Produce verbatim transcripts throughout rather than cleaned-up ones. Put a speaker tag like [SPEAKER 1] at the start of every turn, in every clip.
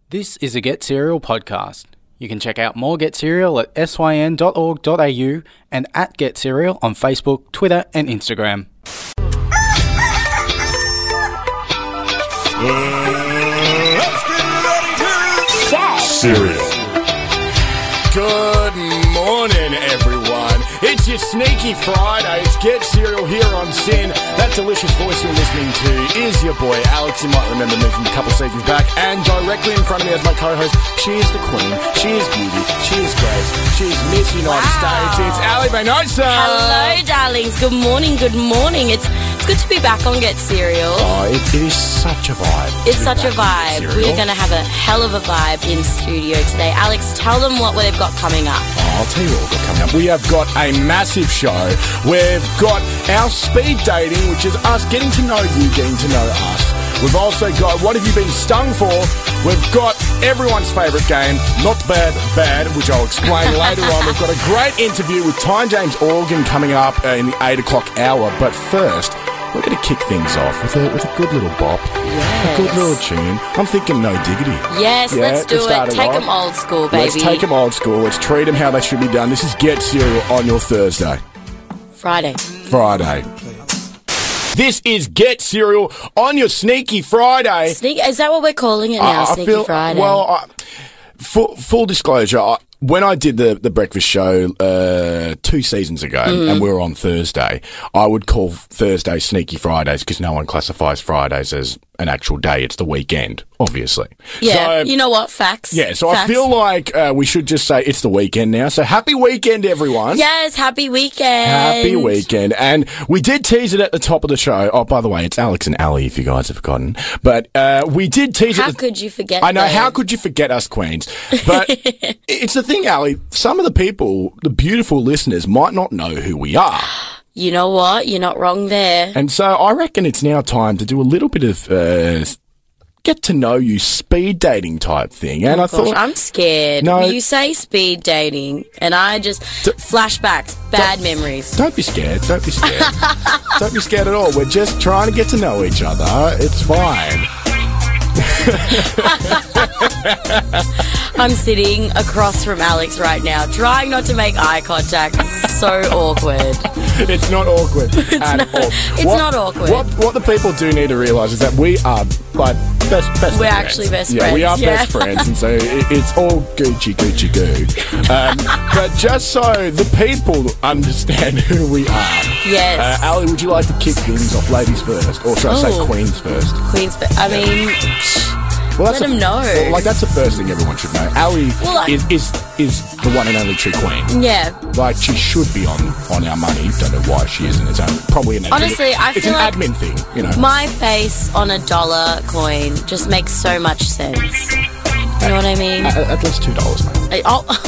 [SPEAKER 1] This is a Get Serial podcast. You can check out more Get Serial at syn dot org dot a u and at Get Serial on Facebook, Twitter and Instagram.
[SPEAKER 2] Let's get ready to Get Serial. Good morning, everyone. It's your Sneaky Friday. It's Get Serial here on Sin. That delicious voice you're listening to is your boy Alex. You might remember me from a couple seasons back. And directly in front of me as my co-host, she is the queen, she is beauty, she is grace, she is Miss United
[SPEAKER 3] Wow.
[SPEAKER 2] States. It's Ali Benosa.
[SPEAKER 3] Hello, darlings. Good morning, good morning. It's it's good to be back on Get Serial.
[SPEAKER 2] Oh, it, it is such a vibe.
[SPEAKER 3] It's such a vibe. We're going to have a hell of a vibe in studio today. Alex, tell them what they've got coming up.
[SPEAKER 2] Oh, I'll tell you what we've got coming up. We have got a massive show. We've got our speed dating, which is us getting to know you, getting to know us. We've also got What Have You Been Stung For? We've got everyone's favourite game, Not Bad, Bad, which I'll explain later on. We've got a great interview with Tyne James Organ coming up uh, in the eight o'clock hour. But first, we're going to kick things off with a, with a good little bop.
[SPEAKER 3] Yes.
[SPEAKER 2] A good little tune. I'm thinking No Diggity.
[SPEAKER 3] Yes,
[SPEAKER 2] Yeah,
[SPEAKER 3] let's do
[SPEAKER 2] to start
[SPEAKER 3] it.
[SPEAKER 2] it
[SPEAKER 3] Take
[SPEAKER 2] off.
[SPEAKER 3] them old school, baby.
[SPEAKER 2] Let's take them old school. Let's treat them how they should be done. This is Get Serial on your Thursday.
[SPEAKER 3] Friday.
[SPEAKER 2] Friday. This is Get Serial on your Sneaky Friday.
[SPEAKER 3] Sneak. Is that what we're calling it now,
[SPEAKER 2] I- I
[SPEAKER 3] Sneaky
[SPEAKER 2] feel-
[SPEAKER 3] Friday?
[SPEAKER 2] Well, I, full, full disclosure, I, when I did the, the breakfast show uh, two seasons ago,
[SPEAKER 3] Mm.
[SPEAKER 2] and we were on Thursday, I would call Thursday Sneaky Fridays because no one classifies Fridays as an actual day. It's the weekend, obviously.
[SPEAKER 3] yeah,
[SPEAKER 2] So,
[SPEAKER 3] you know what? Facts.
[SPEAKER 2] yeah, so
[SPEAKER 3] Facts.
[SPEAKER 2] I feel like uh, we should just say it's the weekend now. So happy weekend, everyone.
[SPEAKER 3] Yes, happy weekend.
[SPEAKER 2] Happy weekend. And we did tease it at the top of the show. Oh, by the way, it's Alex and Ali, if you guys have forgotten. But uh, we did tease
[SPEAKER 3] How
[SPEAKER 2] it.
[SPEAKER 3] could you forget
[SPEAKER 2] I know,
[SPEAKER 3] though?
[SPEAKER 2] how could you forget us queens? But it's the thing, Ali, some of the people, the beautiful listeners, might not know who we are.
[SPEAKER 3] You know what? You're not wrong there.
[SPEAKER 2] And so I reckon it's now time to do a little bit of uh, get to know you speed dating type thing. And I
[SPEAKER 3] Gosh,
[SPEAKER 2] thought,
[SPEAKER 3] I'm scared.
[SPEAKER 2] No.
[SPEAKER 3] You say speed dating, and I just flashbacks, bad memories.
[SPEAKER 2] don't be scared. Don't be scared. Don't be scared at all. We're just trying to get to know each other. It's fine.
[SPEAKER 3] I'm sitting across from Alex right now, trying not to make eye contact. This is so awkward.
[SPEAKER 2] It's not awkward at
[SPEAKER 3] not-
[SPEAKER 2] all.
[SPEAKER 3] it's not awkward.
[SPEAKER 2] What, what the people do need to realise is that we are like best best.
[SPEAKER 3] We're
[SPEAKER 2] friends.
[SPEAKER 3] actually best
[SPEAKER 2] yeah, we are
[SPEAKER 3] friends, yeah.
[SPEAKER 2] best friends, and so it, it's all Gucci Gucci goo. Um, but just so the people understand who we are,
[SPEAKER 3] Yes.
[SPEAKER 2] uh, Ali, would you like to kick things off, ladies first, or should I say
[SPEAKER 3] Oh.
[SPEAKER 2] queens first?
[SPEAKER 3] Queens, but I mean,
[SPEAKER 2] Well,
[SPEAKER 3] Let
[SPEAKER 2] the-
[SPEAKER 3] them know.
[SPEAKER 2] well, like that's the first thing everyone should know. Ali
[SPEAKER 3] Well, I-
[SPEAKER 2] is, is is the one and only true queen.
[SPEAKER 3] yeah.
[SPEAKER 2] Like, she should be on, on our money. Don't know why she isn't. It's only, probably an admin.
[SPEAKER 3] Honestly, I
[SPEAKER 2] it's
[SPEAKER 3] feel
[SPEAKER 2] an
[SPEAKER 3] like
[SPEAKER 2] admin thing, you know.
[SPEAKER 3] My face on a dollar coin just makes so much sense. You know what I mean?
[SPEAKER 2] At, at least two dollars, mate.
[SPEAKER 3] I-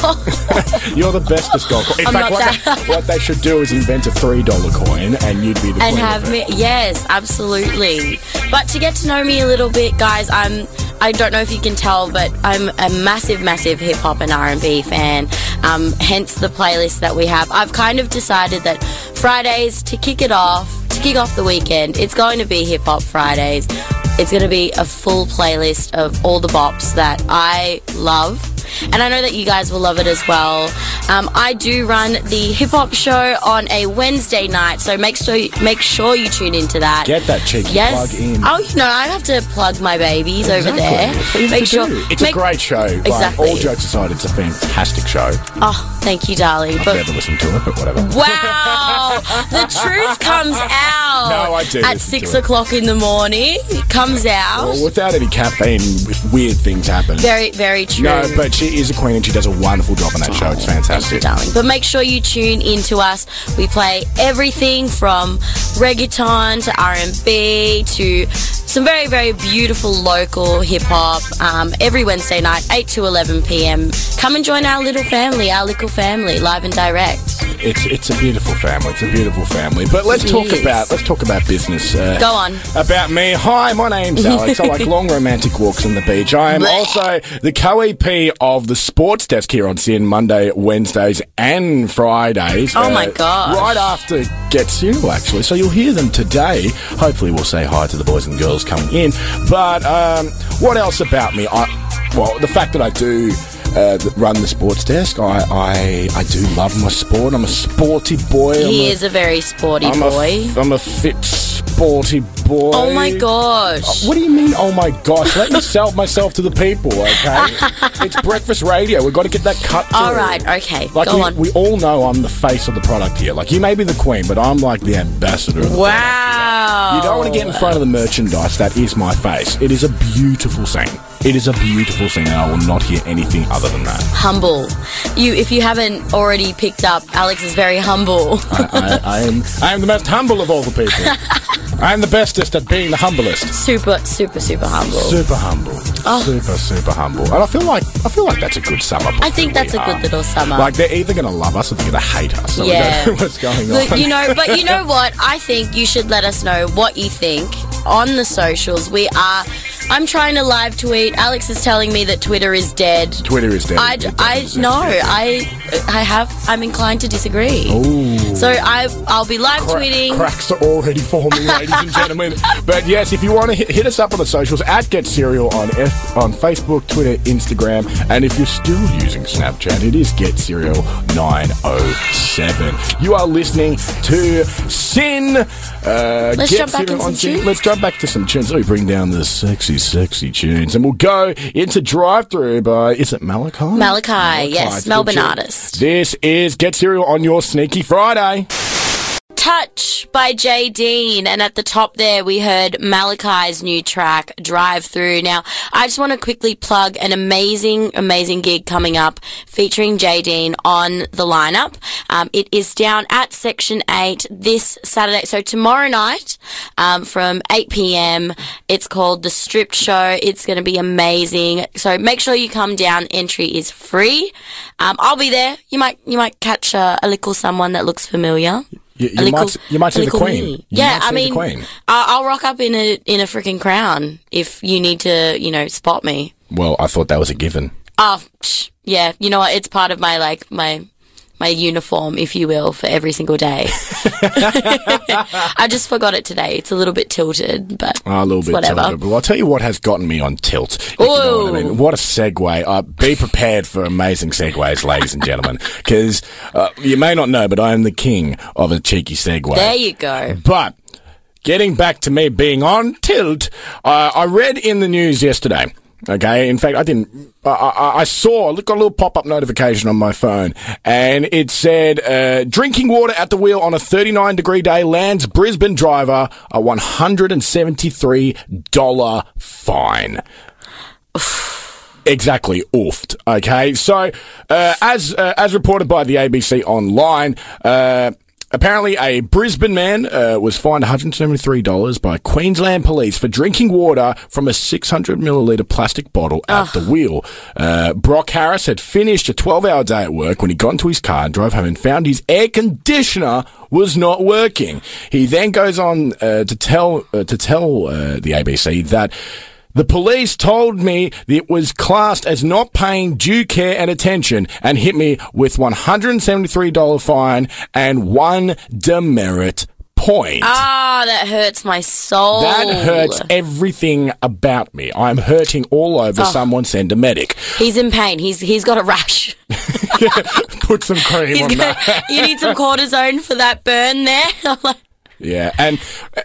[SPEAKER 3] oh,
[SPEAKER 2] You're the bestest gold coin. In
[SPEAKER 3] I'm
[SPEAKER 2] fact,
[SPEAKER 3] not
[SPEAKER 2] what,
[SPEAKER 3] that-
[SPEAKER 2] they, what they should do is invent a three dollar coin, and you'd be the
[SPEAKER 3] and
[SPEAKER 2] queen
[SPEAKER 3] have
[SPEAKER 2] of
[SPEAKER 3] me.
[SPEAKER 2] it.
[SPEAKER 3] Yes, absolutely. But to get to know me a little bit, guys, I'm. I don't know if you can tell, but I'm a massive, massive hip hop and R and B fan. Um, hence the playlist that we have. I've kind of decided that Fridays, to kick it off, to kick off the weekend, it's going to be Hip Hop Fridays. It's going to be a full playlist of all the bops that I love. And I know that you guys will love it as well. Um, I do run the hip hop show on a Wednesday night, so make sure you, make sure you tune into that.
[SPEAKER 2] Get that cheeky
[SPEAKER 3] Yes.
[SPEAKER 2] plug in.
[SPEAKER 3] Oh, you know, I have to plug my babies over
[SPEAKER 2] Exactly.
[SPEAKER 3] there.
[SPEAKER 2] That's what you
[SPEAKER 3] Make
[SPEAKER 2] have to
[SPEAKER 3] sure
[SPEAKER 2] do. It's
[SPEAKER 3] make-
[SPEAKER 2] a great show. Like,
[SPEAKER 3] Exactly.
[SPEAKER 2] all jokes aside, it's a fantastic show.
[SPEAKER 3] Oh, thank you, darling.
[SPEAKER 2] I've
[SPEAKER 3] But
[SPEAKER 2] never listened to it, but whatever.
[SPEAKER 3] wow, the truth comes out
[SPEAKER 2] No, I do
[SPEAKER 3] at
[SPEAKER 2] listen
[SPEAKER 3] six
[SPEAKER 2] to it.
[SPEAKER 3] o'clock in the morning. It comes out.
[SPEAKER 2] Well, without any caffeine, weird things happen.
[SPEAKER 3] Very, very true.
[SPEAKER 2] No, but she is a queen and she does a wonderful job on that show. It's
[SPEAKER 3] Thank you,
[SPEAKER 2] fantastic.
[SPEAKER 3] darling. But make sure you tune into us. We play everything from reggaeton to R and B to some very, very beautiful local hip hop um, every Wednesday night, eight to eleven p.m. Come and join our little family, our little family, live and direct.
[SPEAKER 2] It's it's a beautiful family. It's a beautiful family. But let's
[SPEAKER 3] It
[SPEAKER 2] talk
[SPEAKER 3] is.
[SPEAKER 2] about let's talk about business. Uh,
[SPEAKER 3] Go on.
[SPEAKER 2] About me. Hi, my name's Alex. I like long romantic walks on the beach. I am
[SPEAKER 3] Blech.
[SPEAKER 2] also the co-E P of the Sports Desk here on Sin Monday, Wednesdays, and Fridays.
[SPEAKER 3] Oh my gosh.
[SPEAKER 2] Right after Get Serial, actually. So you'll hear them today. Hopefully, we'll say hi to the boys and girls coming in. But um, what else about me? I well, the fact that I do uh, that run the sports desk, I, I I do love my sport. I'm a sporty boy.
[SPEAKER 3] He
[SPEAKER 2] I'm
[SPEAKER 3] is a very sporty
[SPEAKER 2] I'm
[SPEAKER 3] boy.
[SPEAKER 2] A, I'm a fit, sporty boy.
[SPEAKER 3] Oh my gosh.
[SPEAKER 2] What do you mean, oh my gosh? Let me sell myself to the people, okay? It's breakfast radio. We've got to get that cut through.
[SPEAKER 3] All right, okay,
[SPEAKER 2] Like
[SPEAKER 3] go
[SPEAKER 2] we,
[SPEAKER 3] on.
[SPEAKER 2] we all know I'm the face of the product here. Like, you may be the queen, but I'm like the ambassador of the product.
[SPEAKER 3] Wow.
[SPEAKER 2] You don't want to get in front of the merchandise. That is my face. It is a beautiful scene. It is a beautiful scene, and I will not hear anything other than that.
[SPEAKER 3] Humble. You, if you haven't already picked up, Alex is very humble.
[SPEAKER 2] I, I, I am I am the most humble of all the people. I am the bestest at being the humblest.
[SPEAKER 3] super, super, super humble.
[SPEAKER 2] Super humble.
[SPEAKER 3] Oh.
[SPEAKER 2] Super, super humble. And I feel like I feel like that's a good sum up.
[SPEAKER 3] I think that's a good little summer.
[SPEAKER 2] Like, they're either going to love us or they're going to hate us. So
[SPEAKER 3] Yeah.
[SPEAKER 2] we don't know what's going
[SPEAKER 3] Look,
[SPEAKER 2] on.
[SPEAKER 3] you know, but you know what? I think you should let us know what you think on the socials. We are. I'm trying to live tweet. Alex is telling me that Twitter is dead.
[SPEAKER 2] Twitter is dead.
[SPEAKER 3] I,
[SPEAKER 2] It
[SPEAKER 3] I
[SPEAKER 2] does.
[SPEAKER 3] no, I, I have. I'm inclined to disagree.
[SPEAKER 2] Ooh.
[SPEAKER 3] So I, I'll be live
[SPEAKER 2] Cra-
[SPEAKER 3] tweeting.
[SPEAKER 2] Cracks are already forming, ladies and gentlemen. But yes, if you want to hit, hit us up on the socials, at Get Serial on F, on Facebook, Twitter, Instagram, and if you're still using Snapchat, it is Get Serial nine oh seven. You are listening to Sin. Uh,
[SPEAKER 3] Let's
[SPEAKER 2] Get
[SPEAKER 3] jump back
[SPEAKER 2] Serial
[SPEAKER 3] in some
[SPEAKER 2] on Sin.
[SPEAKER 3] tunes.
[SPEAKER 2] Let's jump back to some tunes. Let me bring down the sexy, sexy tunes, and we'll go into Drive Through by, is it Malachi?
[SPEAKER 3] Malachi, yes,
[SPEAKER 2] It's a
[SPEAKER 3] Melbourne
[SPEAKER 2] good tune.
[SPEAKER 3] artist.
[SPEAKER 2] This is Get Serial on your Sneaky Friday.
[SPEAKER 3] Touch by Jay Dean, and at the top there we heard Malachi's new track, Drive Through. Now, I just want to quickly plug an amazing, amazing gig coming up featuring Jay Dean on the lineup. Um, it is down at Section eight this Saturday, so tomorrow night um, from eight p.m. It's called The Stripped Show. It's going to be amazing, so make sure you come down. Entry is free. Um, I'll be there. You might, you might catch a, a little someone that looks familiar.
[SPEAKER 2] You,
[SPEAKER 3] A
[SPEAKER 2] you
[SPEAKER 3] little-
[SPEAKER 2] might, you might
[SPEAKER 3] a
[SPEAKER 2] see the
[SPEAKER 3] little
[SPEAKER 2] Queen.
[SPEAKER 3] me.
[SPEAKER 2] You
[SPEAKER 3] Yeah,
[SPEAKER 2] might
[SPEAKER 3] I
[SPEAKER 2] see
[SPEAKER 3] mean,
[SPEAKER 2] the Queen.
[SPEAKER 3] I'll, I'll rock up in a in a freaking crown if you need to, you know, spot me.
[SPEAKER 2] Well, I thought that was a given.
[SPEAKER 3] Oh, psh, yeah. You know what? It's part of my like my my uniform, if you will, for every single day. I just forgot it today. It's a little bit tilted, but
[SPEAKER 2] Oh, a little
[SPEAKER 3] it's
[SPEAKER 2] bit
[SPEAKER 3] whatever.
[SPEAKER 2] tilted. But I'll tell you what has gotten me on tilt. If you know what I
[SPEAKER 3] Ooh.
[SPEAKER 2] mean. What a segue. Uh, be prepared for amazing segues, ladies and gentlemen. Because uh, you may not know, but I am the king of a cheeky segue.
[SPEAKER 3] There you go.
[SPEAKER 2] But getting back to me being on tilt, uh, I read in the news yesterday. Okay, in fact, I didn't. I, I, I saw, got a little pop-up notification on my phone, and it said, uh, "Drinking water at the wheel on a thirty-nine degree day lands Brisbane driver a one hundred seventy-three dollars fine." Exactly, oofed. Okay, so uh, as uh, as reported by the A B C Online. Uh, Apparently, a Brisbane man uh, was fined one hundred seventy-three dollars by Queensland Police for drinking water from a six hundred milliliter plastic bottle at the wheel. Uh, Brock Harris had finished a twelve hour day at work when he got into his car and drove home and found his air conditioner was not working. He then goes on uh, to tell uh, to tell uh, the A B C that the police told me it was classed as not paying due care and attention and hit me with one hundred seventy-three dollars fine and one demerit point.
[SPEAKER 3] Ah, that hurts my soul.
[SPEAKER 2] That hurts everything about me. I'm hurting all over. Someone send a medic.
[SPEAKER 3] He's in pain. He's he's got a rash.
[SPEAKER 2] Put some cream
[SPEAKER 3] He's
[SPEAKER 2] on
[SPEAKER 3] gonna,
[SPEAKER 2] that.
[SPEAKER 3] you need some cortisone for that burn there. I'm like,
[SPEAKER 2] Yeah, and uh,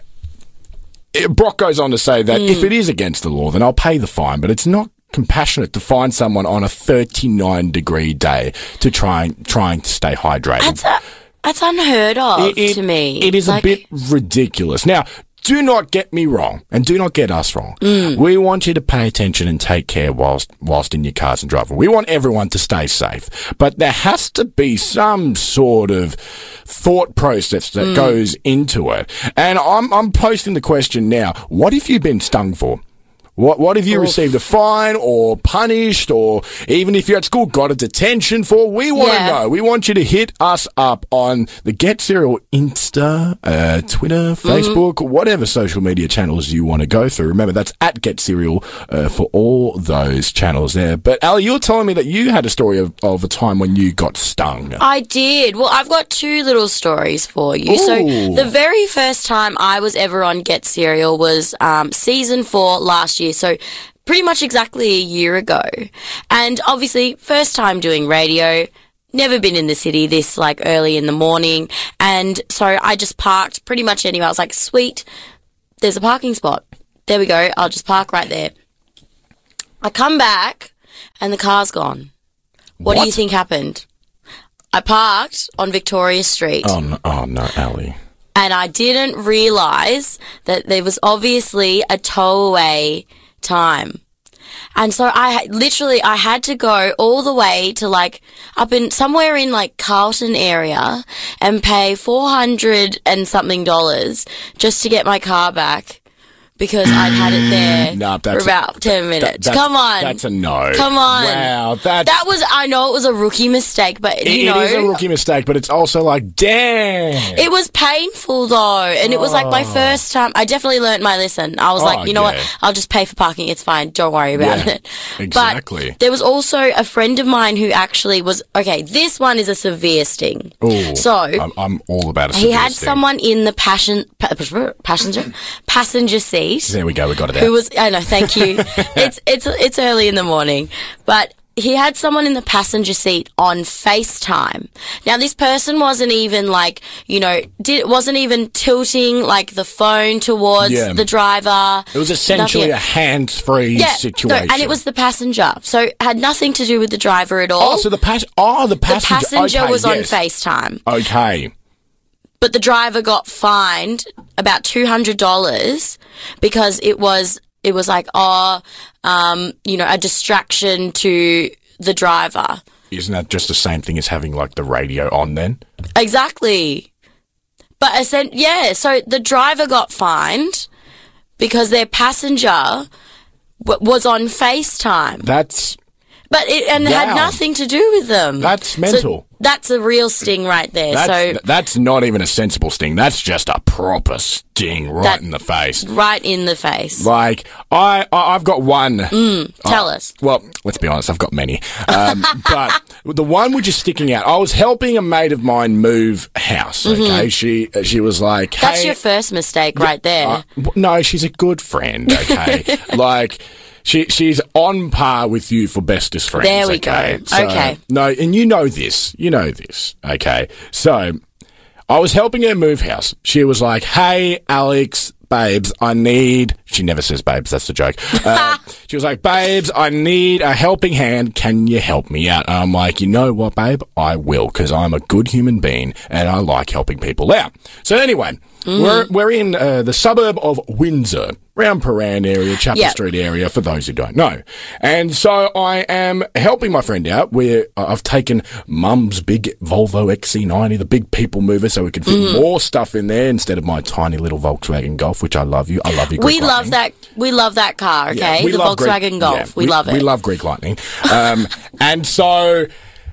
[SPEAKER 2] Brock goes on to say that if it is against the law, then I'll pay the fine, but it's not compassionate to find someone on a thirty-nine degree day to try trying to stay hydrated.
[SPEAKER 3] that's a, that's unheard of
[SPEAKER 2] It- it-
[SPEAKER 3] to me.
[SPEAKER 2] It is
[SPEAKER 3] Like,
[SPEAKER 2] a bit ridiculous. Now, do not get me wrong, and do not get us wrong.
[SPEAKER 3] Mm.
[SPEAKER 2] We want you to pay attention and take care whilst whilst in your cars and driving. We want everyone to stay safe, but there has to be some sort of thought process that
[SPEAKER 3] Mm.
[SPEAKER 2] goes into it. And I'm I'm posting the question now: what have you been stung for? What what have you received a fine or punished, or even if you're at school got a detention for? We want to
[SPEAKER 3] Yeah.
[SPEAKER 2] know. We want you to hit us up on the Get Serial Insta, uh, Twitter, Facebook, whatever social media channels you want to go through. Remember, that's at Get Serial uh, for all those channels there. But Ali, you're telling me that you had a story of, of a time when you got stung.
[SPEAKER 3] I did. Well, I've got two little stories for you. So
[SPEAKER 2] Ooh.
[SPEAKER 3] the very first time I was ever on Get Serial was um, season four last year. So pretty much exactly a year ago. And obviously, first time doing radio, never been in the city this like early in the morning. And so I just parked pretty much anywhere. I was like, sweet, there's a parking spot. There we go. I'll just park right there. I come back and the car's gone. What, what do you think happened? I parked on Victoria Street.
[SPEAKER 2] Oh, no, oh, no Ali.
[SPEAKER 3] And I didn't realise that there was obviously a tow-away time. And so I literally, I had to go all the way to like up in somewhere in like Carlton area and pay four hundred and something dollars just to get my car back. Because I'd had it there
[SPEAKER 2] no,
[SPEAKER 3] for about a, ten minutes.
[SPEAKER 2] That,
[SPEAKER 3] Come on.
[SPEAKER 2] That's a no.
[SPEAKER 3] Come on.
[SPEAKER 2] Wow. That's,
[SPEAKER 3] that was, I know it was a rookie mistake, but
[SPEAKER 2] it,
[SPEAKER 3] you know.
[SPEAKER 2] It is a rookie mistake, but it's also like, damn.
[SPEAKER 3] It was painful though. And it was like my first time. I definitely learnt my lesson. I was
[SPEAKER 2] oh,
[SPEAKER 3] like, you know
[SPEAKER 2] yeah.
[SPEAKER 3] what? I'll just pay for parking. It's fine. Don't worry about
[SPEAKER 2] yeah,
[SPEAKER 3] it.
[SPEAKER 2] Exactly.
[SPEAKER 3] But there was also a friend of mine who actually was, okay, this one is a severe sting.
[SPEAKER 2] Ooh,
[SPEAKER 3] so.
[SPEAKER 2] I'm, I'm all about a severe
[SPEAKER 3] He had
[SPEAKER 2] sting.
[SPEAKER 3] someone in the passion, pa- passenger, passenger seat.
[SPEAKER 2] There we go. We got it out.
[SPEAKER 3] Who was, I know, thank you. it's, it's, it's early in the morning, but he had someone in the passenger seat on FaceTime. Now, this person wasn't even like, you know, did, wasn't even tilting like the phone towards
[SPEAKER 2] yeah.
[SPEAKER 3] the driver.
[SPEAKER 2] It was essentially
[SPEAKER 3] nothing.
[SPEAKER 2] a hands-free
[SPEAKER 3] yeah,
[SPEAKER 2] situation.
[SPEAKER 3] No, and it was the passenger. So it had nothing to do with the driver at all.
[SPEAKER 2] Oh, so the pas- oh, the passenger.
[SPEAKER 3] The passenger
[SPEAKER 2] okay,
[SPEAKER 3] was
[SPEAKER 2] yes.
[SPEAKER 3] on FaceTime.
[SPEAKER 2] Okay.
[SPEAKER 3] But the driver got fined about two hundred dollars because it was, it was like, oh, um, you know, a distraction to the driver.
[SPEAKER 2] Isn't that just the same thing as having like the radio on then?
[SPEAKER 3] Exactly. But I said, yeah, so the driver got fined because their passenger w- was on FaceTime.
[SPEAKER 2] That's...
[SPEAKER 3] But it and it
[SPEAKER 2] wow.
[SPEAKER 3] had nothing to do with them.
[SPEAKER 2] That's mental.
[SPEAKER 3] So that's a real sting right there.
[SPEAKER 2] That's,
[SPEAKER 3] so
[SPEAKER 2] that's not even a sensible sting. That's just a proper sting right
[SPEAKER 3] that,
[SPEAKER 2] in the face.
[SPEAKER 3] Right in the face.
[SPEAKER 2] Like, I, I, I've got one.
[SPEAKER 3] Mm, tell
[SPEAKER 2] uh,
[SPEAKER 3] us.
[SPEAKER 2] Well, let's be honest, I've got many. Um, but the one which is sticking out, I was helping a mate of mine move house, okay? Mm-hmm. She she was like, hey.
[SPEAKER 3] That's your first mistake right there.
[SPEAKER 2] Uh, no, she's a good friend, okay? Like... She she's on par with you for bestest friends.
[SPEAKER 3] There we
[SPEAKER 2] okay?
[SPEAKER 3] go.
[SPEAKER 2] So,
[SPEAKER 3] okay.
[SPEAKER 2] No, and you know this. You know this. Okay. So I was helping her move house. She was like, "Hey, Alex, babes, I need." She never says babes. That's the joke. Uh, she was like, "Babes, I need a helping hand. Can you help me out?" And I'm like, "You know what, babe? I will, because I'm a good human being and I like helping people out." So anyway. Mm. We're we're in uh, the suburb of Windsor, around Paran area, Chapel yep. Street area, for those who don't know. And so I am helping my friend out. Where I've taken Mum's big Volvo X C ninety, the big people mover, so we could fit mm. more stuff in there instead of my tiny little Volkswagen Golf, which I love you. I love you. Greek
[SPEAKER 3] we
[SPEAKER 2] Lightning.
[SPEAKER 3] love that. We love that car. Okay,
[SPEAKER 2] yeah,
[SPEAKER 3] the Volkswagen
[SPEAKER 2] Greek,
[SPEAKER 3] Golf.
[SPEAKER 2] Yeah,
[SPEAKER 3] we, we love it.
[SPEAKER 2] We love Greek Lightning. Um, and so.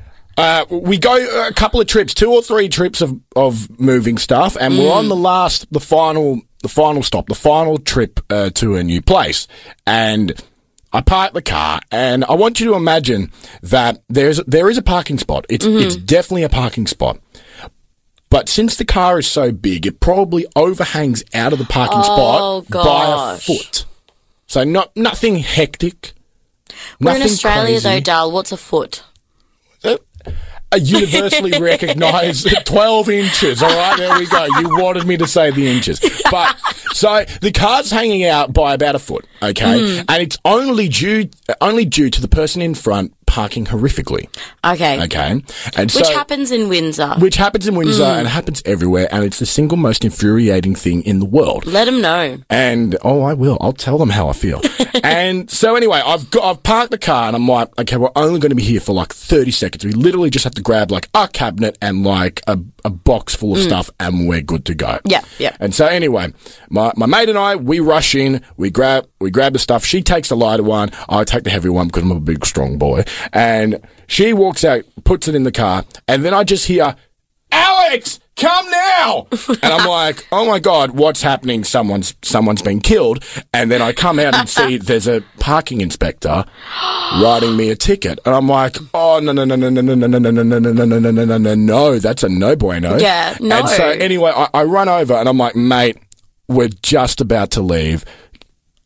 [SPEAKER 2] Uh, we go a couple of trips, two or three trips of, of moving stuff, and mm. we're on the last, the final, the final stop, the final trip uh, to a new place. And I park the car, and I want you to imagine that there's there is a parking spot. It's mm-hmm. it's definitely a parking spot. But since the car is so big, it probably overhangs out of the parking
[SPEAKER 3] oh,
[SPEAKER 2] spot
[SPEAKER 3] gosh.
[SPEAKER 2] by a foot. So not nothing hectic.
[SPEAKER 3] We're
[SPEAKER 2] nothing
[SPEAKER 3] in Australia,
[SPEAKER 2] crazy.
[SPEAKER 3] though, Dal. What's a foot?
[SPEAKER 2] A universally recognised twelve inches. All right, there we go. You wanted me to say the inches. But, so, the car's hanging out by about a foot, okay? Mm. And it's only due, only due to the person in front parking horrifically.
[SPEAKER 3] Okay.
[SPEAKER 2] Okay? And
[SPEAKER 3] which
[SPEAKER 2] so,
[SPEAKER 3] happens in Windsor.
[SPEAKER 2] Which happens in Windsor
[SPEAKER 3] mm.
[SPEAKER 2] and happens everywhere, and it's the single most infuriating thing in the world.
[SPEAKER 3] Let them know.
[SPEAKER 2] And, oh, I will. I'll tell them how I feel. And so anyway, I've got, I've parked the car and I'm like, okay, we're only going to be here for like thirty seconds. We literally just have to grab like a cabinet and like a, a box full of mm. stuff and we're good to go.
[SPEAKER 3] Yeah, yeah.
[SPEAKER 2] And so anyway, my, my mate and I, we rush in, we grab, we grab the stuff. She takes the lighter one. I take the heavy one because I'm a big, strong boy. And she walks out, puts it in the car, and then I just hear, "Alex, come now!" And I'm like, oh my God, what's happening? Someone's someone's been killed. And then I come out and see there's a parking inspector writing me a ticket. And I'm like, oh, no, no, no, no, no, no, no, no, no, no, no, no, no, no, no, no, no, no, that's a no bueno.
[SPEAKER 3] Yeah, no.
[SPEAKER 2] And so anyway, I, I run over and I'm like, mate, we're just about to leave.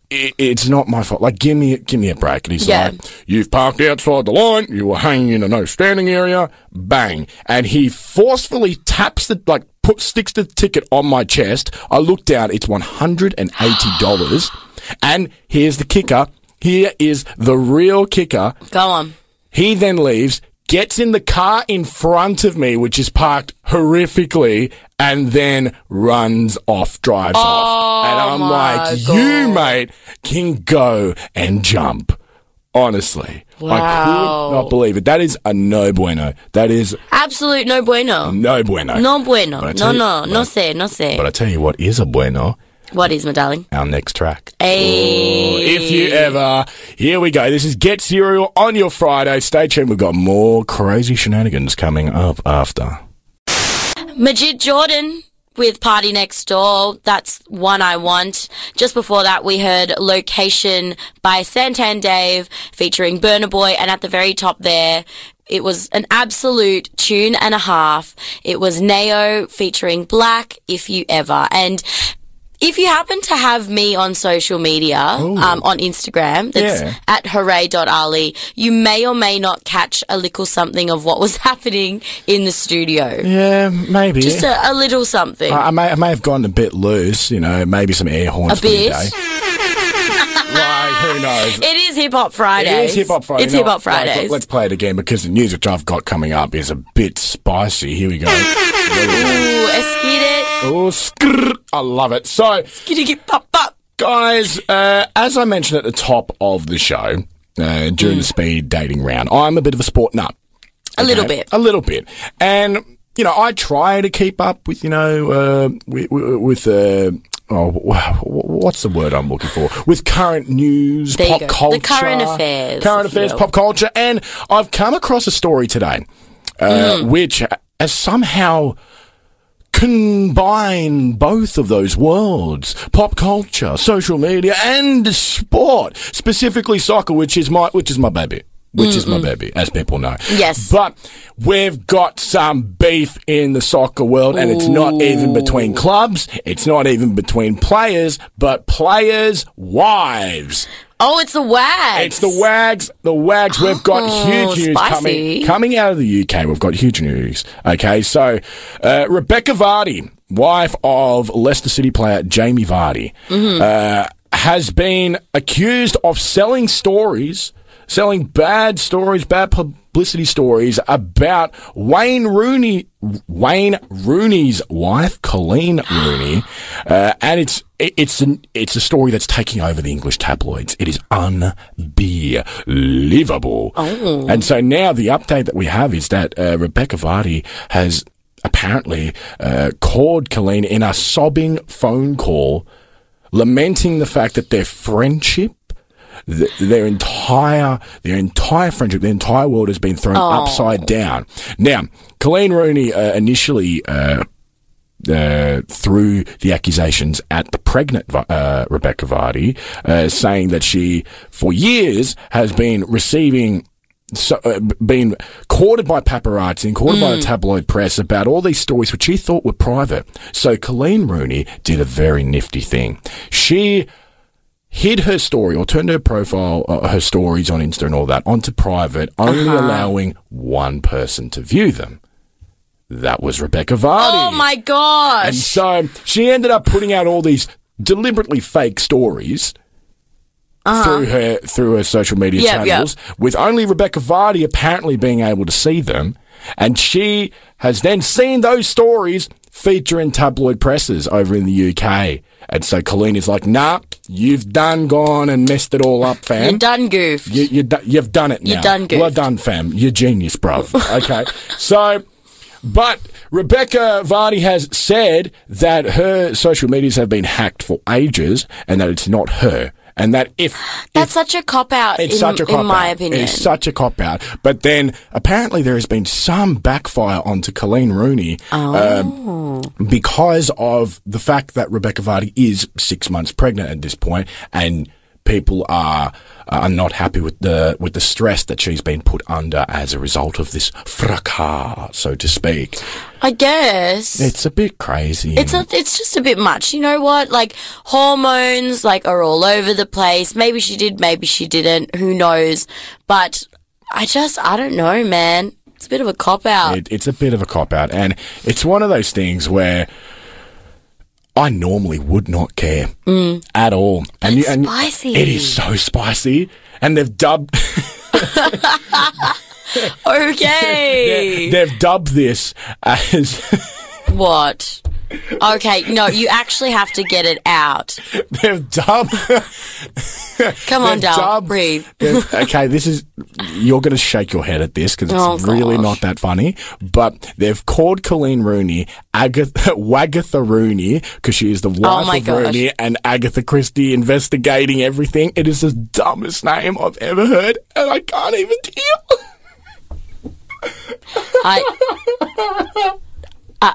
[SPEAKER 2] it, it's not my fault. Like, give me, give me a break. And he's
[SPEAKER 3] Yeah.
[SPEAKER 2] like, you've parked outside the line. You were hanging in a no standing area. Bang. And he forcefully taps the, like, put, sticks the ticket on my chest. I look down. It's one hundred eighty dollars. And here's the kicker. Here is the real kicker.
[SPEAKER 3] Go on.
[SPEAKER 2] He then leaves, gets in the car in front of me, which is parked horrifically, and then runs off, drives
[SPEAKER 3] Oh,
[SPEAKER 2] off. And I'm
[SPEAKER 3] my
[SPEAKER 2] like,
[SPEAKER 3] God.
[SPEAKER 2] you, mate, can go and jump. Honestly. I
[SPEAKER 3] Wow.
[SPEAKER 2] could not believe it. That is a no bueno. That is
[SPEAKER 3] Absolute no bueno.
[SPEAKER 2] no bueno.
[SPEAKER 3] No bueno.
[SPEAKER 2] But I
[SPEAKER 3] No,
[SPEAKER 2] tell you-
[SPEAKER 3] no. No
[SPEAKER 2] but-
[SPEAKER 3] sé, no sé.
[SPEAKER 2] But I tell you what is a bueno.
[SPEAKER 3] What is, my darling?
[SPEAKER 2] Our next track.
[SPEAKER 3] Hey.
[SPEAKER 2] If you ever. Here we go. This is Get Serial on your Friday. Stay tuned. We've got more crazy shenanigans coming up after.
[SPEAKER 3] Majid Jordan with Party Next Door. That's One I Want. Just before that, we heard Location by Santan Dave featuring Burna Boy. And at the very top there, it was an absolute tune and a half. It was Neo featuring Black, If You Ever. And if you happen to have me on social media, um, on Instagram, that's
[SPEAKER 2] Yeah.
[SPEAKER 3] at hooray dot ali, you may or may not catch a little something of what was happening in the studio.
[SPEAKER 2] Yeah, maybe.
[SPEAKER 3] Just a, a little something.
[SPEAKER 2] I, I may, I may have gone a bit loose, you know, maybe some air horns
[SPEAKER 3] A
[SPEAKER 2] for the
[SPEAKER 3] bit.
[SPEAKER 2] day. Like, who knows?
[SPEAKER 3] It is Hip Hop Fridays.
[SPEAKER 2] It is Hip Hop Friday.
[SPEAKER 3] It's
[SPEAKER 2] You know
[SPEAKER 3] Hip Hop
[SPEAKER 2] what? Like,
[SPEAKER 3] Fridays.
[SPEAKER 2] let's play it again because the news which I've got coming up is a bit spicy. Here we go.
[SPEAKER 3] Ooh, esquite it.
[SPEAKER 2] Oh, skrrr. I love it. So,
[SPEAKER 3] Skitty get pop pop.
[SPEAKER 2] guys, uh, as I mentioned at the top of the show, uh, during the speed dating round, I'm a bit of a sport nut.
[SPEAKER 3] A little
[SPEAKER 2] Okay?
[SPEAKER 3] bit.
[SPEAKER 2] A little bit. And, you know, I try to keep up with, you know, uh, with, with uh, oh, what's the word I'm looking for? With current news,
[SPEAKER 3] There you
[SPEAKER 2] pop
[SPEAKER 3] go.
[SPEAKER 2] culture.
[SPEAKER 3] The current affairs,
[SPEAKER 2] Current
[SPEAKER 3] if you
[SPEAKER 2] affairs,
[SPEAKER 3] will.
[SPEAKER 2] pop culture. And I've come across a story today, uh,
[SPEAKER 3] Mm.
[SPEAKER 2] which has somehow combine both of those worlds, pop culture, social media, and sport, specifically soccer, which is my, which is my baby. Which Mm-mm. is my baby, as people know.
[SPEAKER 3] Yes.
[SPEAKER 2] But we've got some beef in the soccer world, and it's not even between clubs, it's not even between players, but players' wives.
[SPEAKER 3] Oh, it's the Wags.
[SPEAKER 2] It's the Wags. The Wags. We've got
[SPEAKER 3] Oh,
[SPEAKER 2] huge news
[SPEAKER 3] spicy.
[SPEAKER 2] coming coming out of the U K. We've got huge news. Okay, so uh, Rebecca Vardy, wife of Leicester City player Jamie Vardy,
[SPEAKER 3] Mm-hmm.
[SPEAKER 2] uh, has been accused of selling stories, selling bad stories, bad publicity stories about Wayne Rooney, Wayne Rooney's wife, Colleen Rooney, uh, and it's it's an, it's a story that's taking over the English tabloids. It is unbelievable.
[SPEAKER 3] Oh.
[SPEAKER 2] And so now the update that we have is that uh, Rebecca Vardy has apparently uh, called Colleen in a sobbing phone call, lamenting the fact that their friendship, th- their entire, their entire friendship, their entire world has been thrown
[SPEAKER 3] Oh.
[SPEAKER 2] upside down. Now, Colleen Rooney uh, initially uh, uh, threw the accusations at the pregnant uh, Rebecca Vardy, uh, saying that she, for years, has been receiving. So, uh, been courted by paparazzi and courted by the tabloid press about all these stories which she thought were private. So Colleen Rooney did a very nifty thing. She hid her story or turned her profile, uh, her stories on Insta and all that onto private, only
[SPEAKER 3] Uh-huh.
[SPEAKER 2] allowing one person to view them. That was Rebecca Vardy.
[SPEAKER 3] Oh my gosh.
[SPEAKER 2] And so she ended up putting out all these deliberately fake stories through her through her social media
[SPEAKER 3] Yep, yep.
[SPEAKER 2] channels, with only Rebecca Vardy apparently being able to see them. And she has then seen those stories feature in tabloid presses over in the U K. And so Colleen is like, nah, you've done gone and messed it all up, fam.
[SPEAKER 3] You're done goofed.
[SPEAKER 2] You, you, do- you've done it now.
[SPEAKER 3] You done goofed.
[SPEAKER 2] Well done, fam. You're genius, bruv. Okay. So, but Rebecca Vardy has said that her social medias have been hacked for ages and that it's not her. And that if...
[SPEAKER 3] That's
[SPEAKER 2] if
[SPEAKER 3] such a cop-out,
[SPEAKER 2] it's
[SPEAKER 3] in,
[SPEAKER 2] such a cop
[SPEAKER 3] in my
[SPEAKER 2] out.
[SPEAKER 3] opinion.
[SPEAKER 2] It's such a cop out. But then apparently there has been some backfire onto Colleen Rooney
[SPEAKER 3] Oh.
[SPEAKER 2] um, because of the fact that Rebecca Vardy is six months pregnant at this point, and people are are not happy with the with the stress that she's been put under as a result of this fracas, so to speak.
[SPEAKER 3] I guess
[SPEAKER 2] It's a bit crazy.
[SPEAKER 3] it's a, it's just a bit much. You know what? Like hormones, like are all over the place. Maybe she did, maybe she didn't. Who knows? But I just, I don't know, man. It's a bit of a cop out.
[SPEAKER 2] It, it's a bit of a cop out, and it's one of those things where I normally would not care
[SPEAKER 3] Mm.
[SPEAKER 2] at all. And,
[SPEAKER 3] It's
[SPEAKER 2] you, and
[SPEAKER 3] spicy.
[SPEAKER 2] It is so spicy, and they've dubbed
[SPEAKER 3] Okay.
[SPEAKER 2] they've dubbed this as
[SPEAKER 3] What? Okay, no, you actually have to get it out.
[SPEAKER 2] they've dubbed.
[SPEAKER 3] Come on,
[SPEAKER 2] they've
[SPEAKER 3] Dal,
[SPEAKER 2] dubbed-
[SPEAKER 3] breathe.
[SPEAKER 2] they've- Okay, this is you're going to shake your head at this because it's
[SPEAKER 3] Oh,
[SPEAKER 2] really
[SPEAKER 3] gosh.
[SPEAKER 2] not that funny. But they've called Colleen Rooney Agatha Wagatha Rooney because she is the wife
[SPEAKER 3] Oh my
[SPEAKER 2] of
[SPEAKER 3] gosh.
[SPEAKER 2] Rooney and Agatha Christie investigating everything. It is the dumbest name I've ever heard, and I can't even deal.
[SPEAKER 3] I, uh,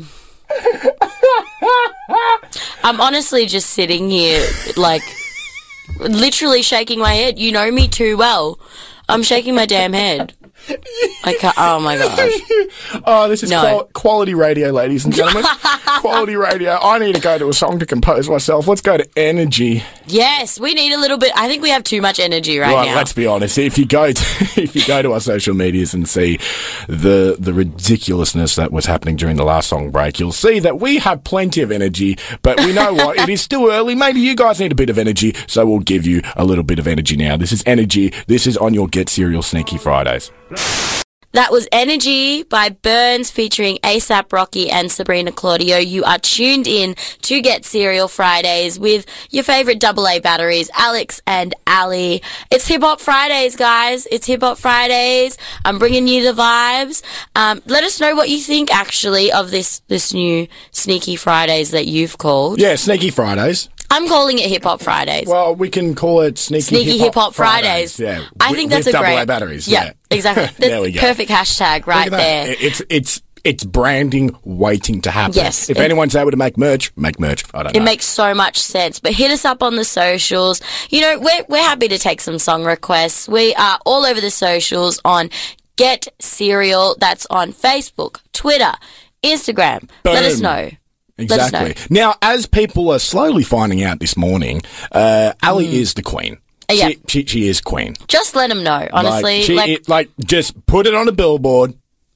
[SPEAKER 3] I'm honestly just sitting here, like, literally shaking my head. You know me too well. I'm shaking my damn head. I can't, oh my gosh.
[SPEAKER 2] Oh, this is
[SPEAKER 3] No.
[SPEAKER 2] qual- quality radio, ladies and gentlemen. Quality radio. I need to go to a song to compose myself. Let's go to Energy.
[SPEAKER 3] Yes, we need a little bit. I think we have too much energy right,
[SPEAKER 2] Right,
[SPEAKER 3] now.
[SPEAKER 2] let's be honest. If you go to, if you go to our social medias and see the the ridiculousness that was happening during the last song break, you'll see that we have plenty of energy. But we know what? It is still early. Maybe you guys need a bit of energy, so we'll give you a little bit of energy now. This is Energy. This is on your Get Serial Sneaky Fridays.
[SPEAKER 3] That was Energy by Burns featuring ASAP Rocky and Sabrina Claudio. You are tuned in to Get Serial Fridays with your favourite double A batteries, Alex and Ali. It's Hip Hop Fridays, guys. It's Hip Hop Fridays. I'm bringing you the vibes. Um, let us know what you think, actually, of this, this new Sneaky Fridays that you've called.
[SPEAKER 2] Yeah, Sneaky Fridays.
[SPEAKER 3] I'm calling it Hip Hop Fridays.
[SPEAKER 2] Well, we can call it Sneaky,
[SPEAKER 3] Sneaky Hip Hop Fridays.
[SPEAKER 2] Yeah,
[SPEAKER 3] I
[SPEAKER 2] with-
[SPEAKER 3] think that's
[SPEAKER 2] with
[SPEAKER 3] a
[SPEAKER 2] double
[SPEAKER 3] great
[SPEAKER 2] A batteries.
[SPEAKER 3] Yeah,
[SPEAKER 2] Yeah,
[SPEAKER 3] exactly. That's
[SPEAKER 2] There we go.
[SPEAKER 3] Perfect hashtag right
[SPEAKER 2] Look at that.
[SPEAKER 3] there.
[SPEAKER 2] It's it's it's branding waiting to happen.
[SPEAKER 3] Yes.
[SPEAKER 2] If
[SPEAKER 3] It-
[SPEAKER 2] anyone's able to make merch, make merch. I don't
[SPEAKER 3] It
[SPEAKER 2] know.
[SPEAKER 3] makes so much sense. But hit us up on the socials. You know, we're we're happy to take some song requests. We are all over the socials on Get Serial. That's on Facebook, Twitter, Instagram. Let us
[SPEAKER 2] Boom.
[SPEAKER 3] know. Let us know.
[SPEAKER 2] Exactly. Now, as people are slowly finding out this morning, uh, Ali is the queen.
[SPEAKER 3] Uh, yeah.
[SPEAKER 2] She, she, she is queen.
[SPEAKER 3] Just let them know, honestly.
[SPEAKER 2] Like, she,
[SPEAKER 3] like,
[SPEAKER 2] it- like, just put it on a billboard.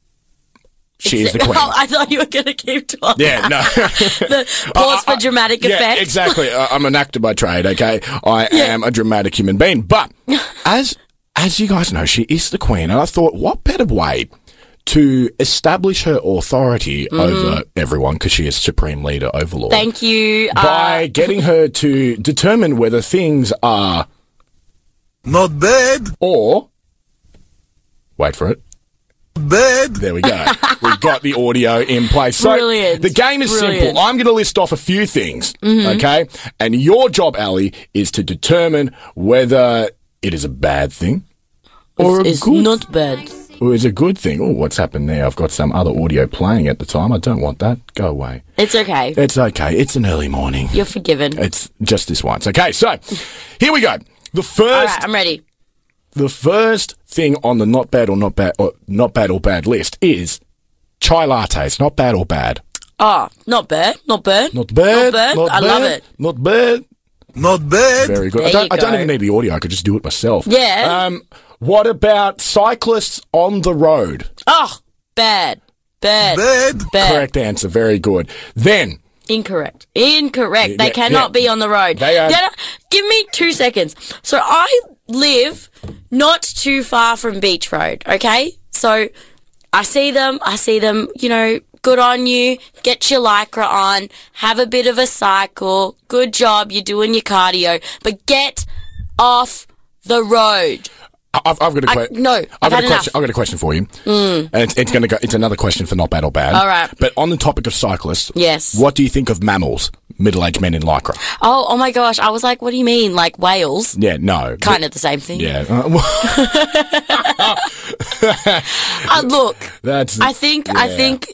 [SPEAKER 2] She is the queen.
[SPEAKER 3] Oh, I thought you were going to keep talking.
[SPEAKER 2] Yeah, no.
[SPEAKER 3] The pause for dramatic
[SPEAKER 2] yeah,
[SPEAKER 3] effect.
[SPEAKER 2] exactly. Uh, I'm an actor by trade, okay? I am a dramatic human being. But as as you guys know, she is the queen. And I thought, what better way to establish her authority over everyone, because she is supreme leader, overlord,
[SPEAKER 3] Mm-hmm. Thank you.
[SPEAKER 2] by
[SPEAKER 3] Uh,
[SPEAKER 2] getting her to determine whether things are
[SPEAKER 4] Not bad,
[SPEAKER 2] or... Wait for it.
[SPEAKER 4] bad.
[SPEAKER 2] There we go. We've got the audio in place. So
[SPEAKER 3] Brilliant.
[SPEAKER 2] the game is
[SPEAKER 3] Brilliant.
[SPEAKER 2] simple. I'm going to list off a few things,
[SPEAKER 3] Mm-hmm.
[SPEAKER 2] okay? And your job, Ali, is to determine whether it is a bad thing or
[SPEAKER 3] it's
[SPEAKER 2] a good
[SPEAKER 3] not bad.
[SPEAKER 2] or is a good thing. Oh, what's happened there? I've got some other audio playing at the time. I don't want that. Go away.
[SPEAKER 3] It's okay.
[SPEAKER 2] It's okay. It's an early morning.
[SPEAKER 3] You're forgiven.
[SPEAKER 2] It's just this once. Okay, so here we go. The
[SPEAKER 3] All
[SPEAKER 2] first
[SPEAKER 3] right, I'm ready.
[SPEAKER 2] the first thing on the not bad or not bad or not bad or bad list is chai lattes. Not bad or bad.
[SPEAKER 3] Oh, not bad. Not bad.
[SPEAKER 2] Not bad.
[SPEAKER 3] Not bad. I love it.
[SPEAKER 2] Not bad.
[SPEAKER 4] Not bad.
[SPEAKER 2] Very good.
[SPEAKER 3] There
[SPEAKER 2] I don't,
[SPEAKER 3] you
[SPEAKER 2] I don't
[SPEAKER 3] go.
[SPEAKER 2] even need the audio. I could just do it myself.
[SPEAKER 3] Yeah.
[SPEAKER 2] Um, what about cyclists on the road?
[SPEAKER 3] Oh, bad. Bad.
[SPEAKER 4] Bad.
[SPEAKER 3] Bad.
[SPEAKER 2] Correct answer. Very good. Then,
[SPEAKER 3] Incorrect. Incorrect. They
[SPEAKER 2] Yeah,
[SPEAKER 3] cannot
[SPEAKER 2] yeah.
[SPEAKER 3] be on the road.
[SPEAKER 2] They are-
[SPEAKER 3] They're not- Give me two seconds. So I live not too far from Beach Road, okay? So I see them, I see them, you know, good on you. Get your Lycra on, have a bit of a cycle. Good job, you're doing your cardio. But get off the road.
[SPEAKER 2] I've, I've got a
[SPEAKER 3] I-
[SPEAKER 2] question.
[SPEAKER 3] no,
[SPEAKER 2] I've
[SPEAKER 3] I've
[SPEAKER 2] got
[SPEAKER 3] had
[SPEAKER 2] a question.
[SPEAKER 3] enough.
[SPEAKER 2] I've got a question for you. Mm. And it's, it's going to go. It's another question for not bad or bad.
[SPEAKER 3] All right.
[SPEAKER 2] But on the topic of cyclists,
[SPEAKER 3] Yes.
[SPEAKER 2] what do you think of mammals, middle-aged men in lycra?
[SPEAKER 3] Oh, oh my gosh. I was like, what do you mean? Like whales?
[SPEAKER 2] Yeah, no.
[SPEAKER 3] Kind of the same thing.
[SPEAKER 2] Yeah. Uh, well,
[SPEAKER 3] Uh, look,
[SPEAKER 2] that's.
[SPEAKER 3] I think, I
[SPEAKER 2] yeah.
[SPEAKER 3] think,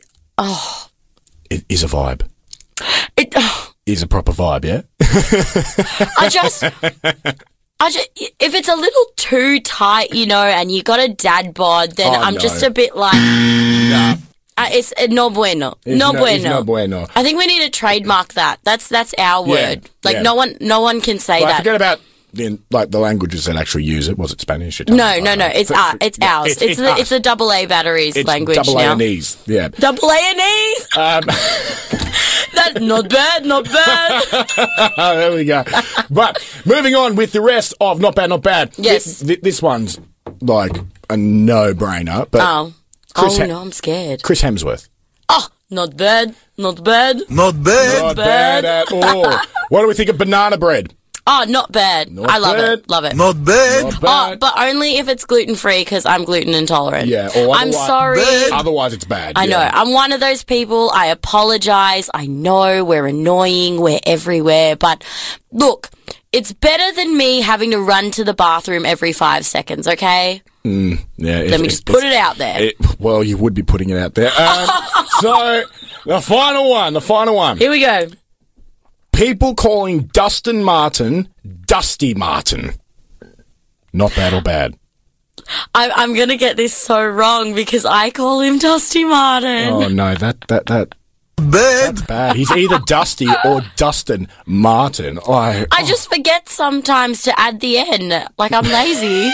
[SPEAKER 2] It is a vibe.
[SPEAKER 3] it,
[SPEAKER 2] Is a proper vibe. Yeah.
[SPEAKER 3] I just, I just, if it's a little too tight, you know, and you got a dad bod, then
[SPEAKER 2] Oh,
[SPEAKER 3] I'm
[SPEAKER 2] no.
[SPEAKER 3] just a bit like,
[SPEAKER 2] Nah.
[SPEAKER 3] uh, it's uh, no bueno,
[SPEAKER 2] It's
[SPEAKER 3] no,
[SPEAKER 2] no-
[SPEAKER 3] bueno.
[SPEAKER 2] it's no bueno.
[SPEAKER 3] I think we need to trademark that. That's that's our
[SPEAKER 2] Yeah,
[SPEAKER 3] word. Like
[SPEAKER 2] yeah.
[SPEAKER 3] no one, no one can say
[SPEAKER 2] Like,
[SPEAKER 3] that.
[SPEAKER 2] forget about the, like the languages that actually use it. Was it Spanish?
[SPEAKER 3] no, no, no. It's
[SPEAKER 2] For-
[SPEAKER 3] uh,
[SPEAKER 2] for-
[SPEAKER 3] it's
[SPEAKER 2] yeah,
[SPEAKER 3] ours.
[SPEAKER 2] It's,
[SPEAKER 3] It's
[SPEAKER 2] it's
[SPEAKER 3] the
[SPEAKER 2] us.
[SPEAKER 3] it's a double A batteries
[SPEAKER 2] It's
[SPEAKER 3] language
[SPEAKER 2] double
[SPEAKER 3] now.
[SPEAKER 2] A and E's. Yeah.
[SPEAKER 3] Double A and E's.
[SPEAKER 2] Um,
[SPEAKER 3] That's not bad, not bad.
[SPEAKER 2] there we go. But moving on with the rest of Not Bad, Not Bad.
[SPEAKER 3] Yes.
[SPEAKER 2] Thi- thi- this one's like a no-brainer. But
[SPEAKER 3] Oh,
[SPEAKER 2] Chris
[SPEAKER 3] oh
[SPEAKER 2] Hem-
[SPEAKER 3] no, I'm scared.
[SPEAKER 2] Chris Hemsworth.
[SPEAKER 3] Oh, not bad, not bad.
[SPEAKER 4] Not bad.
[SPEAKER 2] Not
[SPEAKER 3] bad.
[SPEAKER 2] bad at all. What do we think of banana bread?
[SPEAKER 3] Oh, not bad.
[SPEAKER 2] Not
[SPEAKER 3] I love
[SPEAKER 2] bad.
[SPEAKER 3] it, love it.
[SPEAKER 4] Not bad.
[SPEAKER 2] Not
[SPEAKER 3] Oh,
[SPEAKER 2] bad.
[SPEAKER 3] but only if it's gluten free because I'm gluten intolerant.
[SPEAKER 2] Yeah, or
[SPEAKER 3] I'm
[SPEAKER 2] otherwise-
[SPEAKER 3] sorry.
[SPEAKER 4] Bad.
[SPEAKER 2] Otherwise, it's bad.
[SPEAKER 3] I know.
[SPEAKER 2] yeah.
[SPEAKER 3] I'm one of those people. I apologize. I know we're annoying. We're everywhere. But look, it's better than me having to run to the bathroom every five seconds, okay?
[SPEAKER 2] Yeah,
[SPEAKER 3] Let
[SPEAKER 2] it's-
[SPEAKER 3] me
[SPEAKER 2] it's-
[SPEAKER 3] just put
[SPEAKER 2] it's-
[SPEAKER 3] it out there.
[SPEAKER 2] It, well, you would be putting it out there. Um, so, the final one, the final one.
[SPEAKER 3] Here we go.
[SPEAKER 2] People calling Dustin Martin Dusty Martin. Not bad or bad.
[SPEAKER 3] I, I'm going to get this so wrong because I call him Dusty Martin.
[SPEAKER 2] Oh no, that that that
[SPEAKER 4] Bad.
[SPEAKER 2] bad. He's either Dusty or Dustin Martin. I
[SPEAKER 3] I just forget sometimes to add the N. Like, I'm lazy.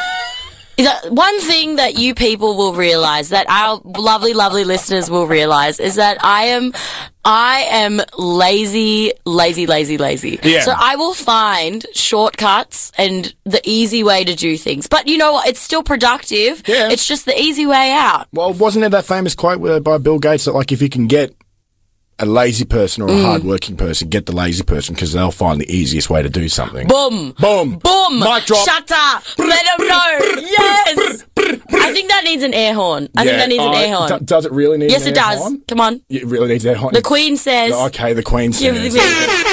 [SPEAKER 3] The one thing that you people will realize, that our lovely, lovely listeners will realize, is that I am, I am lazy, lazy, lazy, lazy.
[SPEAKER 2] Yeah.
[SPEAKER 3] So I will find shortcuts and the easy way to do things. But you know what? It's still productive.
[SPEAKER 2] Yeah.
[SPEAKER 3] It's just the easy way out.
[SPEAKER 2] well, wasn't there that famous quote uh, by Bill Gates that like if you can get a lazy person or a
[SPEAKER 3] Mm.
[SPEAKER 2] hard-working person, get the lazy person because they'll find the easiest way to do something.
[SPEAKER 3] Boom.
[SPEAKER 2] Boom.
[SPEAKER 3] Boom!
[SPEAKER 2] Mic drop.
[SPEAKER 3] Shut up! Let them know! Yes! I think that needs an air horn. I think that needs an
[SPEAKER 2] Oh,
[SPEAKER 3] air horn.
[SPEAKER 2] d- does it really need
[SPEAKER 3] yes,
[SPEAKER 2] an
[SPEAKER 3] it
[SPEAKER 2] air
[SPEAKER 3] does.
[SPEAKER 2] horn?
[SPEAKER 3] Come on.
[SPEAKER 2] It really needs an air horn.
[SPEAKER 3] The Queen says...
[SPEAKER 2] Okay, the Queen
[SPEAKER 3] Give
[SPEAKER 2] says.
[SPEAKER 3] the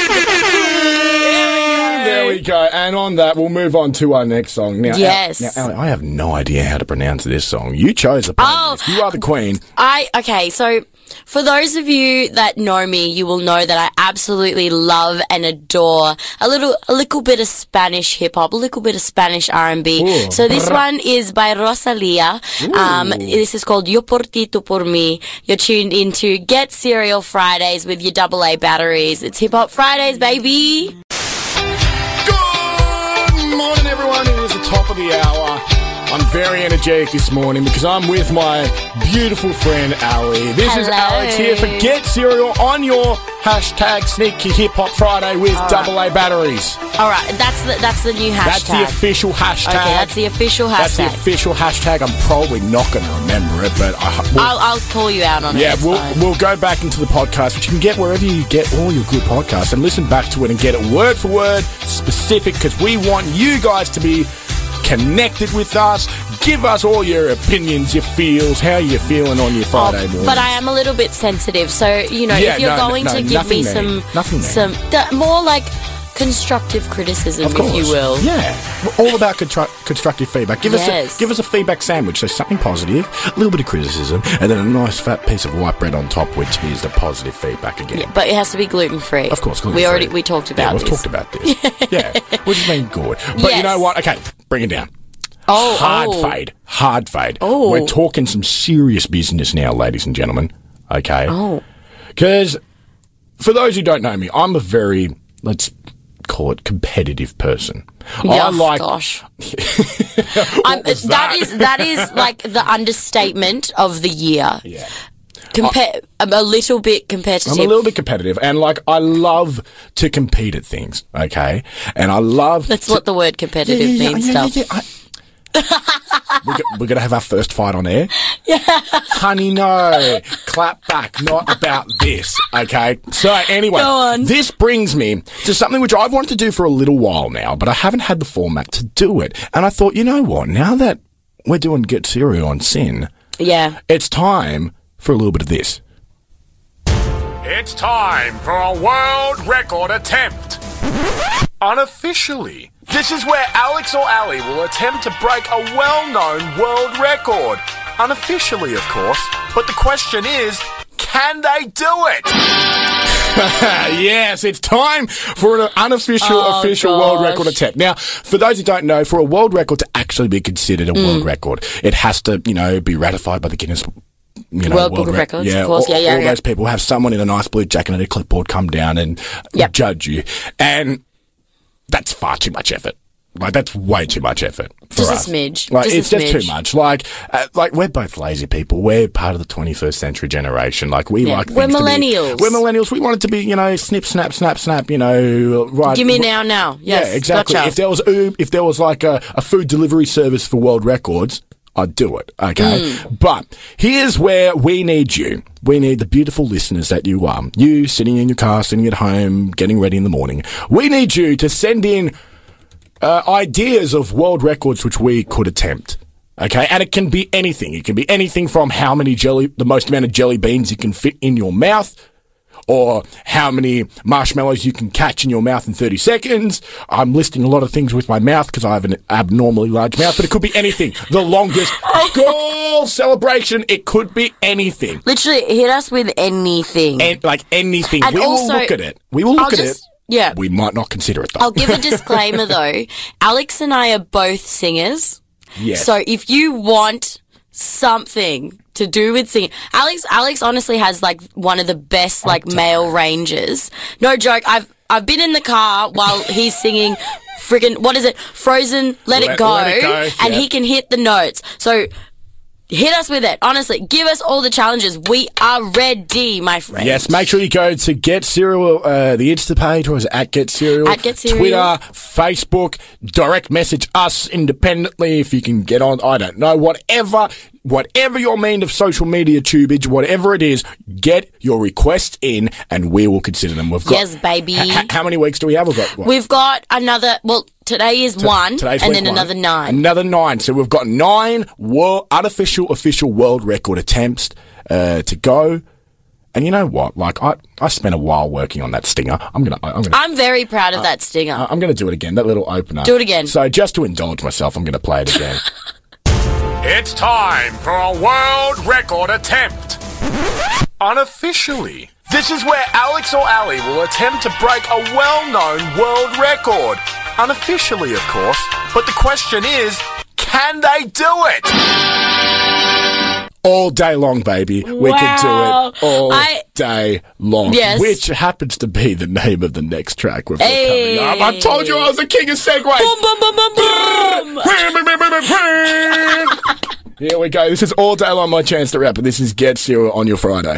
[SPEAKER 2] There we go. And on that, we'll move on to our next song. Now,
[SPEAKER 3] Yes.
[SPEAKER 2] Now, Ali, I have no idea how to pronounce this song. You chose the
[SPEAKER 3] Oh.
[SPEAKER 2] You are the Queen.
[SPEAKER 3] I okay, so for those of you that know me, you will know that I absolutely love and adore a little a little bit of Spanish hip hop, a little bit of Spanish R and B.
[SPEAKER 2] Ooh.
[SPEAKER 3] So this one is by Rosalia. Um, this is called Yo por ti, tú por mí. You're tuned into Get Serial Fridays with your double A batteries. It's Hip Hop Fridays, baby.
[SPEAKER 2] Good morning, everyone. It is the top of the hour. I'm very energetic this morning because I'm with my beautiful friend Ali. This is
[SPEAKER 3] Hello.
[SPEAKER 2] Alex here for Get Serial on your hashtag Sneaky Hip Hop Friday with double A batteries.
[SPEAKER 3] All right, that's the that's the new hashtag.
[SPEAKER 2] That's the official hashtag.
[SPEAKER 3] Okay, that's the official
[SPEAKER 2] That's the
[SPEAKER 3] hashtag.
[SPEAKER 2] official hashtag. I'm probably not going to remember it, but I, we'll,
[SPEAKER 3] I'll I'll call you out on it.
[SPEAKER 2] yeah,
[SPEAKER 3] it's
[SPEAKER 2] we'll
[SPEAKER 3] fine.
[SPEAKER 2] we'll go back into the podcast, which you can get wherever you get all your good podcasts, and listen back to it and get it word for word specific because we want you guys to be connected with us. Give us all your opinions, your feels, how you're feeling on your Friday
[SPEAKER 3] Oh,
[SPEAKER 2] morning.
[SPEAKER 3] but I am a little bit sensitive, so you know,
[SPEAKER 2] Yeah,
[SPEAKER 3] if you're
[SPEAKER 2] no,
[SPEAKER 3] going
[SPEAKER 2] no,
[SPEAKER 3] to
[SPEAKER 2] no,
[SPEAKER 3] give me
[SPEAKER 2] nothing there.
[SPEAKER 3] some,
[SPEAKER 2] Nothing there.
[SPEAKER 3] some the, more like constructive criticism,
[SPEAKER 2] Of course.
[SPEAKER 3] if you will.
[SPEAKER 2] Yeah. We're all about constru- constructive feedback. Give us
[SPEAKER 3] Yes.
[SPEAKER 2] a, give us a feedback sandwich. So something positive, a little bit of criticism, and then a nice fat piece of white bread on top, which is the positive feedback again.
[SPEAKER 3] Yeah, but it has to be gluten free.
[SPEAKER 2] Of course,
[SPEAKER 3] we already we talked about
[SPEAKER 2] yeah, we've
[SPEAKER 3] this.
[SPEAKER 2] talked about this. Yeah, which has been good. But you
[SPEAKER 3] Yes.
[SPEAKER 2] know what? Okay, bring it down.
[SPEAKER 3] Oh,
[SPEAKER 2] Hard
[SPEAKER 3] oh.
[SPEAKER 2] fade. Hard fade.
[SPEAKER 3] Oh.
[SPEAKER 2] We're talking some serious business now, ladies and gentlemen. Okay?
[SPEAKER 3] Oh.
[SPEAKER 2] Because for those who don't know me, I'm a very, let's call it, competitive person.
[SPEAKER 3] Yeah,
[SPEAKER 2] I like.
[SPEAKER 3] gosh.
[SPEAKER 2] What
[SPEAKER 3] I'm,
[SPEAKER 2] was
[SPEAKER 3] that is that is like the understatement of the year.
[SPEAKER 2] Yeah.
[SPEAKER 3] Compa- I'm a little bit competitive.
[SPEAKER 2] I'm a little bit competitive, and like I love to compete at things. Okay, and I love.
[SPEAKER 3] That's
[SPEAKER 2] to-
[SPEAKER 3] what the word competitive
[SPEAKER 2] Yeah, yeah, yeah,
[SPEAKER 3] means.
[SPEAKER 2] yeah, yeah,
[SPEAKER 3] stuff.
[SPEAKER 2] yeah, I- we're, go- we're gonna have our first fight on air. Yeah, honey, no, clap back. Not about this. Okay. So anyway,
[SPEAKER 3] Go on.
[SPEAKER 2] this brings me to something which I've wanted to do for a little while now, but I haven't had the format to do it. And I thought, you know what? Now that we're doing Get Serial on Sin,
[SPEAKER 3] Yeah.
[SPEAKER 2] it's time for a little bit of this. It's time for a world record attempt. Unofficially. This is where Alex or Ali will attempt to break a well-known world record. Unofficially, of course. But the question is, can they do it? Yes, it's time for an unofficial,
[SPEAKER 3] Oh,
[SPEAKER 2] official world
[SPEAKER 3] gosh.
[SPEAKER 2] record attempt. Now, for those who don't know, for a world record to actually be considered a
[SPEAKER 3] Mm.
[SPEAKER 2] world record, it has to, you know, be ratified by the Guinness. You know,
[SPEAKER 3] World Book of
[SPEAKER 2] Rec-
[SPEAKER 3] Records,
[SPEAKER 2] yeah,
[SPEAKER 3] of course.
[SPEAKER 2] All,
[SPEAKER 3] Yeah, yeah,
[SPEAKER 2] all
[SPEAKER 3] yeah.
[SPEAKER 2] those people have someone in a nice blue jacket and a clipboard come down and
[SPEAKER 3] Yep.
[SPEAKER 2] judge you, and that's far too much effort. Like, that's way too much effort for
[SPEAKER 3] Just a
[SPEAKER 2] us.
[SPEAKER 3] smidge.
[SPEAKER 2] Like,
[SPEAKER 3] Just a
[SPEAKER 2] it's just too
[SPEAKER 3] smidge.
[SPEAKER 2] much. Like, uh, like we're both lazy people. We're part of the twenty-first century generation. Like, we
[SPEAKER 3] Yeah.
[SPEAKER 2] like
[SPEAKER 3] We're
[SPEAKER 2] things to be-
[SPEAKER 3] millennials.
[SPEAKER 2] we're millennials. We want it to be, you know, snip, snap, snap, snap. You know, right.
[SPEAKER 3] Give me now, now. Yes,
[SPEAKER 2] yeah, exactly.
[SPEAKER 3] gotcha.
[SPEAKER 2] If there was Uber, if there was like a, a food delivery service for world records, I'd do it. Okay,
[SPEAKER 3] Mm.
[SPEAKER 2] but here's where we need you. We need the beautiful listeners that you are. You sitting in your car, sitting at home, getting ready in the morning. We need you to send in uh, ideas of world records which we could attempt. Okay, and it can be anything. It can be anything from how many jelly, the most amount of jelly beans you can fit in your mouth, or how many marshmallows you can catch in your mouth in thirty seconds. I'm listing a lot of things with my mouth because I have an abnormally large mouth, but it could be anything. The longest goal celebration, it could be anything.
[SPEAKER 3] Literally, hit us with anything.
[SPEAKER 2] And like anything.
[SPEAKER 3] And
[SPEAKER 2] we
[SPEAKER 3] also-
[SPEAKER 2] will look at it. We will look
[SPEAKER 3] I'll
[SPEAKER 2] at
[SPEAKER 3] just-
[SPEAKER 2] it.
[SPEAKER 3] yeah.
[SPEAKER 2] We might not consider it though.
[SPEAKER 3] I'll give a disclaimer though. Alex and I are both singers.
[SPEAKER 2] Yes.
[SPEAKER 3] So if you want something to do with singing, Alex, Alex honestly has like one of the best like male ranges. No joke. I've I've been in the car while he's singing friggin' what is it? Frozen, Let,
[SPEAKER 2] Let-
[SPEAKER 3] It Go,
[SPEAKER 2] Let It Go,
[SPEAKER 3] and
[SPEAKER 2] yeah.
[SPEAKER 3] he can hit the notes. So hit us with it. Honestly, give us all the challenges. We are ready, my friend.
[SPEAKER 2] Yes, make sure you go to Get Cereal, uh, the Insta page, or is it at Get Cereal?
[SPEAKER 3] At Get Cereal.
[SPEAKER 2] Twitter, Facebook, direct message us independently if you can get on, I don't know, whatever, whatever your mean of social media tubage, whatever it is, get your requests in and we will consider them. We've got,
[SPEAKER 3] Yes, baby.
[SPEAKER 2] H- h- how many weeks do we have? We've got, what?
[SPEAKER 3] We've got another. Well, today is one,
[SPEAKER 2] Today's
[SPEAKER 3] and
[SPEAKER 2] week
[SPEAKER 3] then
[SPEAKER 2] one.
[SPEAKER 3] another nine.
[SPEAKER 2] Another nine. So we've got nine world, unofficial, official world record attempts uh, to go. And you know what? Like I, I spent a while working on that stinger. I'm gonna, I'm gonna,
[SPEAKER 3] I'm very proud of that stinger.
[SPEAKER 2] I'm gonna do it again. That little opener.
[SPEAKER 3] Do it again.
[SPEAKER 2] So just to indulge myself, I'm gonna play it again. It's time for a world record attempt. Unofficially. This is where Alex or Ali will attempt to break a well-known world record. Unofficially, of course. But the question is, can they do it? All day long, baby. We can do
[SPEAKER 3] Wow.
[SPEAKER 2] it all
[SPEAKER 3] I-
[SPEAKER 2] day long.
[SPEAKER 3] Yes.
[SPEAKER 2] Which happens to be the name of the next track we've got
[SPEAKER 3] Hey.
[SPEAKER 2] coming up. I told you I was the king of segways.
[SPEAKER 3] Boom, boom, boom, boom, boom.
[SPEAKER 2] Here we go. This is All Day Long, my chance to rap, and this is Get Cereal on your Friday.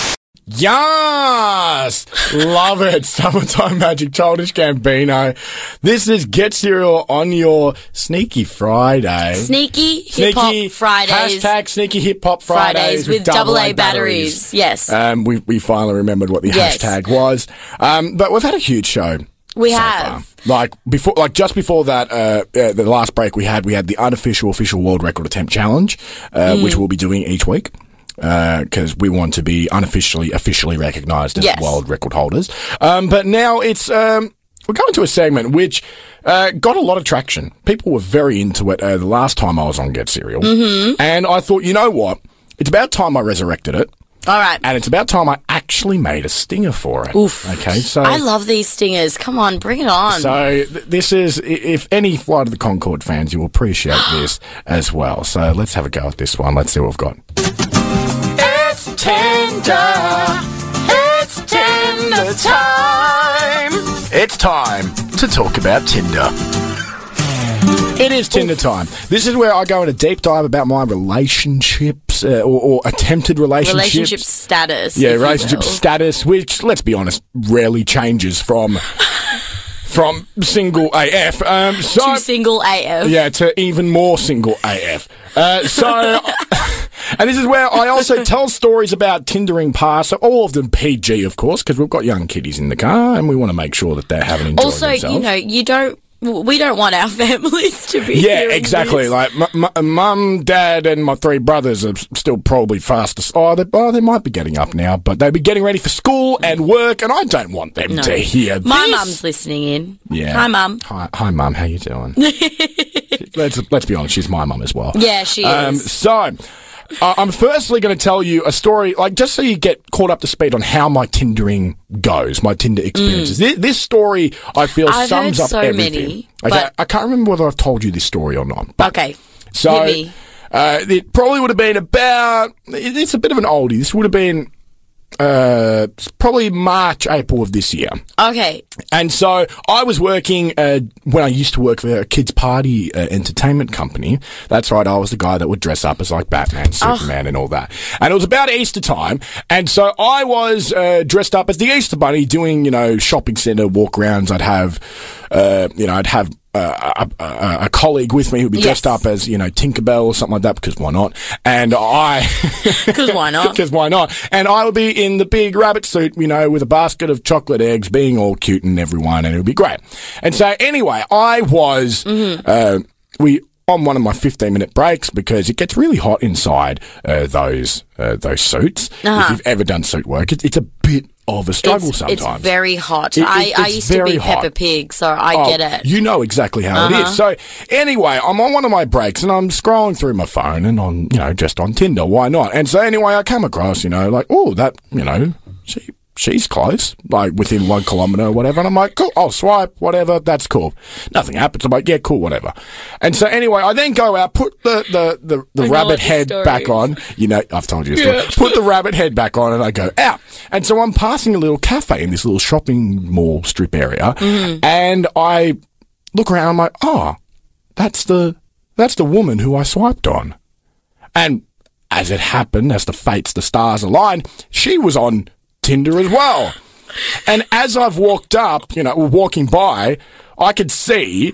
[SPEAKER 2] Yes! Love it. Summertime Magic, Childish Gambino. This is Get Cereal on your Sneaky Friday.
[SPEAKER 3] Sneaky Hip Hop
[SPEAKER 2] Sneaky
[SPEAKER 3] Fridays.
[SPEAKER 2] Hashtag Sneaky Hip Hop Fridays,
[SPEAKER 3] Fridays with double A batteries. Yes.
[SPEAKER 2] Um, we, we finally remembered what the
[SPEAKER 3] Yes.
[SPEAKER 2] hashtag was. Um, but we've had a huge show.
[SPEAKER 3] We
[SPEAKER 2] so
[SPEAKER 3] have.
[SPEAKER 2] far. Like before, like just before that, uh, uh, the last break we had, we had the unofficial official world record attempt challenge, uh,
[SPEAKER 3] Mm.
[SPEAKER 2] which we'll be doing each week. Because we want to be unofficially, officially recognised as
[SPEAKER 3] Yes.
[SPEAKER 2] world record holders. Um, but now it's, um, we're going to a segment which uh, got a lot of traction. People were very into it uh, the last time I was on Get Cereal. Mm-hmm. And I thought, you know what? It's about time I resurrected it.
[SPEAKER 3] All right.
[SPEAKER 2] And it's about time I actually made a stinger for it.
[SPEAKER 3] Oof.
[SPEAKER 2] Okay, so
[SPEAKER 3] I love these stingers. Come on, bring it on.
[SPEAKER 2] so th- this is, i- if any Flight of the Conchord fans, you will appreciate this as well. So let's have a go at this one. Let's see what we've got. It's Tinder. It's Tinder time. It's time to talk about Tinder. It is Tinder time. This is where I go in a deep dive about my relationships uh, or, or attempted relationships.
[SPEAKER 3] Relationship status.
[SPEAKER 2] Yeah,
[SPEAKER 3] if you
[SPEAKER 2] relationship
[SPEAKER 3] will.
[SPEAKER 2] status, which, let's be honest, rarely changes from from single A F. Um, so,
[SPEAKER 3] Too single A F.
[SPEAKER 2] yeah, to even more single A F. Uh, so, and this is where I also tell stories about Tindering past, so all of them P G, of course, because we've got young kiddies in the car, and we want to make sure that they're having enjoyed
[SPEAKER 3] Also,
[SPEAKER 2] themselves.
[SPEAKER 3] you know, you don't. We don't want our families to be.
[SPEAKER 2] Yeah,
[SPEAKER 3] hearing
[SPEAKER 2] exactly.
[SPEAKER 3] this.
[SPEAKER 2] Like, m- m- mum, dad, and my three brothers are s- still probably fast asleep. Oh, they, oh, they might be getting up now, but they'd be getting ready for school and work, and I don't want them
[SPEAKER 3] No.
[SPEAKER 2] to hear
[SPEAKER 3] My
[SPEAKER 2] this.
[SPEAKER 3] mum's listening in.
[SPEAKER 2] Yeah.
[SPEAKER 3] Hi, mum.
[SPEAKER 2] Hi, hi, mum. How you doing? let's let's be honest. She's my mum as well.
[SPEAKER 3] Yeah, she
[SPEAKER 2] Um,
[SPEAKER 3] is.
[SPEAKER 2] so, uh, I'm firstly going to tell you a story, like just so you get caught up to speed on how my Tindering goes, my Tinder experiences. Mm. This, this story, I feel,
[SPEAKER 3] I've
[SPEAKER 2] sums
[SPEAKER 3] heard
[SPEAKER 2] up
[SPEAKER 3] so
[SPEAKER 2] everything.
[SPEAKER 3] Many,
[SPEAKER 2] okay,
[SPEAKER 3] but...
[SPEAKER 2] I can't remember whether I've told you this story or not. But,
[SPEAKER 3] okay,
[SPEAKER 2] so,
[SPEAKER 3] hit me.
[SPEAKER 2] Uh, it probably would have been about, it's a bit of an oldie. This would have been uh, probably March, April of this year.
[SPEAKER 3] Okay.
[SPEAKER 2] And so I was working uh, when I used to work for a kids' party uh, entertainment company. That's right, I was the guy that would dress up as like Batman, Superman, oh. and all that. And it was about Easter time, and so I was uh, dressed up as the Easter Bunny, doing you know shopping centre walk rounds. I'd have, uh, you know, I'd have. Uh, a, a, a colleague with me who'd be dressed yes. up as, you know, Tinkerbell or something like that, because why not? And I...
[SPEAKER 3] Because why not?
[SPEAKER 2] Because why not? And I would be in the big rabbit suit, you know, with a basket of chocolate eggs, being all cute and everyone, and it would be great. And so, anyway, I was... Mm-hmm. Uh, we... on one of my fifteen minute breaks, because it gets really hot inside uh, those uh, those suits. Uh-huh. If you've ever done suit work, it, it's a bit of a struggle
[SPEAKER 3] it's,
[SPEAKER 2] sometimes.
[SPEAKER 3] It's very hot.
[SPEAKER 2] It, it,
[SPEAKER 3] I, I used to be
[SPEAKER 2] hot.
[SPEAKER 3] Peppa Pig, so I
[SPEAKER 2] oh,
[SPEAKER 3] get it.
[SPEAKER 2] You know exactly how uh-huh. it is. So anyway, I'm on one of my breaks and I'm scrolling through my phone and on, you know, just on Tinder. Why not? And so anyway, I come across, you know, like, oh, that, you know, she... she's close, like within one kilometre or whatever. And I'm like, cool, I'll swipe, whatever, that's cool. Nothing happens. I'm like, yeah, cool, whatever. And so anyway, I then go out, put the, the, the, the rabbit head back on. You know, I've told you a story. Yeah. Put the rabbit head back on and I go out. And so I'm passing a little cafe in this little shopping mall strip area. Mm-hmm. And I look around, I'm like, oh, that's the, that's the woman who I swiped on. And as it happened, as the fates, the stars aligned, she was on Tinder as well. And as I've walked up, you know, walking by, I could see,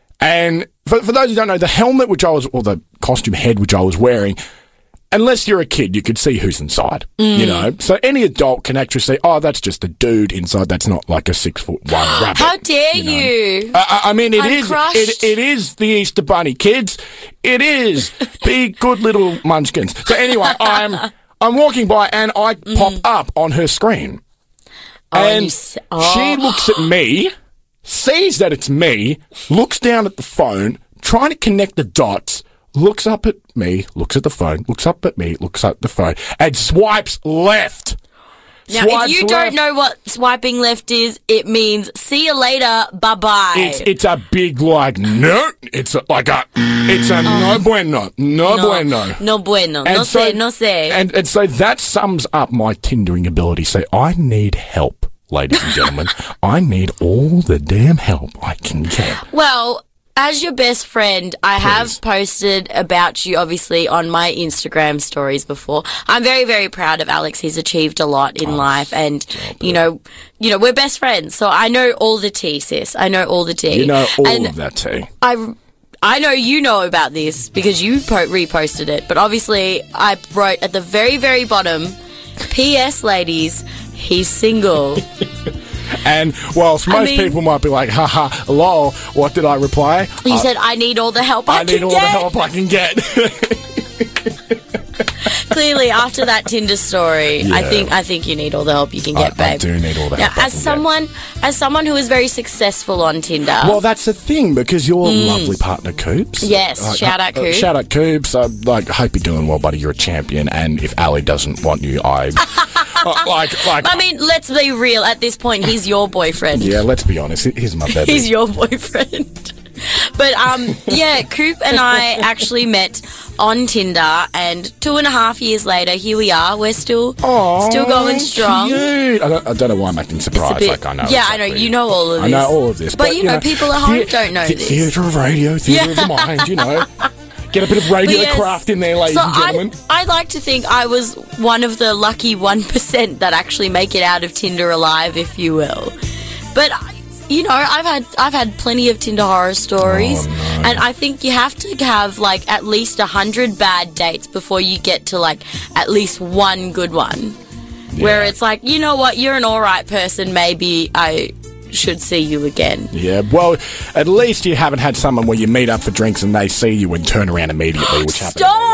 [SPEAKER 2] and for, for those who don't know, the helmet which I was, or the costume head which I was wearing, unless you're a kid, you could see who's inside, mm. you know. So any adult can actually say, oh, that's just a dude inside. That's not like a six foot one rabbit.
[SPEAKER 3] How dare
[SPEAKER 2] you? Know?
[SPEAKER 3] you?
[SPEAKER 2] I, I mean, it
[SPEAKER 3] I'm
[SPEAKER 2] is,
[SPEAKER 3] crushed.
[SPEAKER 2] it, it is the Easter Bunny, kids. It is. Be good little munchkins. So anyway, I'm... I'm walking by and I mm. pop up on her screen.
[SPEAKER 3] Oh,
[SPEAKER 2] and
[SPEAKER 3] and s- oh.
[SPEAKER 2] she looks at me, sees that it's me, looks down at the phone, trying to connect the dots, looks up at me, looks at the phone, looks up at me, looks at the phone, and swipes left.
[SPEAKER 3] Now,
[SPEAKER 2] Swipes
[SPEAKER 3] if you
[SPEAKER 2] left.
[SPEAKER 3] don't know what swiping left is, it means see you later, bye-bye.
[SPEAKER 2] It's, it's a big, like, no. It's a, like a, it's a oh. no bueno. No, no bueno.
[SPEAKER 3] No bueno.
[SPEAKER 2] And
[SPEAKER 3] no
[SPEAKER 2] so,
[SPEAKER 3] sé, no sé.
[SPEAKER 2] And, and so that sums up my Tindering ability. So I need help, ladies and gentlemen. I need all the damn help I can get.
[SPEAKER 3] Well... as your best friend, I
[SPEAKER 2] Please.
[SPEAKER 3] have posted about you, obviously, on my Instagram stories before. I'm very, very proud of Alex. He's achieved a lot in oh, life, and you know, you know, we're best friends. So I know all the tea, sis. I know all the tea.
[SPEAKER 2] You know all
[SPEAKER 3] and
[SPEAKER 2] of that tea.
[SPEAKER 3] I, I know you know about this because you po- reposted it. But obviously, I wrote at the very, very bottom, P S ladies, he's single.
[SPEAKER 2] And whilst most I mean, people might be like, haha, lol, what did I reply?
[SPEAKER 3] You
[SPEAKER 2] uh,
[SPEAKER 3] said, I need all the help I,
[SPEAKER 2] I
[SPEAKER 3] can get.
[SPEAKER 2] I need all the help I can get.
[SPEAKER 3] Clearly, after that Tinder story, yeah. I think I think you need all the help you can get,
[SPEAKER 2] I,
[SPEAKER 3] babe.
[SPEAKER 2] I do need all the
[SPEAKER 3] now,
[SPEAKER 2] help I
[SPEAKER 3] as
[SPEAKER 2] can
[SPEAKER 3] someone,
[SPEAKER 2] get.
[SPEAKER 3] As someone who is very successful on Tinder...
[SPEAKER 2] Well, that's the thing, because your mm. lovely partner, Coops...
[SPEAKER 3] Yes, uh, shout out,
[SPEAKER 2] uh,
[SPEAKER 3] Coops.
[SPEAKER 2] Shout out, Coops. I like, hope you're doing well, buddy. You're a champion, and if Ali doesn't want you, I... uh, like, like,
[SPEAKER 3] I mean, let's be real. At this point, he's your boyfriend.
[SPEAKER 2] Yeah, let's be honest. He's my baby.
[SPEAKER 3] He's your boyfriend. But, um, yeah, Coop and I actually met on Tinder, and two and a half years later, here we are. We're still
[SPEAKER 2] Aww,
[SPEAKER 3] still going strong.
[SPEAKER 2] Cute. I don't, I don't know why I'm acting surprised. Bit, like I know.
[SPEAKER 3] Yeah,
[SPEAKER 2] exactly.
[SPEAKER 3] I know. You know all of this.
[SPEAKER 2] I know all of this.
[SPEAKER 3] But,
[SPEAKER 2] but
[SPEAKER 3] you know,
[SPEAKER 2] know,
[SPEAKER 3] people at home
[SPEAKER 2] the,
[SPEAKER 3] don't know
[SPEAKER 2] the,
[SPEAKER 3] this.
[SPEAKER 2] Theatre of radio, theatre yeah. of the mind, you know. Get a bit of radio yes, craft in there, ladies
[SPEAKER 3] so
[SPEAKER 2] and gentlemen.
[SPEAKER 3] I, I like to think I was one of the lucky one percent that actually make it out of Tinder alive, if you will. But... you know, I've had I've had plenty of Tinder horror stories,
[SPEAKER 2] oh, no.
[SPEAKER 3] and I think you have to have like at least a hundred bad dates before you get to like at least one good one, yeah. where it's like, you know what, you're an all right person. Maybe I should see you again.
[SPEAKER 2] Yeah, well, at least you haven't had someone where you meet up for drinks and they see you and turn around immediately, which happens.
[SPEAKER 3] Stop.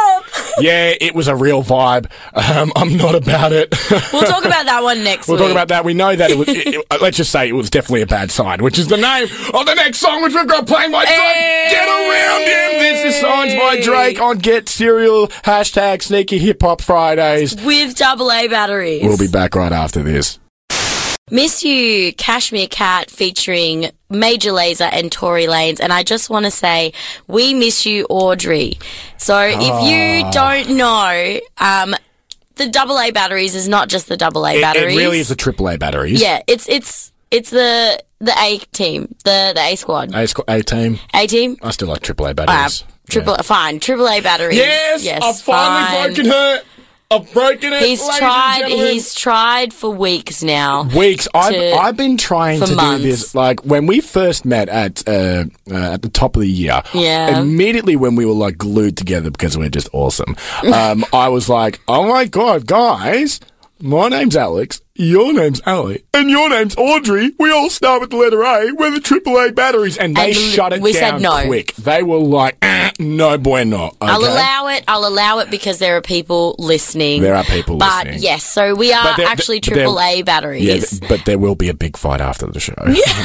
[SPEAKER 2] Yeah, it was a real vibe. Um, I'm not about it.
[SPEAKER 3] We'll talk about that one next
[SPEAKER 2] We'll
[SPEAKER 3] week.
[SPEAKER 2] talk about that. We know that it was, it, it, let's just say it was definitely a bad sign, which is the name of the next song, which we've got playing by Drake.
[SPEAKER 3] Hey!
[SPEAKER 2] Get around him. This is Signs by Drake on Get Serial, hashtag Sneaky Hip Hop Fridays.
[SPEAKER 3] With double A batteries.
[SPEAKER 2] We'll be back right after this.
[SPEAKER 3] Miss You, Cashmere Cat featuring Major Lazer and Tory Lanez. And I just want to say, we miss you, Audrey. So if you don't know, um, the double A batteries is not just the double A
[SPEAKER 2] It,
[SPEAKER 3] batteries.
[SPEAKER 2] it really is the triple A batteries.
[SPEAKER 3] Yeah, it's it's it's the the A team, the the A squad,
[SPEAKER 2] A, squ- A team.
[SPEAKER 3] A team.
[SPEAKER 2] I still like triple A
[SPEAKER 3] Uh,
[SPEAKER 2] batteries.
[SPEAKER 3] triple fine, triple A batteries.
[SPEAKER 2] Yes,
[SPEAKER 3] yes,
[SPEAKER 2] I've finally
[SPEAKER 3] fine.
[SPEAKER 2] broken her. I've broken it.
[SPEAKER 3] He's
[SPEAKER 2] ladies and
[SPEAKER 3] tried.
[SPEAKER 2] gentlemen.
[SPEAKER 3] He's tried for weeks now.
[SPEAKER 2] Weeks. I've,
[SPEAKER 3] to-
[SPEAKER 2] I've been trying
[SPEAKER 3] for
[SPEAKER 2] to
[SPEAKER 3] months.
[SPEAKER 2] do this. Like when we first met at uh, uh, at the top of the year.
[SPEAKER 3] Yeah.
[SPEAKER 2] Immediately when we were like glued together because we're just awesome. Um, I was like, oh my god, guys, my name's Alex. Your name's Ali. And your name's Audrey. We all start with the letter A. We're the triple A batteries. And they
[SPEAKER 3] And
[SPEAKER 2] shut it
[SPEAKER 3] we
[SPEAKER 2] down
[SPEAKER 3] said no.
[SPEAKER 2] quick. They were like, eh, no bueno. Okay?
[SPEAKER 3] I'll allow it. I'll allow it because there are people listening.
[SPEAKER 2] There are people
[SPEAKER 3] but
[SPEAKER 2] listening.
[SPEAKER 3] yes, so we are
[SPEAKER 2] But there-
[SPEAKER 3] actually
[SPEAKER 2] but there-
[SPEAKER 3] triple A batteries.
[SPEAKER 2] Yeah, th- but there will be a big fight after the show.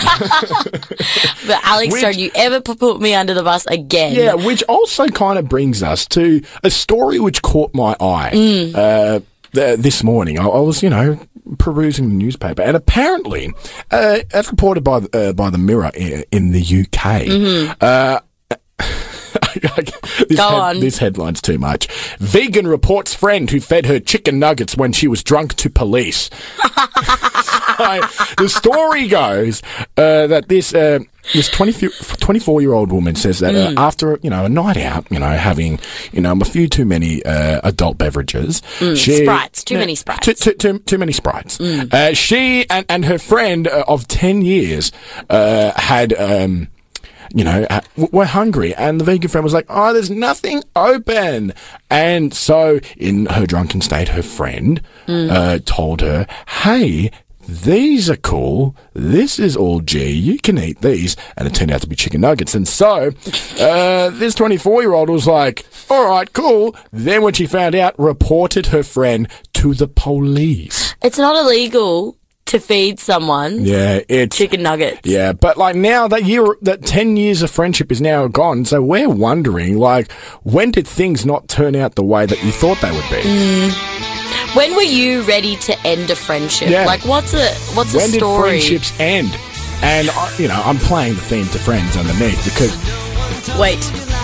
[SPEAKER 3] But Alex,
[SPEAKER 2] Which-
[SPEAKER 3] don't you ever p- put me under the bus again?
[SPEAKER 2] Yeah, which also kind of brings us to a story which caught my eye
[SPEAKER 3] Mm.
[SPEAKER 2] uh, th- this morning. I, I was, you know, perusing the newspaper, and apparently, uh, as reported by the- uh, by the Mirror in, in the U K.
[SPEAKER 3] Mm-hmm.
[SPEAKER 2] Uh, this,
[SPEAKER 3] Go on.
[SPEAKER 2] this headline's too much. Vegan reports friend who fed her chicken nuggets when she was drunk to police. So, the story goes uh, that this uh, this twenty-four year old woman says that uh, after you know a night out, you know having you know a few too many uh, adult beverages, she,
[SPEAKER 3] Sprites, too
[SPEAKER 2] Yeah,
[SPEAKER 3] many Sprites.
[SPEAKER 2] too, too, too, too many sprites. Uh, she and, and her friend uh, of ten years uh, had. Um, you know, uh, w- were hungry, and the vegan friend was like, oh, there's nothing open. And so, in her drunken state, her friend uh, told her, hey, these are cool. This is all G. You can eat these. And it turned out to be chicken nuggets. And so, uh, this twenty-four-year-old was like, all right, cool. Then when she found out, reported her friend to the police.
[SPEAKER 3] It's not illegal to feed someone
[SPEAKER 2] Yeah, it's...
[SPEAKER 3] chicken nuggets.
[SPEAKER 2] Yeah, but like now that year, that ten years of friendship is now gone. So we're wondering, like, when did things not turn out the way that you thought they would be?
[SPEAKER 3] When were you ready to end a friendship?
[SPEAKER 2] Yeah.
[SPEAKER 3] Like, what's a what's
[SPEAKER 2] When
[SPEAKER 3] a
[SPEAKER 2] did
[SPEAKER 3] story?
[SPEAKER 2] friendships end? And I, you know, I'm playing the theme to Friends underneath because
[SPEAKER 3] Wait.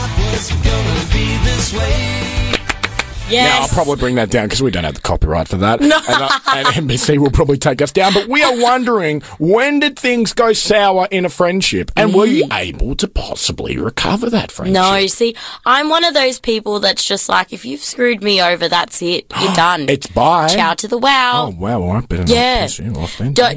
[SPEAKER 3] Yes.
[SPEAKER 2] now I'll probably bring that down because we don't have the copyright for that.
[SPEAKER 3] No.
[SPEAKER 2] And, uh, and N B C will probably take us down. But we are wondering, when did things go sour in a friendship? And were you able to possibly recover that friendship?
[SPEAKER 3] No, see, I'm one of those people that's just like, if you've screwed me over, that's it. You're done.
[SPEAKER 2] It's bye.
[SPEAKER 3] Ciao to the wow.
[SPEAKER 2] Oh, wow. All right. Better
[SPEAKER 3] Yeah.
[SPEAKER 2] not piss you off then.
[SPEAKER 3] Don't,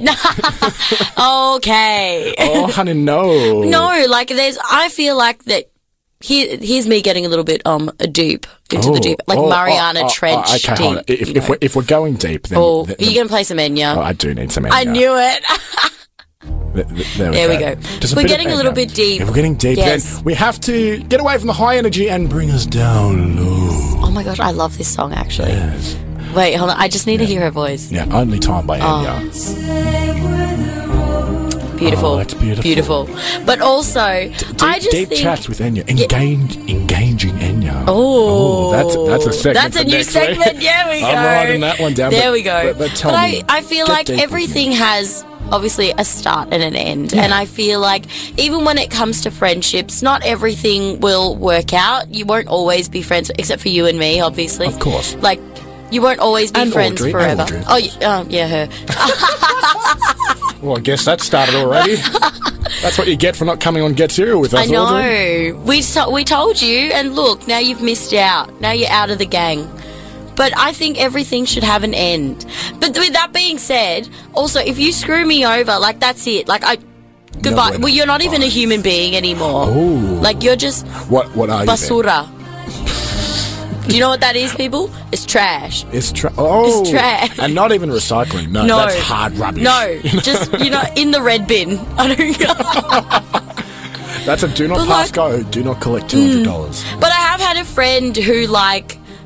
[SPEAKER 3] okay.
[SPEAKER 2] Oh, honey, no.
[SPEAKER 3] No, like there's, I feel like that. Here, here's me getting a little bit um a deep into the
[SPEAKER 2] Oh,
[SPEAKER 3] deep, like
[SPEAKER 2] oh,
[SPEAKER 3] Mariana
[SPEAKER 2] oh, oh,
[SPEAKER 3] Trench.
[SPEAKER 2] oh, okay, hold on.
[SPEAKER 3] deep,
[SPEAKER 2] If,
[SPEAKER 3] you
[SPEAKER 2] if,
[SPEAKER 3] know.
[SPEAKER 2] we're, if we're going deep, then...
[SPEAKER 3] Oh,
[SPEAKER 2] then-
[SPEAKER 3] are you gonna play some Enya?
[SPEAKER 2] oh, I do need some
[SPEAKER 3] I
[SPEAKER 2] Enya.
[SPEAKER 3] knew it.
[SPEAKER 2] Th- th- There we
[SPEAKER 3] There
[SPEAKER 2] go.
[SPEAKER 3] we go.
[SPEAKER 2] Just
[SPEAKER 3] We're
[SPEAKER 2] bit of
[SPEAKER 3] getting a little
[SPEAKER 2] Enya.
[SPEAKER 3] bit deep.
[SPEAKER 2] If we're getting deep,
[SPEAKER 3] Yes.
[SPEAKER 2] then we have to get away from the high energy and bring us down low.
[SPEAKER 3] Oh my gosh, I love this song actually.
[SPEAKER 2] Yes.
[SPEAKER 3] Wait, hold on. I just need to hear her voice.
[SPEAKER 2] Yeah, Only Time by
[SPEAKER 3] Oh.
[SPEAKER 2] Enya.
[SPEAKER 3] Beautiful.
[SPEAKER 2] Oh, that's beautiful.
[SPEAKER 3] Beautiful. But also,
[SPEAKER 2] Deep,
[SPEAKER 3] I just
[SPEAKER 2] deep
[SPEAKER 3] think
[SPEAKER 2] chats with Enya. Engage, engaging Enya.
[SPEAKER 3] Oh,
[SPEAKER 2] that's that's a segment.
[SPEAKER 3] That's a
[SPEAKER 2] for
[SPEAKER 3] new
[SPEAKER 2] next
[SPEAKER 3] segment.
[SPEAKER 2] Week.
[SPEAKER 3] Yeah, we go.
[SPEAKER 2] I'm writing that one down.
[SPEAKER 3] There
[SPEAKER 2] but-
[SPEAKER 3] we go.
[SPEAKER 2] But, but tell
[SPEAKER 3] but
[SPEAKER 2] me,
[SPEAKER 3] I, I feel
[SPEAKER 2] get
[SPEAKER 3] like
[SPEAKER 2] deep with
[SPEAKER 3] everything
[SPEAKER 2] me.
[SPEAKER 3] has obviously a start and an end. And I feel like even when it comes to friendships, not everything will work out. You won't always be friends, except for you and me, obviously.
[SPEAKER 2] Of course.
[SPEAKER 3] Like, you won't always be
[SPEAKER 2] And
[SPEAKER 3] friends
[SPEAKER 2] Audrey,
[SPEAKER 3] forever.
[SPEAKER 2] and Audrey.
[SPEAKER 3] Oh, y- oh, yeah, her.
[SPEAKER 2] Well, I guess that started already. That's what you get for not coming on Get Serial with us,
[SPEAKER 3] I know.
[SPEAKER 2] Audrey.
[SPEAKER 3] We to- we told you, and look, now you've missed out. Now you're out of the gang. But I think everything should have an end. But with that being said, also, if you screw me over, like, that's it. Like, I... Goodbye.
[SPEAKER 2] No,
[SPEAKER 3] well, you're not even a
[SPEAKER 2] goodbye.
[SPEAKER 3] human being anymore.
[SPEAKER 2] Ooh.
[SPEAKER 3] Like, you're just
[SPEAKER 2] What what are you? then?
[SPEAKER 3] basura. Do you know what that is, people? It's trash.
[SPEAKER 2] It's tra- oh,
[SPEAKER 3] It's trash.
[SPEAKER 2] and not even recycling. No,
[SPEAKER 3] No.
[SPEAKER 2] that's hard rubbish.
[SPEAKER 3] No, just, you know, in the red bin. I don't
[SPEAKER 2] That's a do not
[SPEAKER 3] But
[SPEAKER 2] pass
[SPEAKER 3] like-
[SPEAKER 2] go. Do not collect two hundred dollars.
[SPEAKER 3] But I have had a friend who, like,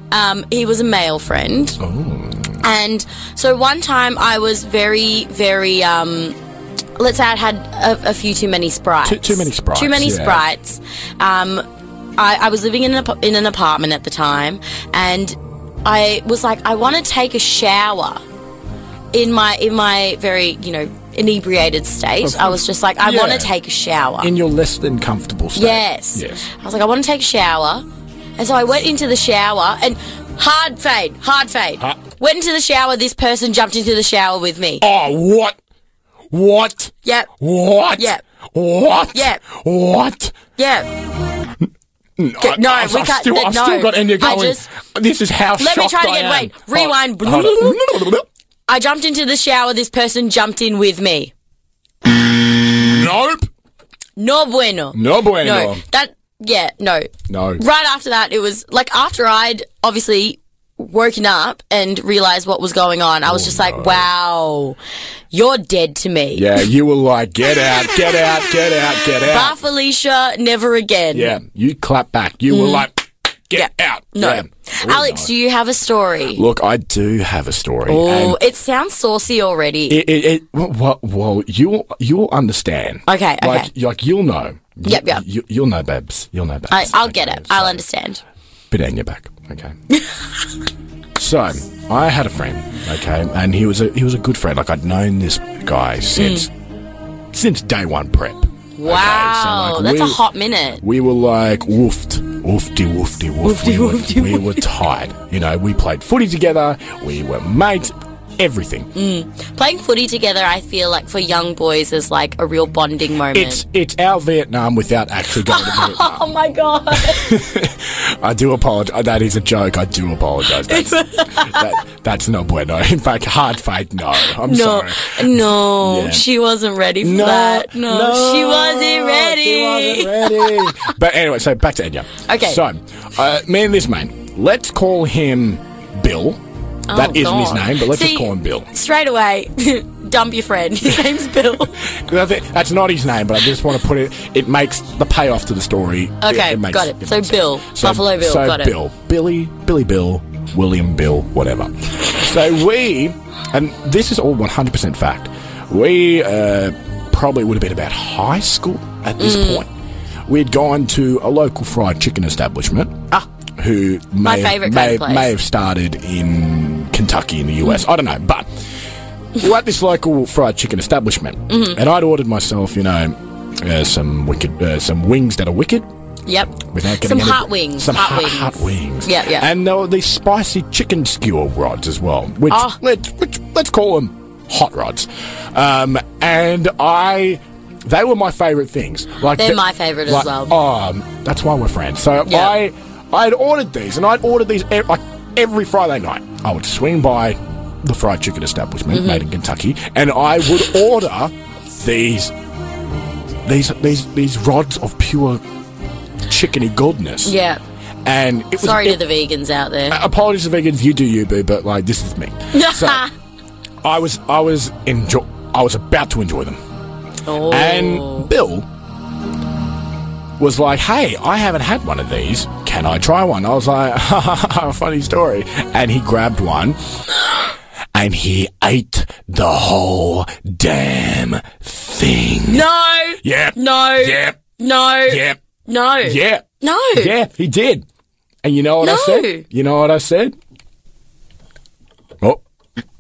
[SPEAKER 3] Um, he was a male friend.
[SPEAKER 2] Oh.
[SPEAKER 3] And so one time I was very, very, um, let's say I'd had a, a few too many sprites.
[SPEAKER 2] Too, too many sprites.
[SPEAKER 3] Too many
[SPEAKER 2] yeah.
[SPEAKER 3] sprites. Um, I, I was living in an, ap- in an apartment at the time, and I was like, I want to take a shower in my in my very, you know, inebriated state. I was just like, I
[SPEAKER 2] Yeah.
[SPEAKER 3] want to take a shower.
[SPEAKER 2] In your less than comfortable state.
[SPEAKER 3] Yes.
[SPEAKER 2] Yes.
[SPEAKER 3] I was like, I want to take a shower. And so I went into the shower, and hard fade, hard fade.
[SPEAKER 2] Huh?
[SPEAKER 3] Went into the shower, this person jumped into the shower with me.
[SPEAKER 2] Oh, what? What?
[SPEAKER 3] Yep.
[SPEAKER 2] What?
[SPEAKER 3] Yep.
[SPEAKER 2] What?
[SPEAKER 3] Yep.
[SPEAKER 2] What?
[SPEAKER 3] Yep.
[SPEAKER 2] No,
[SPEAKER 3] no,
[SPEAKER 2] I've,
[SPEAKER 3] we
[SPEAKER 2] I've
[SPEAKER 3] can't-
[SPEAKER 2] Still,
[SPEAKER 3] no,
[SPEAKER 2] I've still got Enya
[SPEAKER 3] I
[SPEAKER 2] going.
[SPEAKER 3] just-
[SPEAKER 2] this is how
[SPEAKER 3] Let me
[SPEAKER 2] shocked
[SPEAKER 3] try it
[SPEAKER 2] I
[SPEAKER 3] again.
[SPEAKER 2] am.
[SPEAKER 3] Wait, rewind.
[SPEAKER 2] Oh,
[SPEAKER 3] I jumped into the shower, this person jumped in with me.
[SPEAKER 2] nope.
[SPEAKER 3] No bueno.
[SPEAKER 2] No bueno.
[SPEAKER 3] No. That, yeah, no.
[SPEAKER 2] No.
[SPEAKER 3] Right after that, it was like after I'd obviously woken up and realised what was going on, I was just like, wow, you're dead to me.
[SPEAKER 2] Yeah, you were like, get out, get out, get out, get
[SPEAKER 3] Bar
[SPEAKER 2] out.
[SPEAKER 3] Felicia, never again.
[SPEAKER 2] Yeah, you clap back. You were like, get
[SPEAKER 3] Yeah.
[SPEAKER 2] out.
[SPEAKER 3] No.
[SPEAKER 2] Yeah. Oh,
[SPEAKER 3] Alex,
[SPEAKER 2] no.
[SPEAKER 3] do you have a story?
[SPEAKER 2] Look, I do have a story.
[SPEAKER 3] Oh,
[SPEAKER 2] and
[SPEAKER 3] it sounds saucy already.
[SPEAKER 2] It, it, it well, well, you'll you'll understand.
[SPEAKER 3] Okay, okay.
[SPEAKER 2] Like, like you'll know.
[SPEAKER 3] Yep, yep.
[SPEAKER 2] You, you'll know, babes. You'll know, babes.
[SPEAKER 3] I, I'll get
[SPEAKER 2] Okay,
[SPEAKER 3] it. I'll
[SPEAKER 2] so-
[SPEAKER 3] understand.
[SPEAKER 2] Bit on your back, okay. So, I had a friend, okay, and he was a he was a good friend. Like I'd known this guy since since day one prep.
[SPEAKER 3] Wow,
[SPEAKER 2] Okay, so like
[SPEAKER 3] that's
[SPEAKER 2] we,
[SPEAKER 3] a hot minute.
[SPEAKER 2] We were like woofed, woofty, woofty, woof.
[SPEAKER 3] Woofty,
[SPEAKER 2] we, were,
[SPEAKER 3] woofty,
[SPEAKER 2] we
[SPEAKER 3] woof.
[SPEAKER 2] were tied. You know, we played footy together. We were mates. Everything.
[SPEAKER 3] Playing footy together, I feel like for young boys is like a real bonding moment.
[SPEAKER 2] It's it's our Vietnam without actually going to Vietnam.
[SPEAKER 3] Oh my god.
[SPEAKER 2] I do apologize. That is a joke. I do apologize. That's, that, that's no bueno. In fact, hard fade. No, I'm
[SPEAKER 3] No,
[SPEAKER 2] sorry.
[SPEAKER 3] no,
[SPEAKER 2] Yeah.
[SPEAKER 3] she wasn't ready for
[SPEAKER 2] No,
[SPEAKER 3] that. No,
[SPEAKER 2] no,
[SPEAKER 3] she wasn't ready.
[SPEAKER 2] She wasn't ready. But anyway, so back to Enya.
[SPEAKER 3] Okay.
[SPEAKER 2] So, uh, me and this man, let's call him Bill. That
[SPEAKER 3] Oh,
[SPEAKER 2] isn't his
[SPEAKER 3] God.
[SPEAKER 2] name, but let's
[SPEAKER 3] See,
[SPEAKER 2] just call him Bill.
[SPEAKER 3] Straight away, dump your friend. His name's Bill.
[SPEAKER 2] That's not his name, but I just want to put it. It makes the payoff to the story.
[SPEAKER 3] Okay,
[SPEAKER 2] it makes,
[SPEAKER 3] got it. So
[SPEAKER 2] makes
[SPEAKER 3] Bill,
[SPEAKER 2] sense.
[SPEAKER 3] Buffalo Bill,
[SPEAKER 2] so
[SPEAKER 3] got it.
[SPEAKER 2] Bill, Billy, Billy Bill, William Bill, whatever. So we, and this is all one hundred percent fact. We uh, probably would have been about high school at this
[SPEAKER 3] Mm.
[SPEAKER 2] point. We'd gone to a local fried chicken establishment.
[SPEAKER 3] Ah.
[SPEAKER 2] Who
[SPEAKER 3] My
[SPEAKER 2] may,
[SPEAKER 3] favourite
[SPEAKER 2] may,
[SPEAKER 3] kind of place.
[SPEAKER 2] may have started in Kentucky in the U S. I don't know, but we're at this local fried chicken establishment,
[SPEAKER 3] Mm-hmm.
[SPEAKER 2] and I'd ordered myself, you know, uh, some wicked, uh, some wings that are wicked.
[SPEAKER 3] Yep.
[SPEAKER 2] Without getting
[SPEAKER 3] Some
[SPEAKER 2] any-
[SPEAKER 3] hot wings.
[SPEAKER 2] Some
[SPEAKER 3] hot,
[SPEAKER 2] hot,
[SPEAKER 3] wings.
[SPEAKER 2] hot wings.
[SPEAKER 3] Yeah, yeah.
[SPEAKER 2] And there were these spicy chicken skewer rods as well, which,
[SPEAKER 3] Oh.
[SPEAKER 2] let's, which let's call them hot rods. Um, and I, they were my favourite things. Like
[SPEAKER 3] They're
[SPEAKER 2] the-
[SPEAKER 3] my favourite as
[SPEAKER 2] like,
[SPEAKER 3] well.
[SPEAKER 2] Um, that's why we're friends. So
[SPEAKER 3] Yeah.
[SPEAKER 2] I, I'd ordered these, and I'd ordered these e- like every Friday night. I would swing by the fried chicken establishment
[SPEAKER 3] Mm-hmm.
[SPEAKER 2] made in Kentucky, and I would order these, these, these, these rods of pure chickeny goodness.
[SPEAKER 3] Yeah.
[SPEAKER 2] And it was
[SPEAKER 3] Sorry
[SPEAKER 2] it,
[SPEAKER 3] to the vegans out there.
[SPEAKER 2] apologies to vegans, you do you, boo, but like this is me. So I was, I was enjoy, I was about to enjoy them,
[SPEAKER 3] oh.
[SPEAKER 2] and Bill was like, "Hey, I haven't had one of these. Can I try one?" I was like, "Funny story." And he grabbed one, and he ate the whole damn thing.
[SPEAKER 3] No.
[SPEAKER 2] Yeah.
[SPEAKER 3] No.
[SPEAKER 2] Yeah.
[SPEAKER 3] No.
[SPEAKER 2] Yeah.
[SPEAKER 3] No.
[SPEAKER 2] Yeah.
[SPEAKER 3] No.
[SPEAKER 2] Yeah, he did. And you know what I
[SPEAKER 3] No.
[SPEAKER 2] said? You know what I said? Oh,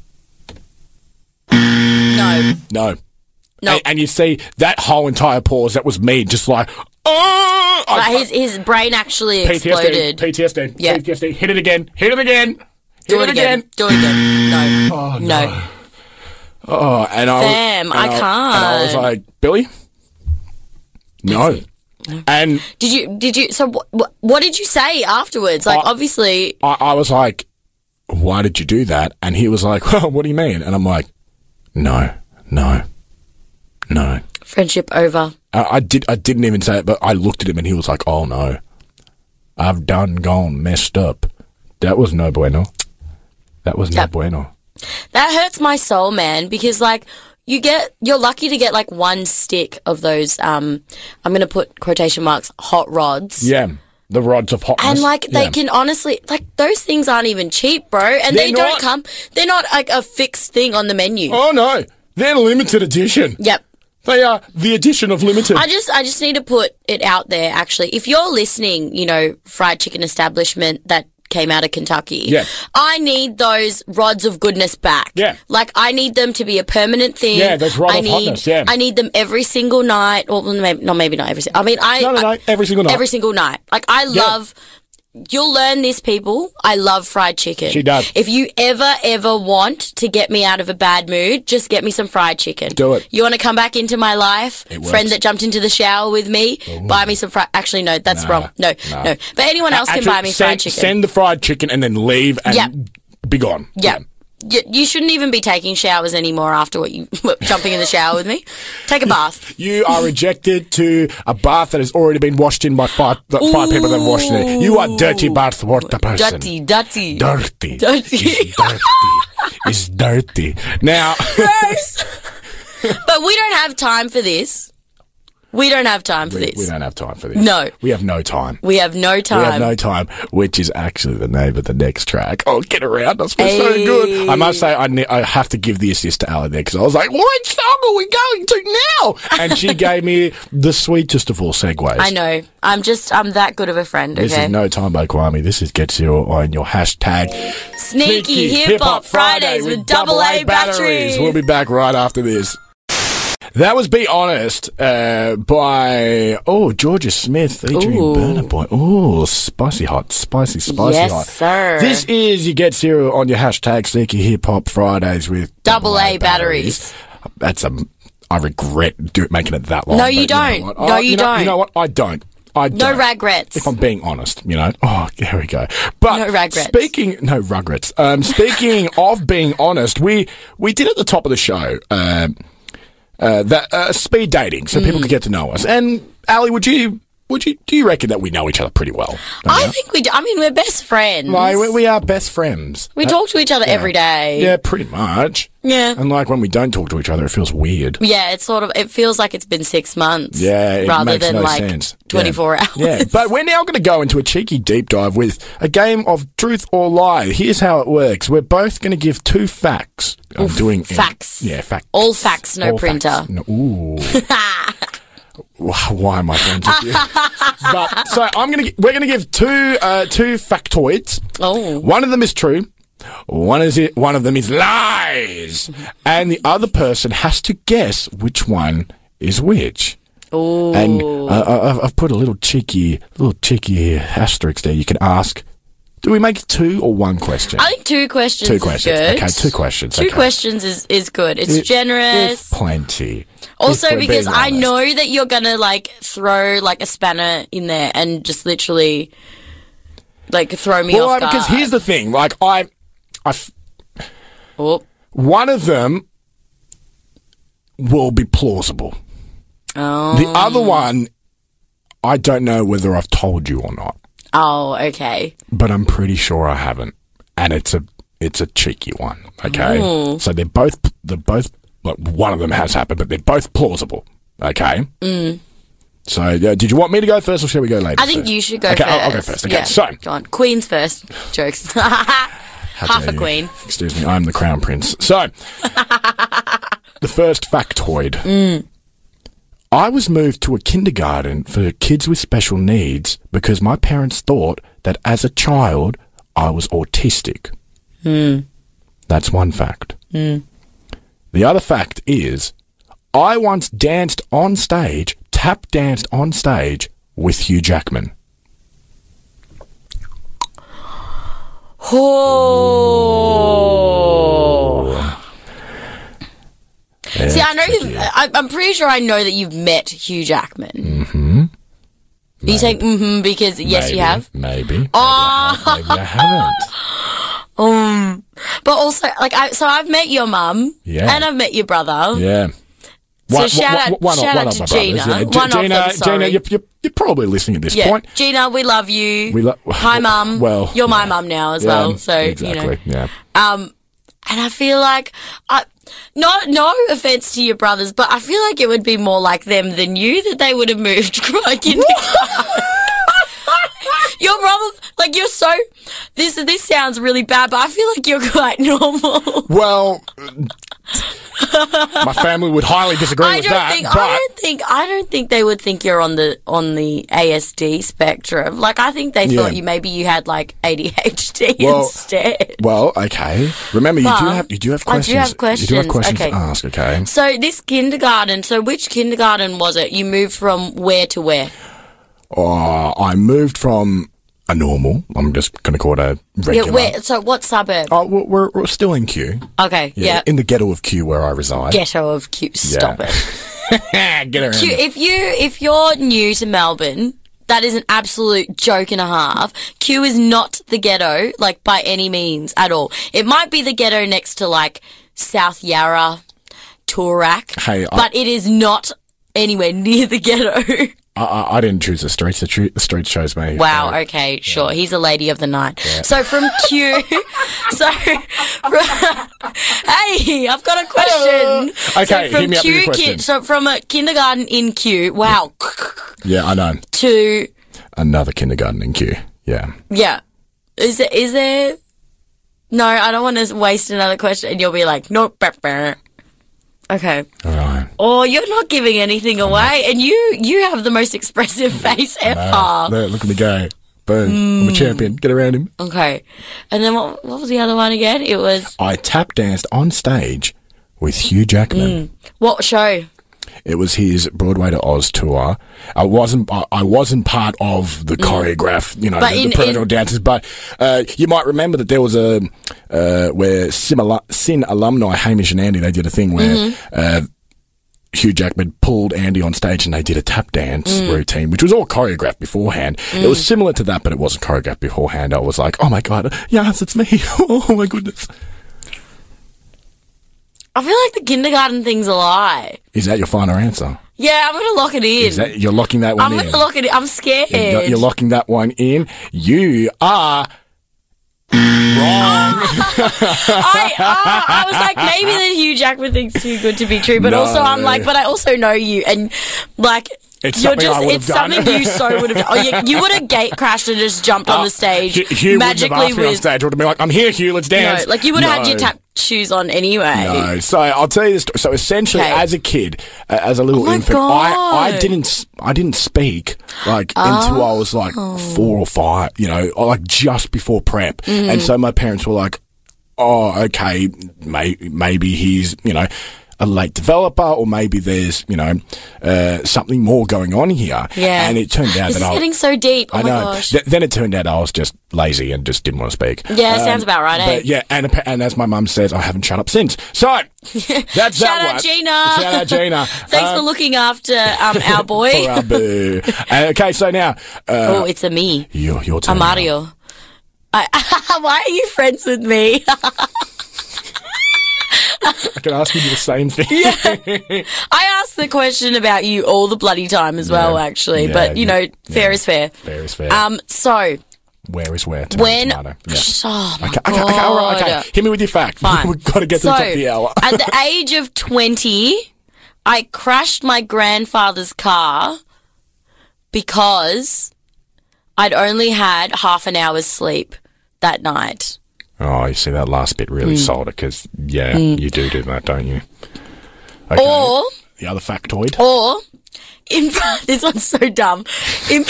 [SPEAKER 3] No.
[SPEAKER 2] no.
[SPEAKER 3] No.
[SPEAKER 2] And, and you see, that whole entire pause, that was me just like, oh!
[SPEAKER 3] But
[SPEAKER 2] I-
[SPEAKER 3] his, his brain actually
[SPEAKER 2] P T S D,
[SPEAKER 3] exploded.
[SPEAKER 2] P T S D,
[SPEAKER 3] Yeah.
[SPEAKER 2] P T S D, hit it again, hit it again, hit
[SPEAKER 3] Do it again. Do it again. No.
[SPEAKER 2] Oh,
[SPEAKER 3] no.
[SPEAKER 2] no. Oh, and I,
[SPEAKER 3] Fam,
[SPEAKER 2] was,
[SPEAKER 3] I
[SPEAKER 2] and And I was
[SPEAKER 3] can't.
[SPEAKER 2] like, Billy? No. And
[SPEAKER 3] Did you, did you, so what, what did you say afterwards? Like,
[SPEAKER 2] I-
[SPEAKER 3] obviously,
[SPEAKER 2] I, I was like, why did you do that? And he was like, well, what do you mean? And I'm like, no, no, no.
[SPEAKER 3] friendship over.
[SPEAKER 2] I, I did. I didn't even say it, but I looked at him and he was like, "Oh no, I've done gone messed up. That was no bueno. That was no
[SPEAKER 3] Yep.
[SPEAKER 2] bueno."
[SPEAKER 3] That hurts my soul, man, because, like, you get, you're lucky to get, like, one stick of those, um, I'm going to put quotation marks, hot rods.
[SPEAKER 2] Yeah, The rods of hotness.
[SPEAKER 3] And, like, they
[SPEAKER 2] Yeah.
[SPEAKER 3] can honestly, like, those things aren't even cheap, bro. And
[SPEAKER 2] They're
[SPEAKER 3] they
[SPEAKER 2] not.
[SPEAKER 3] don't come, they're not, like, a fixed thing on the menu.
[SPEAKER 2] Oh, no. They're limited edition.
[SPEAKER 3] Yep.
[SPEAKER 2] They are the edition of limited.
[SPEAKER 3] I just, I just need to put it out there, actually. If you're listening, you know, fried chicken establishment that came out of Kentucky.
[SPEAKER 2] Yeah.
[SPEAKER 3] I need those rods of goodness back.
[SPEAKER 2] Yeah.
[SPEAKER 3] Like, I need them to be a permanent thing.
[SPEAKER 2] Yeah, those rod
[SPEAKER 3] I
[SPEAKER 2] of
[SPEAKER 3] need,
[SPEAKER 2] hotness, yeah.
[SPEAKER 3] I need them every single night. Or maybe, not maybe not every single, I mean, I...
[SPEAKER 2] No, no, no, every single night.
[SPEAKER 3] Every single night. Like, I
[SPEAKER 2] Yeah.
[SPEAKER 3] love... You'll learn this, people. I love fried chicken.
[SPEAKER 2] She does.
[SPEAKER 3] If you ever, ever want to get me out of a bad mood, just get me some fried chicken.
[SPEAKER 2] Do it.
[SPEAKER 3] You want to come back into my life?
[SPEAKER 2] It
[SPEAKER 3] Friend
[SPEAKER 2] works.
[SPEAKER 3] that jumped into the shower with me, buy me some fried... Actually, no, that's
[SPEAKER 2] Nah,
[SPEAKER 3] wrong. No,
[SPEAKER 2] nah.
[SPEAKER 3] no. But anyone else
[SPEAKER 2] Actually,
[SPEAKER 3] can buy me
[SPEAKER 2] send,
[SPEAKER 3] fried chicken.
[SPEAKER 2] Send the fried chicken and then leave and
[SPEAKER 3] Yep.
[SPEAKER 2] be gone.
[SPEAKER 3] Yeah. You, you shouldn't even be taking showers anymore after what you jumping in the shower with me. Take a bath.
[SPEAKER 2] You are rejected to a bath that has already been washed in by five, the five people that have washed in it. You are dirty bath water person.
[SPEAKER 3] Dirty, dirty.
[SPEAKER 2] Dirty.
[SPEAKER 3] Dirty.
[SPEAKER 2] It's dirty. It's dirty. Now,
[SPEAKER 3] Gross. But we don't have time for this. We don't have time for
[SPEAKER 2] we,
[SPEAKER 3] this.
[SPEAKER 2] we don't have time for this.
[SPEAKER 3] No.
[SPEAKER 2] We have no time.
[SPEAKER 3] We have no time.
[SPEAKER 2] We have no time, which is actually the name of the next track. Oh, get around. That's been so
[SPEAKER 3] Hey.
[SPEAKER 2] good. I must say, I, ne- I have to give the assist to Ali there because I was like, which song are we going to now? And she gave me the sweetest of all segues.
[SPEAKER 3] I know. I'm just, I'm that good of a friend, okay?
[SPEAKER 2] This is No Time by Kwame. This is Get Zero on your hashtag
[SPEAKER 3] Sneaky Hip Hop Fridays with double A batteries.
[SPEAKER 2] We'll be back right after this. That was Be Honest uh, by, oh, Georgia Smith featuring
[SPEAKER 3] Ooh.
[SPEAKER 2] Burna Boy. Oh, spicy hot, spicy, spicy
[SPEAKER 3] Yes,
[SPEAKER 2] hot.
[SPEAKER 3] sir.
[SPEAKER 2] This is You Get Zero on your hashtag Sneaky Hip Hop Fridays with
[SPEAKER 3] Double A batteries.
[SPEAKER 2] That's a, I regret do, making it that long.
[SPEAKER 3] No,
[SPEAKER 2] but
[SPEAKER 3] you
[SPEAKER 2] know
[SPEAKER 3] don't.
[SPEAKER 2] what?
[SPEAKER 3] No,
[SPEAKER 2] Oh,
[SPEAKER 3] you
[SPEAKER 2] know,
[SPEAKER 3] don't.
[SPEAKER 2] You know what? I don't. I
[SPEAKER 3] No
[SPEAKER 2] don't.
[SPEAKER 3] regrets.
[SPEAKER 2] If I'm being honest, you know. Oh, there we go. But
[SPEAKER 3] No regrets.
[SPEAKER 2] speaking, no regrets. Um, speaking of being honest, we we did at the top of the show um, uh, that uh, speed dating, so
[SPEAKER 3] Mm.
[SPEAKER 2] people could get to know us. And Ali, would you would you do you reckon that we know each other pretty well? Don't
[SPEAKER 3] I
[SPEAKER 2] you?
[SPEAKER 3] think we do. I mean, we're best friends.
[SPEAKER 2] Like, we, we are best friends.
[SPEAKER 3] we
[SPEAKER 2] Uh,
[SPEAKER 3] talk to each other every day.
[SPEAKER 2] Yeah, pretty much.
[SPEAKER 3] Yeah.
[SPEAKER 2] And like when we don't talk to each other, it feels weird.
[SPEAKER 3] Yeah, it's sort of, it feels like it's been six months.
[SPEAKER 2] Yeah, it
[SPEAKER 3] rather
[SPEAKER 2] makes
[SPEAKER 3] than
[SPEAKER 2] no
[SPEAKER 3] like
[SPEAKER 2] sense.
[SPEAKER 3] twenty-four
[SPEAKER 2] yeah.
[SPEAKER 3] hours.
[SPEAKER 2] Yeah, but we're now going to go into a cheeky deep dive with a game of truth or lie. Here's how it works. We're both going to give two facts. I'm doing
[SPEAKER 3] facts.
[SPEAKER 2] Yeah, facts.
[SPEAKER 3] All facts, no
[SPEAKER 2] All
[SPEAKER 3] printer.
[SPEAKER 2] facts. No, ooh. Why am I friends with you? But so I'm going to. We're going to give two uh, two factoids.
[SPEAKER 3] Oh.
[SPEAKER 2] One of them is true. One is it. One of them is lies, and the other person has to guess which one is which.
[SPEAKER 3] Ooh.
[SPEAKER 2] And uh, I- I've, I've put a little cheeky, little cheeky asterisk there. You can ask. Do we make two or one question?
[SPEAKER 3] I think two questions
[SPEAKER 2] Two
[SPEAKER 3] is
[SPEAKER 2] questions.
[SPEAKER 3] good.
[SPEAKER 2] Okay, two questions.
[SPEAKER 3] Two
[SPEAKER 2] okay.
[SPEAKER 3] questions is, is good. It's
[SPEAKER 2] It-
[SPEAKER 3] generous.
[SPEAKER 2] It's plenty.
[SPEAKER 3] Also,
[SPEAKER 2] If we're
[SPEAKER 3] because
[SPEAKER 2] being
[SPEAKER 3] I
[SPEAKER 2] honest.
[SPEAKER 3] know that you're gonna like throw like a spanner in there and just literally like throw me
[SPEAKER 2] Well,
[SPEAKER 3] off guard.
[SPEAKER 2] because here's the thing. Like I, I, f-
[SPEAKER 3] Oh.
[SPEAKER 2] one of them will be plausible.
[SPEAKER 3] Oh.
[SPEAKER 2] The other one, I don't know whether I've told you or not,
[SPEAKER 3] Oh, okay.
[SPEAKER 2] but I'm pretty sure I haven't, and it's a it's a cheeky one. Okay,
[SPEAKER 3] Ooh.
[SPEAKER 2] so they're both they're both like one of them has happened, but they're both plausible. Okay. Mm. So, uh, did you want me to go first, or shall we go later?
[SPEAKER 3] I think
[SPEAKER 2] first?
[SPEAKER 3] you should go
[SPEAKER 2] okay,
[SPEAKER 3] first.
[SPEAKER 2] I'll, I'll go first. Okay,
[SPEAKER 3] Yeah.
[SPEAKER 2] so
[SPEAKER 3] Go on. Queen's first. Jokes.
[SPEAKER 2] How
[SPEAKER 3] Half
[SPEAKER 2] dare
[SPEAKER 3] a
[SPEAKER 2] you.
[SPEAKER 3] queen.
[SPEAKER 2] Excuse me, I'm the crown prince. So, the first factoid.
[SPEAKER 3] Mm.
[SPEAKER 2] I was moved to a kindergarten for kids with special needs because my parents thought that as a child I was autistic.
[SPEAKER 3] Mm.
[SPEAKER 2] That's one fact.
[SPEAKER 3] Mm.
[SPEAKER 2] The other fact is I once danced on stage, tap danced on stage with Hugh Jackman.
[SPEAKER 3] Oh.
[SPEAKER 2] Yeah,
[SPEAKER 3] See, I know
[SPEAKER 2] tricky.
[SPEAKER 3] you've. I, I'm pretty sure I know that you've met Hugh Jackman.
[SPEAKER 2] Mm-hmm.
[SPEAKER 3] Are you saying mm-hmm because yes,
[SPEAKER 2] Maybe,
[SPEAKER 3] you have?
[SPEAKER 2] Maybe. Maybe,
[SPEAKER 3] Oh.
[SPEAKER 2] I, have, maybe I haven't.
[SPEAKER 3] Um, but also, like, I so I've met your mum,
[SPEAKER 2] Yeah.
[SPEAKER 3] and I've met your brother.
[SPEAKER 2] Yeah.
[SPEAKER 3] So shout out-
[SPEAKER 2] one, of-
[SPEAKER 3] shout
[SPEAKER 2] one
[SPEAKER 3] out
[SPEAKER 2] of my
[SPEAKER 3] to
[SPEAKER 2] brothers,
[SPEAKER 3] Gina.
[SPEAKER 2] yeah.
[SPEAKER 3] One
[SPEAKER 2] G-
[SPEAKER 3] of
[SPEAKER 2] Gina,
[SPEAKER 3] them, sorry.
[SPEAKER 2] Gina, you're, you're, you're probably listening at this
[SPEAKER 3] Yeah,
[SPEAKER 2] point.
[SPEAKER 3] Gina, we love you.
[SPEAKER 2] We lo-
[SPEAKER 3] Hi, mum.
[SPEAKER 2] Well,
[SPEAKER 3] you're my
[SPEAKER 2] yeah.
[SPEAKER 3] mum now as
[SPEAKER 2] Yeah,
[SPEAKER 3] well. So
[SPEAKER 2] exactly.
[SPEAKER 3] you know,
[SPEAKER 2] Yeah.
[SPEAKER 3] um, and I feel like I. Not, no offense to your brothers, but I feel like it would be more like them than you that they would have moved like in you're probably like you're so. This this sounds really bad, but I feel like you're quite normal.
[SPEAKER 2] Well, my family would highly disagree
[SPEAKER 3] I
[SPEAKER 2] with
[SPEAKER 3] don't
[SPEAKER 2] that.
[SPEAKER 3] think.
[SPEAKER 2] but
[SPEAKER 3] I don't think. I don't think they would think you're on the on the A S D spectrum. Like I think they
[SPEAKER 2] Yeah.
[SPEAKER 3] thought you maybe you had like A D H D
[SPEAKER 2] Well,
[SPEAKER 3] instead.
[SPEAKER 2] Well, okay. Remember, you do
[SPEAKER 3] But
[SPEAKER 2] have you do have
[SPEAKER 3] I do
[SPEAKER 2] questions.
[SPEAKER 3] have questions.
[SPEAKER 2] You do have questions
[SPEAKER 3] Okay.
[SPEAKER 2] to ask. Okay.
[SPEAKER 3] So this kindergarten. So which kindergarten was it? You moved from where to where?
[SPEAKER 2] Uh, I moved from a normal. I'm just going to call it a regular.
[SPEAKER 3] Yeah, where? So what suburb?
[SPEAKER 2] Oh, we're, we're, we're still in Kew.
[SPEAKER 3] Okay. Yeah.
[SPEAKER 2] In the ghetto of Kew where I reside.
[SPEAKER 3] Ghetto of Q. Stop
[SPEAKER 2] Yeah.
[SPEAKER 3] it.
[SPEAKER 2] Get around.
[SPEAKER 3] Q,
[SPEAKER 2] it.
[SPEAKER 3] if you if you're new to Melbourne, that is an absolute joke and a half. Q is not the ghetto, like by any means at all. It might be the ghetto next to like South Yarra, Toorak,
[SPEAKER 2] Hey, I-
[SPEAKER 3] but it is not anywhere near the ghetto.
[SPEAKER 2] I, I, I didn't choose the streets. The, tru- the streets chose me.
[SPEAKER 3] Wow.
[SPEAKER 2] So-
[SPEAKER 3] Okay. Sure. He's a lady of the night. So from Q. so. From, hey, I've got a question.
[SPEAKER 2] Okay,
[SPEAKER 3] So from
[SPEAKER 2] hit me up with your
[SPEAKER 3] Q
[SPEAKER 2] question.
[SPEAKER 3] kid. So from a kindergarten in Q. Wow.
[SPEAKER 2] Yeah, I know.
[SPEAKER 3] To
[SPEAKER 2] Another kindergarten in Kew. Yeah.
[SPEAKER 3] yeah. Is there? Is there? No, I don't want to waste another question, and you'll be like, nope. Bah, bah. Okay.
[SPEAKER 2] All right.
[SPEAKER 3] Or you're not giving anything away, and you you have the most expressive face ever.
[SPEAKER 2] Look, look at me go. Boom. I'm a champion. Get around him.
[SPEAKER 3] Okay. And then what, what was the other one again? It was
[SPEAKER 2] I tap danced on stage with Hugh Jackman.
[SPEAKER 3] what show?
[SPEAKER 2] It was his Broadway to Oz tour. I wasn't. I, I wasn't part of the choreograph, you know,
[SPEAKER 3] But
[SPEAKER 2] the,
[SPEAKER 3] in-
[SPEAKER 2] the professional
[SPEAKER 3] in-
[SPEAKER 2] dancers. But uh, you might remember that there was a uh, where Sin, Alu- Sin alumni Hamish and Andy, they did a thing where
[SPEAKER 3] Mm-hmm.
[SPEAKER 2] uh, Hugh Jackman pulled Andy on stage and they did a tap dance
[SPEAKER 3] Mm.
[SPEAKER 2] routine, which was all choreographed beforehand. It was similar to that, but it wasn't choreographed beforehand. I was like, oh my god, yes, it's me. Oh my goodness.
[SPEAKER 3] I feel like the kindergarten thing's a lie.
[SPEAKER 2] Is that your final answer?
[SPEAKER 3] Yeah, I'm gonna lock it in.
[SPEAKER 2] Is that you're locking that one
[SPEAKER 3] I'm
[SPEAKER 2] in?
[SPEAKER 3] gonna lock it in. I'm scared.
[SPEAKER 2] You're, you're locking that one in. You are wrong.
[SPEAKER 3] I, uh, I was like, maybe that Hugh Jackman thing's too good to be true, but
[SPEAKER 2] No.
[SPEAKER 3] also I'm like, but I also know you, and like,
[SPEAKER 2] It's
[SPEAKER 3] you're
[SPEAKER 2] something
[SPEAKER 3] just,
[SPEAKER 2] I would
[SPEAKER 3] it's
[SPEAKER 2] have done.
[SPEAKER 3] something you so would have done. Oh, you, you would have gate crashed and just jumped on the stage
[SPEAKER 2] Hugh, Hugh
[SPEAKER 3] magically
[SPEAKER 2] wouldn't have asked me on
[SPEAKER 3] with.
[SPEAKER 2] stage. Would have been like, "I'm here, Hugh. Let's dance."
[SPEAKER 3] No, like you would have had
[SPEAKER 2] No.
[SPEAKER 3] your tap shoes on anyway.
[SPEAKER 2] No, so I'll tell you this. So essentially,
[SPEAKER 3] Okay.
[SPEAKER 2] as a kid, uh, as a little
[SPEAKER 3] Oh my
[SPEAKER 2] infant, I, I
[SPEAKER 3] God.
[SPEAKER 2] didn't s- I didn't speak like until I was like four or five. You know, or like just before prep,
[SPEAKER 3] Mm-hmm.
[SPEAKER 2] and so my parents were like, "Oh, okay, may, maybe he's you know." a late developer, or maybe there's, you know, uh, something more going on here.
[SPEAKER 3] Yeah.
[SPEAKER 2] And it turned out
[SPEAKER 3] This
[SPEAKER 2] that
[SPEAKER 3] is
[SPEAKER 2] I
[SPEAKER 3] getting so deep. Oh
[SPEAKER 2] I
[SPEAKER 3] my
[SPEAKER 2] know.
[SPEAKER 3] gosh.
[SPEAKER 2] Th- then it turned out I was just lazy and just didn't want to speak.
[SPEAKER 3] Yeah, sounds about right, eh?
[SPEAKER 2] But yeah, and appa- and as my mum says, I haven't shut up since. So that's
[SPEAKER 3] Shout
[SPEAKER 2] that
[SPEAKER 3] out
[SPEAKER 2] one.
[SPEAKER 3] Gina.
[SPEAKER 2] Shout out Gina.
[SPEAKER 3] Thanks for
[SPEAKER 2] Um,
[SPEAKER 3] looking after um, our boy.
[SPEAKER 2] for our boo. Uh, okay, so now uh,
[SPEAKER 3] Oh, it's a me.
[SPEAKER 2] your your turn.
[SPEAKER 3] I'm Mario. I, why are you friends with me?
[SPEAKER 2] I can ask you the same thing.
[SPEAKER 3] I ask the question about you all the bloody time as well,
[SPEAKER 2] Yeah.
[SPEAKER 3] actually.
[SPEAKER 2] Yeah,
[SPEAKER 3] but, you
[SPEAKER 2] yeah,
[SPEAKER 3] know, fair
[SPEAKER 2] yeah.
[SPEAKER 3] is fair.
[SPEAKER 2] Fair is fair.
[SPEAKER 3] Um, so,
[SPEAKER 2] where is where? Tomato,
[SPEAKER 3] when...
[SPEAKER 2] tomato. Yeah.
[SPEAKER 3] Oh, my
[SPEAKER 2] Okay, okay, okay, all right,
[SPEAKER 3] God.
[SPEAKER 2] okay. Hit me with your fact.
[SPEAKER 3] Fine.
[SPEAKER 2] We've got to get to
[SPEAKER 3] so,
[SPEAKER 2] the top of the hour.
[SPEAKER 3] at the age of twenty, I crashed my grandfather's car because I'd only had half an hour's sleep that night.
[SPEAKER 2] Oh, you see, that last bit
[SPEAKER 3] Hmm.
[SPEAKER 2] really sold it because, yeah, you do do that, don't you? Okay.
[SPEAKER 3] Or...
[SPEAKER 2] the other factoid.
[SPEAKER 3] Or, in this one's so dumb. In,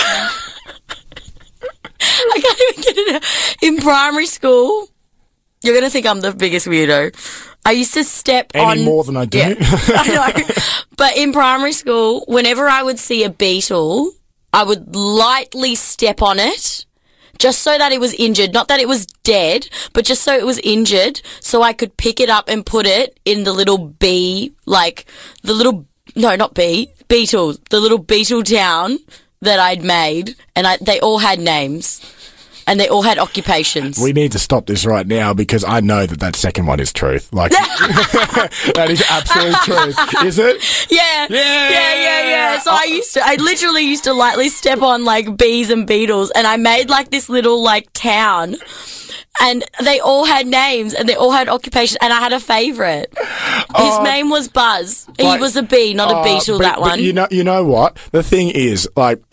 [SPEAKER 3] I can't even get it out. In primary school, you're going to think I'm the biggest weirdo. I used to step
[SPEAKER 2] Any
[SPEAKER 3] on...
[SPEAKER 2] more than I do.
[SPEAKER 3] Yeah, I know. But in primary school, whenever I would see a beetle, I would lightly step on it. Just so that it was injured. Not that it was dead, but just so it was injured. So I could pick it up and put it in the little bee, like, the little, no, not bee, beetle, the little beetle town that I'd made. And I, they all had names. And they all had occupations.
[SPEAKER 2] We need to stop this right now because I know that that second one is truth. Like, that is absolute truth. Is it?
[SPEAKER 3] Yeah.
[SPEAKER 2] Yeah.
[SPEAKER 3] Yeah, yeah, yeah. So I used to, I literally used to lightly step on like bees and beetles, and I made like this little like town, and they all had names and they all had occupations, and I had a favourite. His
[SPEAKER 2] Oh.
[SPEAKER 3] name was Buzz. He
[SPEAKER 2] Like,
[SPEAKER 3] was a bee, not a
[SPEAKER 2] Uh,
[SPEAKER 3] beetle,
[SPEAKER 2] but-
[SPEAKER 3] that
[SPEAKER 2] but
[SPEAKER 3] one.
[SPEAKER 2] you know, you know what? The thing is, like,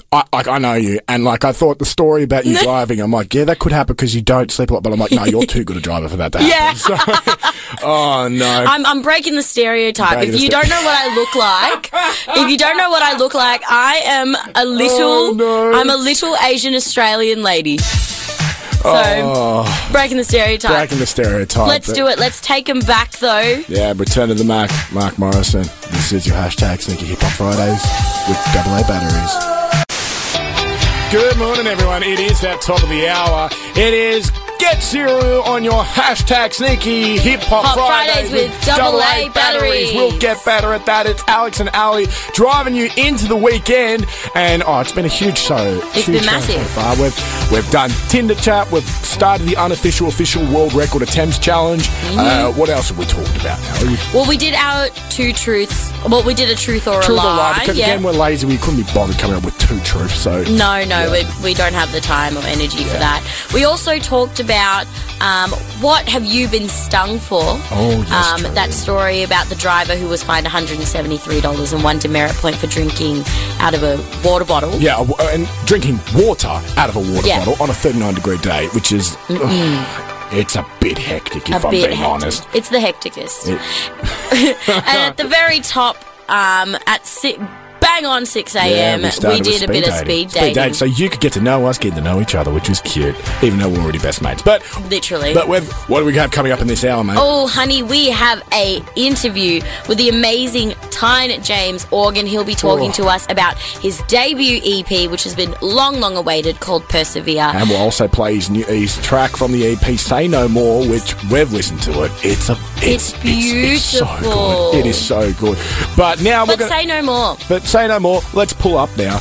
[SPEAKER 2] I, like, I know you, and, like, I thought the story about you driving, I'm like, yeah, that could happen because you don't sleep a lot, but I'm like, no, you're too good a driver for that to happen.
[SPEAKER 3] Yeah.
[SPEAKER 2] So, oh, no.
[SPEAKER 3] I'm, I'm breaking the stereotype.
[SPEAKER 2] Breaking
[SPEAKER 3] if
[SPEAKER 2] the
[SPEAKER 3] you
[SPEAKER 2] ste-
[SPEAKER 3] don't know what I look like, if you don't know what I look like, I am a little,
[SPEAKER 2] Oh, no.
[SPEAKER 3] I'm a little Asian Australian lady. So,
[SPEAKER 2] Oh.
[SPEAKER 3] breaking the stereotype.
[SPEAKER 2] Breaking the stereotype.
[SPEAKER 3] Let's do it. Let's take them back, though.
[SPEAKER 2] Yeah, return to the Mac, Mark Morrison. This is your hashtag Sneaky Hip Hop Fridays with double A batteries. Good morning, everyone. It is that top of the hour. It is Get Cereal on your hashtag Sneaky Hip Hop
[SPEAKER 3] Hop
[SPEAKER 2] Fridays,
[SPEAKER 3] Fridays with double A batteries.
[SPEAKER 2] We'll get better at that. It's Alex and Ali driving you into the weekend, and oh, it's been a huge show.
[SPEAKER 3] It's
[SPEAKER 2] huge
[SPEAKER 3] been
[SPEAKER 2] show
[SPEAKER 3] massive.
[SPEAKER 2] So far. We've we've done Tinder chat. We've started the unofficial official world record attempts challenge.
[SPEAKER 3] Mm-hmm.
[SPEAKER 2] Uh, what else have we talked about now?
[SPEAKER 3] Well, we did our two truths. Well, we did a truth or a
[SPEAKER 2] Truth or
[SPEAKER 3] lie.
[SPEAKER 2] lie, because
[SPEAKER 3] yeah.
[SPEAKER 2] again we're lazy. We couldn't be bothered coming up with two truths. So
[SPEAKER 3] No, no, we, we don't have the time or energy for that. We also talked about um, what have you been stung for?
[SPEAKER 2] Oh, yes,
[SPEAKER 3] um,
[SPEAKER 2] true.
[SPEAKER 3] that story about the driver who was fined one hundred seventy-three dollars and one demerit point for drinking out of a water bottle.
[SPEAKER 2] yeah, uh, and drinking water out of a water
[SPEAKER 3] Yeah.
[SPEAKER 2] bottle on a thirty-nine degree day, which is ugh, it's a bit hectic if
[SPEAKER 3] a
[SPEAKER 2] I'm
[SPEAKER 3] bit
[SPEAKER 2] being
[SPEAKER 3] hectic.
[SPEAKER 2] honest.
[SPEAKER 3] It's the hecticest.
[SPEAKER 2] It-
[SPEAKER 3] And at the very top, um, at si- bang on six a.m.,
[SPEAKER 2] we, started
[SPEAKER 3] we did
[SPEAKER 2] with
[SPEAKER 3] a bit of
[SPEAKER 2] dating.
[SPEAKER 3] speed dating.
[SPEAKER 2] So you could get to know us, get to know each other, which was cute, even though we're already best mates. But
[SPEAKER 3] Literally.
[SPEAKER 2] but with, what do we have coming up in this hour, mate?
[SPEAKER 3] Oh, honey, we have a interview with the amazing Tyne James Organ. He'll be talking
[SPEAKER 2] Oh.
[SPEAKER 3] to us about his debut E P, which has been long, long awaited, called Persevere.
[SPEAKER 2] And we'll also play his new his track from the E P, Say No More, which we've listened to it. It's a it's,
[SPEAKER 3] It's
[SPEAKER 2] It's, so
[SPEAKER 3] beautiful.
[SPEAKER 2] good. It is so good. But now
[SPEAKER 3] but
[SPEAKER 2] we're gonna,
[SPEAKER 3] say no more.
[SPEAKER 2] But say no more. Let's pull up now.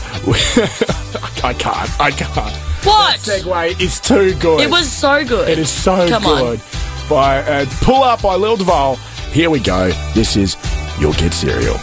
[SPEAKER 2] I can't. I can't.
[SPEAKER 3] What?
[SPEAKER 2] Segue is too good.
[SPEAKER 3] It was so good.
[SPEAKER 2] It is so
[SPEAKER 3] Come
[SPEAKER 2] good. By uh, Pull Up by Lil Duval. Here we go. This is You'll Get Cereal.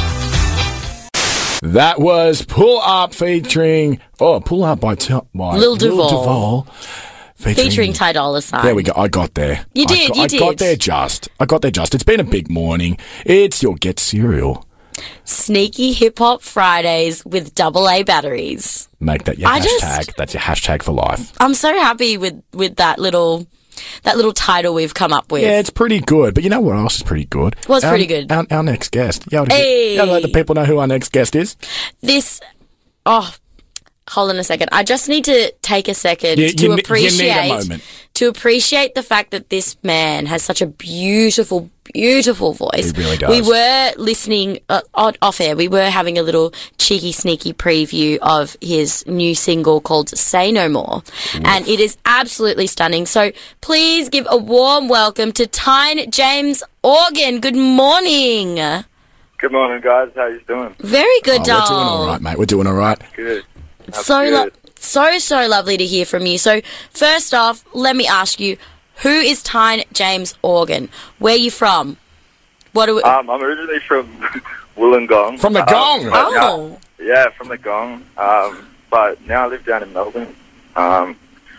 [SPEAKER 2] That was Pull Up featuring oh Pull Up by, t- by
[SPEAKER 3] Lil Duval.
[SPEAKER 2] Duval featuring,
[SPEAKER 3] Featuring Ty Dolla Sign.
[SPEAKER 2] There we go. I got there.
[SPEAKER 3] You
[SPEAKER 2] I
[SPEAKER 3] did,
[SPEAKER 2] got,
[SPEAKER 3] you
[SPEAKER 2] I
[SPEAKER 3] did.
[SPEAKER 2] got there just. I got there just. It's been a big morning. It's You'll Get Cereal.
[SPEAKER 3] Sneaky Hip Hop Fridays with double A batteries.
[SPEAKER 2] Make that your
[SPEAKER 3] I
[SPEAKER 2] hashtag.
[SPEAKER 3] just-
[SPEAKER 2] That's your hashtag for life.
[SPEAKER 3] I'm so happy with, with that little that little title we've come up with.
[SPEAKER 2] Yeah, it's pretty good. But you know what else is pretty good?
[SPEAKER 3] What's
[SPEAKER 2] Our-
[SPEAKER 3] pretty good?
[SPEAKER 2] Our, our next guest. You gotta,
[SPEAKER 3] Hey.
[SPEAKER 2] you gotta let the people know who our next guest is.
[SPEAKER 3] This, oh, hold on a second. I just need to take a second
[SPEAKER 2] You-
[SPEAKER 3] to
[SPEAKER 2] you ne- you need a
[SPEAKER 3] appreciate
[SPEAKER 2] moment.
[SPEAKER 3] to appreciate the fact that this man has such a beautiful, beautiful voice.
[SPEAKER 2] He really does.
[SPEAKER 3] We were listening uh, on- off air. We were having a little cheeky, sneaky preview of his new single called "Say No More," and it is absolutely stunning. So please give a warm welcome to Tyne James Organ. Good morning.
[SPEAKER 5] Good morning, guys. How you doing?
[SPEAKER 3] Very good,
[SPEAKER 2] Oh,
[SPEAKER 3] doll.
[SPEAKER 2] we're doing all right, mate. We're doing all right.
[SPEAKER 5] Good. That's
[SPEAKER 3] So,
[SPEAKER 5] good.
[SPEAKER 3] lo- so, so lovely to hear from you. So, first off, let me ask you, who is Tyne James Organ? Where are you from? What do we...
[SPEAKER 5] um, I'm originally from Wollongong.
[SPEAKER 2] From the
[SPEAKER 5] Um,
[SPEAKER 2] Gong?
[SPEAKER 5] but now-
[SPEAKER 3] oh,
[SPEAKER 5] yeah, from the Gong. Um, but now I live down in Melbourne. Um,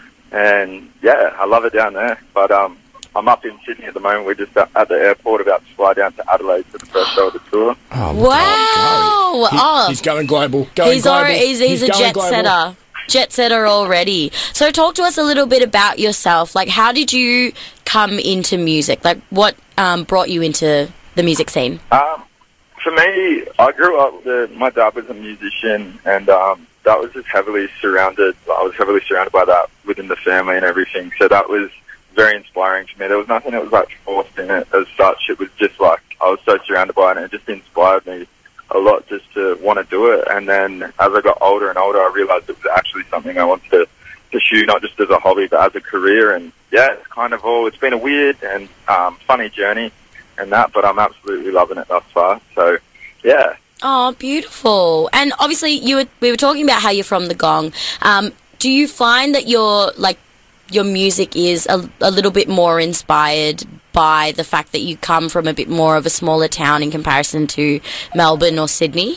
[SPEAKER 5] and yeah, I love it down there. But um, I'm up in Sydney at the moment. We're just at the airport, about to fly down to Adelaide for the first show of the tour.
[SPEAKER 2] Oh,
[SPEAKER 3] wow.
[SPEAKER 2] He-
[SPEAKER 3] oh,
[SPEAKER 2] he's going global. Going
[SPEAKER 3] he's,
[SPEAKER 2] global.
[SPEAKER 3] already, he's, he's, a
[SPEAKER 2] going
[SPEAKER 3] jet
[SPEAKER 2] global.
[SPEAKER 3] setter. Jet setter already. So talk to us a little bit about yourself. Like, how did you come into music? Like, what um, brought you into the music scene?
[SPEAKER 5] Um, for me, I grew up, the, my dad was a musician, and um, that was just heavily surrounded, I was heavily surrounded by that within the family and everything, so that was very inspiring to me. There was nothing that was like forced in it as such. It was just like, I was so surrounded by it, and it just inspired me a lot just to want to do it. And then as I got older and older, I realized it was actually something I wanted to pursue, not just as a hobby, but as a career. And yeah, it's kind of all, it's been a weird and um, funny journey and that, but I'm absolutely loving it thus far. So yeah.
[SPEAKER 3] Oh, beautiful. And obviously, you were, we were talking about how you're from the Gong. Um, do you find that your like your music is a, a little bit more inspired by the fact that you come from a bit more of a smaller town in comparison to Melbourne or Sydney?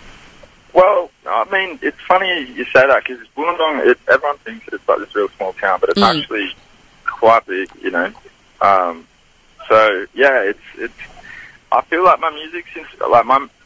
[SPEAKER 5] Well, I mean, it's funny you say that because Wollongong, it, everyone thinks that it's like this real small town, but it's
[SPEAKER 3] Mm.
[SPEAKER 5] actually quite big, you know. Um, so yeah, it's it's. I feel like my music, since like my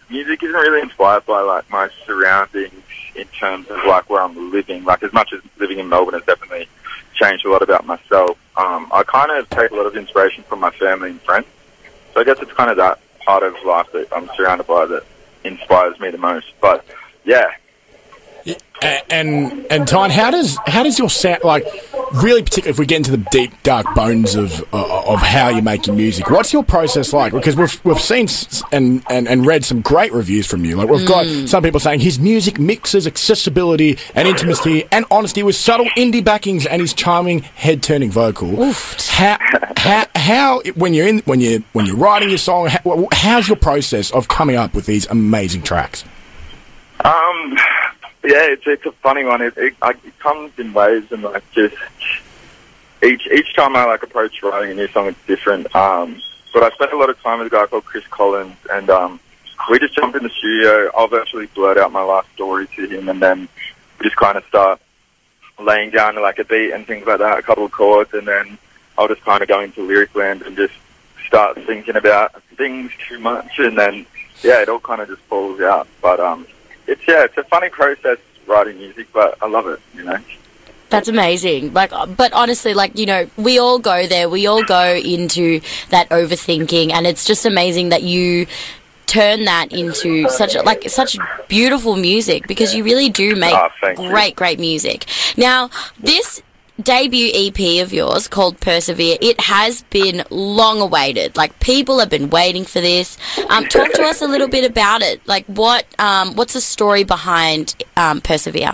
[SPEAKER 5] music isn't really inspired by like my surroundings in terms of like where I'm living. Like as much as living in Melbourne has definitely changed a lot about myself. Um, I kind of take a lot of inspiration from my family and friends. So I guess it's kind of that part of life that I'm surrounded by that inspires me the most. But yeah.
[SPEAKER 2] Yeah, and and Tyne, how does how does your sound, like, really, particularly if we get into the deep dark bones of uh, of how you're making music, what's your process like? Because we've we've seen s- and, and, and read some great reviews from you. Like we've got some people saying his music mixes accessibility and intimacy and honesty with subtle indie backings and his charming head turning vocal.
[SPEAKER 3] Oof.
[SPEAKER 2] How how how when you're in when you when you're writing your song, how, how's your process of coming up with these amazing tracks?
[SPEAKER 5] Um, yeah, it's, it's a funny one. It, it, like, it comes in waves, and like just each each time I like approach writing a new song, it's different. Um, but I spent a lot of time with a guy called Chris Collins, and um, we just jump in the studio. I'll virtually blurt out my life story to him, and then we just kind of start laying down like a beat and things like that, a couple of chords, and then I'll just kind of go into lyric land and just start thinking about things too much, and then yeah, it all kind of just falls out. But um. It's, yeah, it's a funny process writing music, but I love it, you know.
[SPEAKER 3] That's amazing. Like, but honestly, like, you know, we all go there. We all go into that overthinking, and it's just amazing that you turn that into such like such beautiful music, because you really do make
[SPEAKER 5] Oh, thank you.
[SPEAKER 3] great, great music. Now, this debut E P of yours called Persevere, it has been long awaited. Like, people have been waiting for this. Um, talk to us a little bit about it. Like, what um, what's the story behind um, Persevere?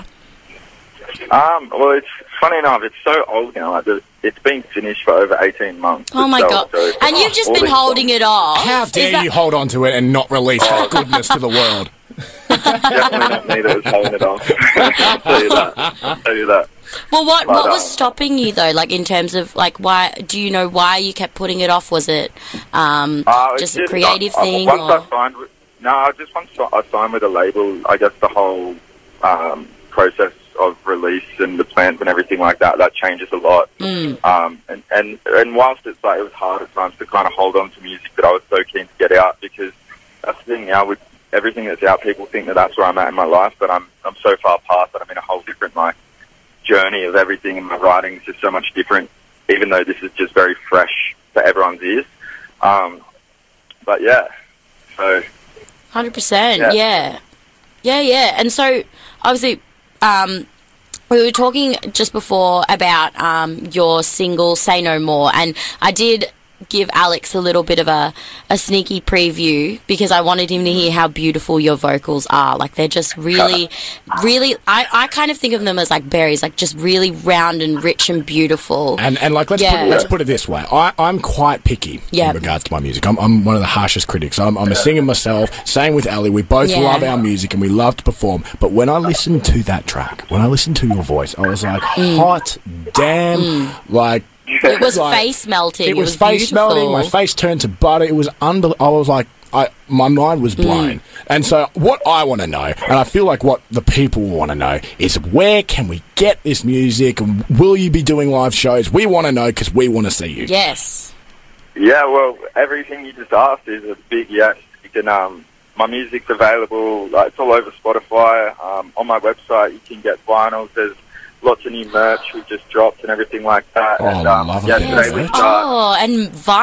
[SPEAKER 5] Um, well, it's funny enough, it's so old now. Like, the- it's been finished for over eighteen months.
[SPEAKER 3] Oh my
[SPEAKER 5] itself,
[SPEAKER 3] god!
[SPEAKER 5] so it's-
[SPEAKER 3] And you've just
[SPEAKER 5] all
[SPEAKER 3] been
[SPEAKER 5] these
[SPEAKER 3] holding
[SPEAKER 5] songs-
[SPEAKER 3] it off.
[SPEAKER 2] How
[SPEAKER 3] Is
[SPEAKER 2] dare
[SPEAKER 3] that-
[SPEAKER 2] you hold on to it and not release that goodness to the world?
[SPEAKER 5] Definitely not me that was holding it off. I'll tell you that. I'll tell you that.
[SPEAKER 3] Well, what
[SPEAKER 5] But,
[SPEAKER 3] what was
[SPEAKER 5] um,
[SPEAKER 3] stopping you though? Like, in terms of like, why do you know why you kept putting it off? Was it um,
[SPEAKER 5] Uh, it's
[SPEAKER 3] just a creative
[SPEAKER 5] I- I-
[SPEAKER 3] thing?
[SPEAKER 5] Once
[SPEAKER 3] or?
[SPEAKER 5] I signed with, no, I just once I signed with a label, I guess the whole um, process of release and the plans and everything like that, that changes a lot.
[SPEAKER 3] Mm.
[SPEAKER 5] Um, and, and, and whilst it's like, it was hard at times to kind of hold on to music that I was so keen to get out, because that's the thing now with everything that's out, people think that that's where I'm at in my life, but I'm, I'm so far past that I'm in a whole different, like, journey of everything, and my writing is just so much different, even though this is just very fresh for everyone's ears. Um, but yeah, so...
[SPEAKER 3] Hundred percent,
[SPEAKER 5] Yeah.
[SPEAKER 3] yeah, yeah, yeah. And so, obviously, um, we were talking just before about um, your single "Say No More," and I did give Alex a little bit of a, a sneaky preview, because I wanted him to hear how beautiful your vocals are. Like, they're just really, really, I, I kind of think of them as like berries, like just really round and rich and beautiful.
[SPEAKER 2] And and like let's
[SPEAKER 3] Yeah.
[SPEAKER 2] put, let's put it this way, I, I'm quite picky
[SPEAKER 3] Yeah.
[SPEAKER 2] in regards to my music. I'm, I'm one of the harshest critics. I'm, I'm a singer myself. Same with Ali. We both
[SPEAKER 3] Yeah.
[SPEAKER 2] love our music and we love to perform. But when I listened to that track, when I listened to your voice, I was like, hot damn, like.
[SPEAKER 3] It was
[SPEAKER 2] like,
[SPEAKER 3] face melting.
[SPEAKER 2] It was, face
[SPEAKER 3] beautiful.
[SPEAKER 2] melting. My face turned to butter. It was unbelievable. I was like, I, my mind was blown. And so, what I want to know, and I feel like what the people want to know, is where can we get this music? And will you be doing live shows? We want to know, because we want to see you.
[SPEAKER 3] Yes.
[SPEAKER 5] Yeah, well, everything you just asked is a big yes. You can, um, my music's available. Like, it's all over Spotify. Um, on my website, you can get vinyls. There's lots of new merch we just dropped and everything like that.
[SPEAKER 2] Oh,
[SPEAKER 5] and um,
[SPEAKER 2] love a
[SPEAKER 5] yeah,
[SPEAKER 2] bit of
[SPEAKER 5] today we
[SPEAKER 2] merch.
[SPEAKER 5] start.
[SPEAKER 3] Oh, and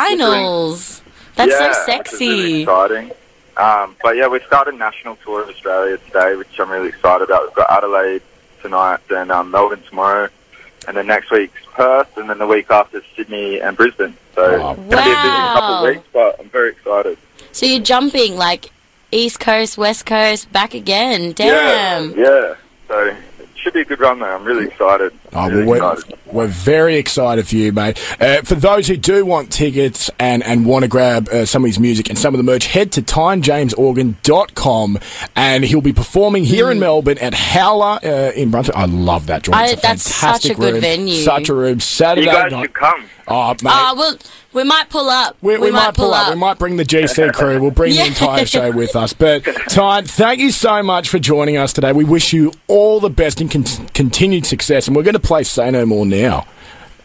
[SPEAKER 3] vinyls. That's
[SPEAKER 5] yeah,
[SPEAKER 3] so
[SPEAKER 5] which is really
[SPEAKER 3] sexy.
[SPEAKER 5] exciting. Um, but yeah, we started a national tour of Australia today, which I'm really excited about. We've got Adelaide tonight, then um, Melbourne tomorrow, and then next week's Perth, and then the week after Sydney and Brisbane. So
[SPEAKER 2] Wow.
[SPEAKER 5] it's going to be a busy couple
[SPEAKER 3] Wow.
[SPEAKER 5] of weeks, but I'm very excited.
[SPEAKER 3] So you're jumping like East Coast, West Coast, back again. Damn.
[SPEAKER 5] Yeah, yeah. So it should be a good run there. I'm really excited.
[SPEAKER 2] Oh,
[SPEAKER 5] really
[SPEAKER 2] well, we're,
[SPEAKER 5] excited.
[SPEAKER 2] we're very excited for you, mate. Uh, for those who do want tickets and, and want to grab uh, some of his music and some of the merch, head to tyne james organ dot com, and he'll be performing here in Melbourne at Howler uh, in Brunswick. I love that joint.
[SPEAKER 3] I-
[SPEAKER 2] It's a
[SPEAKER 3] that's such a
[SPEAKER 2] fantastic
[SPEAKER 3] good
[SPEAKER 2] room.
[SPEAKER 3] venue.
[SPEAKER 2] Such a room. Saturday
[SPEAKER 5] You guys
[SPEAKER 2] night.
[SPEAKER 5] should come.
[SPEAKER 2] Oh, mate.
[SPEAKER 3] Ah, well, we might pull up.
[SPEAKER 2] We, we, might pull up. We might bring the G C crew. We'll bring
[SPEAKER 3] Yeah.
[SPEAKER 2] the entire show with us. But, Tyne, thank you so much for joining us today. We wish you all the best and con- continued success. And we're going to play Say No More now.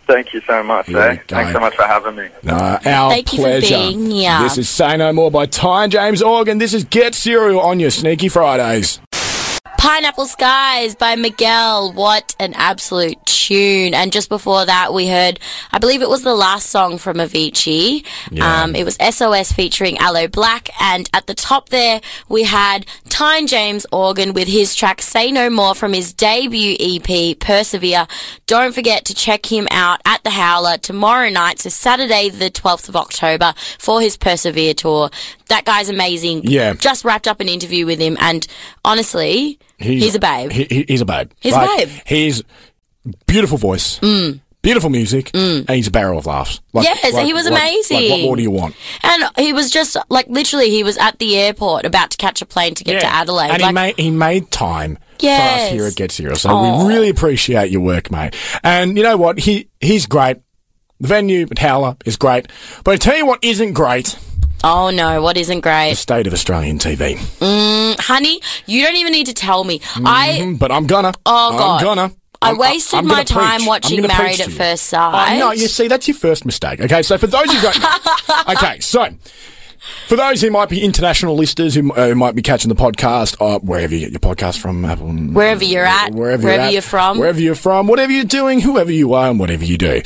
[SPEAKER 5] Thank you so much,
[SPEAKER 2] Yeah,
[SPEAKER 5] eh?
[SPEAKER 2] go.
[SPEAKER 5] Thanks so much for having me.
[SPEAKER 2] No, our
[SPEAKER 3] Thank you for
[SPEAKER 2] pleasure.
[SPEAKER 3] being here.
[SPEAKER 2] This is Say No More by Ty and James Organ. This is Get Serial on your Sneaky Fridays.
[SPEAKER 3] Pineapple Skies by Miguel. What an absolute tune. And just before that, we heard, I believe it was the last song from Avicii.
[SPEAKER 2] Yeah.
[SPEAKER 3] Um, it was S O S featuring Aloe Black. And at the top there, we had Tyne James Organ with his track Say No More from his debut E P, Persevere. Don't forget to check him out at the Howler tomorrow night, so Saturday the twelfth of October, for his Persevere tour. That guy's amazing.
[SPEAKER 2] Yeah.
[SPEAKER 3] Just wrapped up an interview with him, and honestly, he's, a babe.
[SPEAKER 2] He, he- he's a babe.
[SPEAKER 3] He's a
[SPEAKER 2] Like,
[SPEAKER 3] babe.
[SPEAKER 2] He's beautiful voice, mm. beautiful music, and he's a barrel of laughs. Like,
[SPEAKER 3] Yes,
[SPEAKER 2] like-
[SPEAKER 3] he was
[SPEAKER 2] like-
[SPEAKER 3] amazing.
[SPEAKER 2] Like, what more do you want?
[SPEAKER 3] And he was just, like, literally, he was at the airport about to catch a plane to get to Adelaide.
[SPEAKER 2] And
[SPEAKER 3] like,
[SPEAKER 2] he made he made time for
[SPEAKER 3] Yes.
[SPEAKER 2] us here at Get Serial. So
[SPEAKER 3] Aw.
[SPEAKER 2] we really appreciate your work, mate. And you know what? He he's great. The venue at Howler is great. But I tell you what isn't great:
[SPEAKER 3] oh no, what isn't
[SPEAKER 2] the
[SPEAKER 3] great?
[SPEAKER 2] state of Australian T V.
[SPEAKER 3] Honey, you don't even need to tell me. I
[SPEAKER 2] Mm, But I'm gonna.
[SPEAKER 3] Oh, God.
[SPEAKER 2] I'm gonna.
[SPEAKER 3] I
[SPEAKER 2] I'm-
[SPEAKER 3] wasted
[SPEAKER 2] I'm
[SPEAKER 3] my
[SPEAKER 2] gonna
[SPEAKER 3] time
[SPEAKER 2] preach.
[SPEAKER 3] watching
[SPEAKER 2] I'm gonna
[SPEAKER 3] Married
[SPEAKER 2] preach
[SPEAKER 3] at
[SPEAKER 2] to you.
[SPEAKER 3] First Sight.
[SPEAKER 2] Oh, no, you see, that's your first mistake. Okay, so for those who don't know, okay, so for those who might be international listeners who, uh, who might be catching the podcast, uh, wherever you get your podcast from, Apple,
[SPEAKER 3] Wherever you're at,
[SPEAKER 2] wherever,
[SPEAKER 3] wherever
[SPEAKER 2] you're,
[SPEAKER 3] you're
[SPEAKER 2] at,
[SPEAKER 3] from.
[SPEAKER 2] wherever you're from, whatever you're doing, whoever you are, and whatever you do,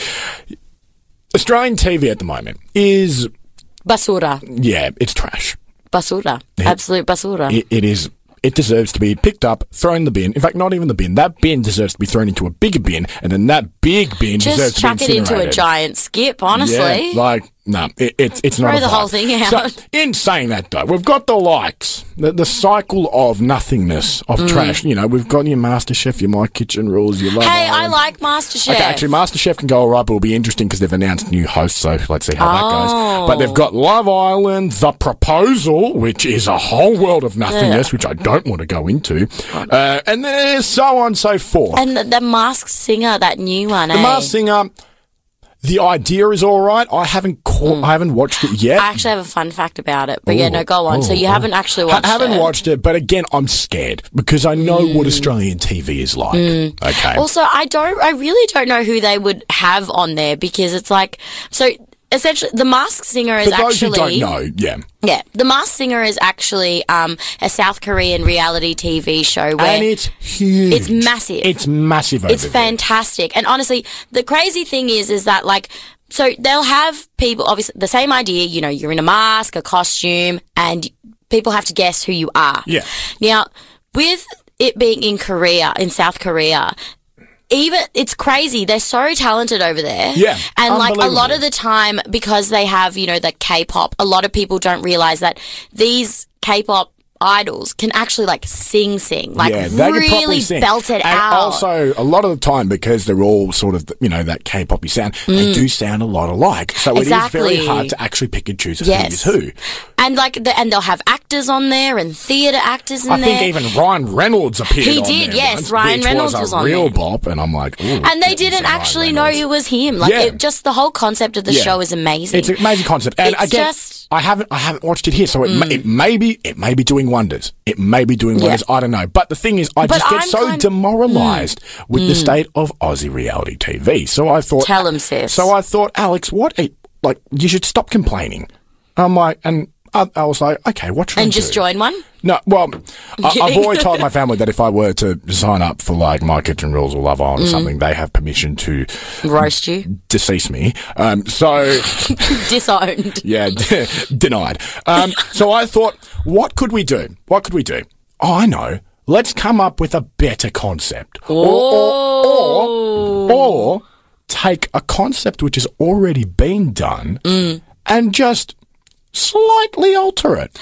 [SPEAKER 2] Australian T V at the moment is,
[SPEAKER 3] Basura.
[SPEAKER 2] yeah, it's trash.
[SPEAKER 3] Basura. Absolute basura.
[SPEAKER 2] It, it is. It deserves to be picked up, thrown in the bin. In fact, not even the bin. That bin deserves to be thrown into a bigger bin, and then that big bin deserves
[SPEAKER 3] Just
[SPEAKER 2] to
[SPEAKER 3] chuck
[SPEAKER 2] be
[SPEAKER 3] it into a
[SPEAKER 2] incinerated.
[SPEAKER 3] giant skip, honestly.
[SPEAKER 2] Yeah, like, no, it, it's it's not
[SPEAKER 3] Throw
[SPEAKER 2] a
[SPEAKER 3] the
[SPEAKER 2] vibe.
[SPEAKER 3] whole thing out.
[SPEAKER 2] So, in saying that, though, we've got the likes, the, the cycle of nothingness, of
[SPEAKER 3] Mm.
[SPEAKER 2] trash. You know, we've got your MasterChef, your My Kitchen Rules, your Love
[SPEAKER 3] Hey, I
[SPEAKER 2] Island.
[SPEAKER 3] like MasterChef.
[SPEAKER 2] Okay, actually, MasterChef can go all right, but it'll be interesting because they've announced new hosts, so let's see how that
[SPEAKER 3] Oh.
[SPEAKER 2] goes. But they've got Love Island, The Proposal, which is a whole world of nothingness, which I don't want to go into, uh, and then so on and so forth.
[SPEAKER 3] And the, the Masked Singer, that new one,
[SPEAKER 2] The
[SPEAKER 3] eh?
[SPEAKER 2] Masked Singer, the idea is all right. I haven't caught, I haven't watched it yet.
[SPEAKER 3] I actually have a fun fact about it. But yeah,
[SPEAKER 2] Ooh,
[SPEAKER 3] no, go on. so
[SPEAKER 2] ooh,
[SPEAKER 3] you
[SPEAKER 2] ooh.
[SPEAKER 3] haven't actually
[SPEAKER 2] I
[SPEAKER 3] watched
[SPEAKER 2] haven't
[SPEAKER 3] it.
[SPEAKER 2] watched it, but again, I'm scared because I know what Australian T V is like. Okay.
[SPEAKER 3] Also, I don't, I really don't know who they would have on there because it's like, so essentially, The Masked Singer is
[SPEAKER 2] For those
[SPEAKER 3] actually.
[SPEAKER 2] who don't know, yeah.
[SPEAKER 3] Yeah, The Masked Singer is actually um, a South Korean reality T V show where
[SPEAKER 2] And it's huge.
[SPEAKER 3] It's massive.
[SPEAKER 2] It's massive over
[SPEAKER 3] it's
[SPEAKER 2] there.
[SPEAKER 3] fantastic. And honestly, the crazy thing is, is that like, so they'll have people, obviously, the same idea, you know, you're in a mask, a costume, and people have to guess who you are.
[SPEAKER 2] Yeah.
[SPEAKER 3] Now, with it being in Korea, in South Korea, even it's crazy. They're so talented over there.
[SPEAKER 2] Yeah,
[SPEAKER 3] And like a lot
[SPEAKER 2] unbelievable.
[SPEAKER 3] of the time, because they have, you know, the K-pop, a lot of people don't realize that these K-pop idols can actually like sing sing like
[SPEAKER 2] yeah, they can properly
[SPEAKER 3] really
[SPEAKER 2] sing.
[SPEAKER 3] belt it
[SPEAKER 2] and
[SPEAKER 3] out.
[SPEAKER 2] also, a lot of the time, because they're all sort of, you know, that K-poppy sound, they do sound a lot alike. So it is
[SPEAKER 3] Mm. Exactly.
[SPEAKER 2] very hard to actually pick and choose
[SPEAKER 3] Yes.
[SPEAKER 2] who is who.
[SPEAKER 3] And like, the, and they'll have actors on there and theatre actors in
[SPEAKER 2] I
[SPEAKER 3] there.
[SPEAKER 2] think even Ryan Reynolds appeared
[SPEAKER 3] He
[SPEAKER 2] on
[SPEAKER 3] did,
[SPEAKER 2] there
[SPEAKER 3] yes,
[SPEAKER 2] once,
[SPEAKER 3] Ryan
[SPEAKER 2] which
[SPEAKER 3] Reynolds
[SPEAKER 2] was,
[SPEAKER 3] was
[SPEAKER 2] a
[SPEAKER 3] on
[SPEAKER 2] real
[SPEAKER 3] there.
[SPEAKER 2] bop, and I'm like, ooh.
[SPEAKER 3] and they
[SPEAKER 2] this
[SPEAKER 3] didn't
[SPEAKER 2] is Ryan
[SPEAKER 3] actually know
[SPEAKER 2] Reynolds.
[SPEAKER 3] it was him. Like,
[SPEAKER 2] Yeah.
[SPEAKER 3] it, just the whole concept of the
[SPEAKER 2] Yeah.
[SPEAKER 3] show is amazing.
[SPEAKER 2] It's an amazing concept, and
[SPEAKER 3] It's
[SPEAKER 2] again,
[SPEAKER 3] just-
[SPEAKER 2] I haven't I haven't watched it here, so it, may, it may be it may be doing wonders. It may be doing
[SPEAKER 3] Yeah.
[SPEAKER 2] wonders. I don't know, but the thing is, I
[SPEAKER 3] But
[SPEAKER 2] just get
[SPEAKER 3] I'm
[SPEAKER 2] so
[SPEAKER 3] kind-
[SPEAKER 2] demoralised with the state of Aussie reality T V. So I thought,
[SPEAKER 3] Tell 'em, sis.
[SPEAKER 2] So I thought, Alex, what? A, like you should stop complaining. I'm like, and I, I was like, okay, what should I
[SPEAKER 3] and
[SPEAKER 2] do?
[SPEAKER 3] just join one?
[SPEAKER 2] No, well, I, I've
[SPEAKER 3] kidding.
[SPEAKER 2] always told my family that if I were to sign up for like My Kitchen Rules or Love Island
[SPEAKER 3] Mm.
[SPEAKER 2] or something, they have permission to
[SPEAKER 3] Roast you.
[SPEAKER 2] decease me. Um, so.
[SPEAKER 3] Disowned.
[SPEAKER 2] Yeah, d- denied. Um, so I thought, what could we do? What could we do? Oh, I know. Let's come up with a better concept. Or, or, or, or take a concept which has already been done and just slightly alter it.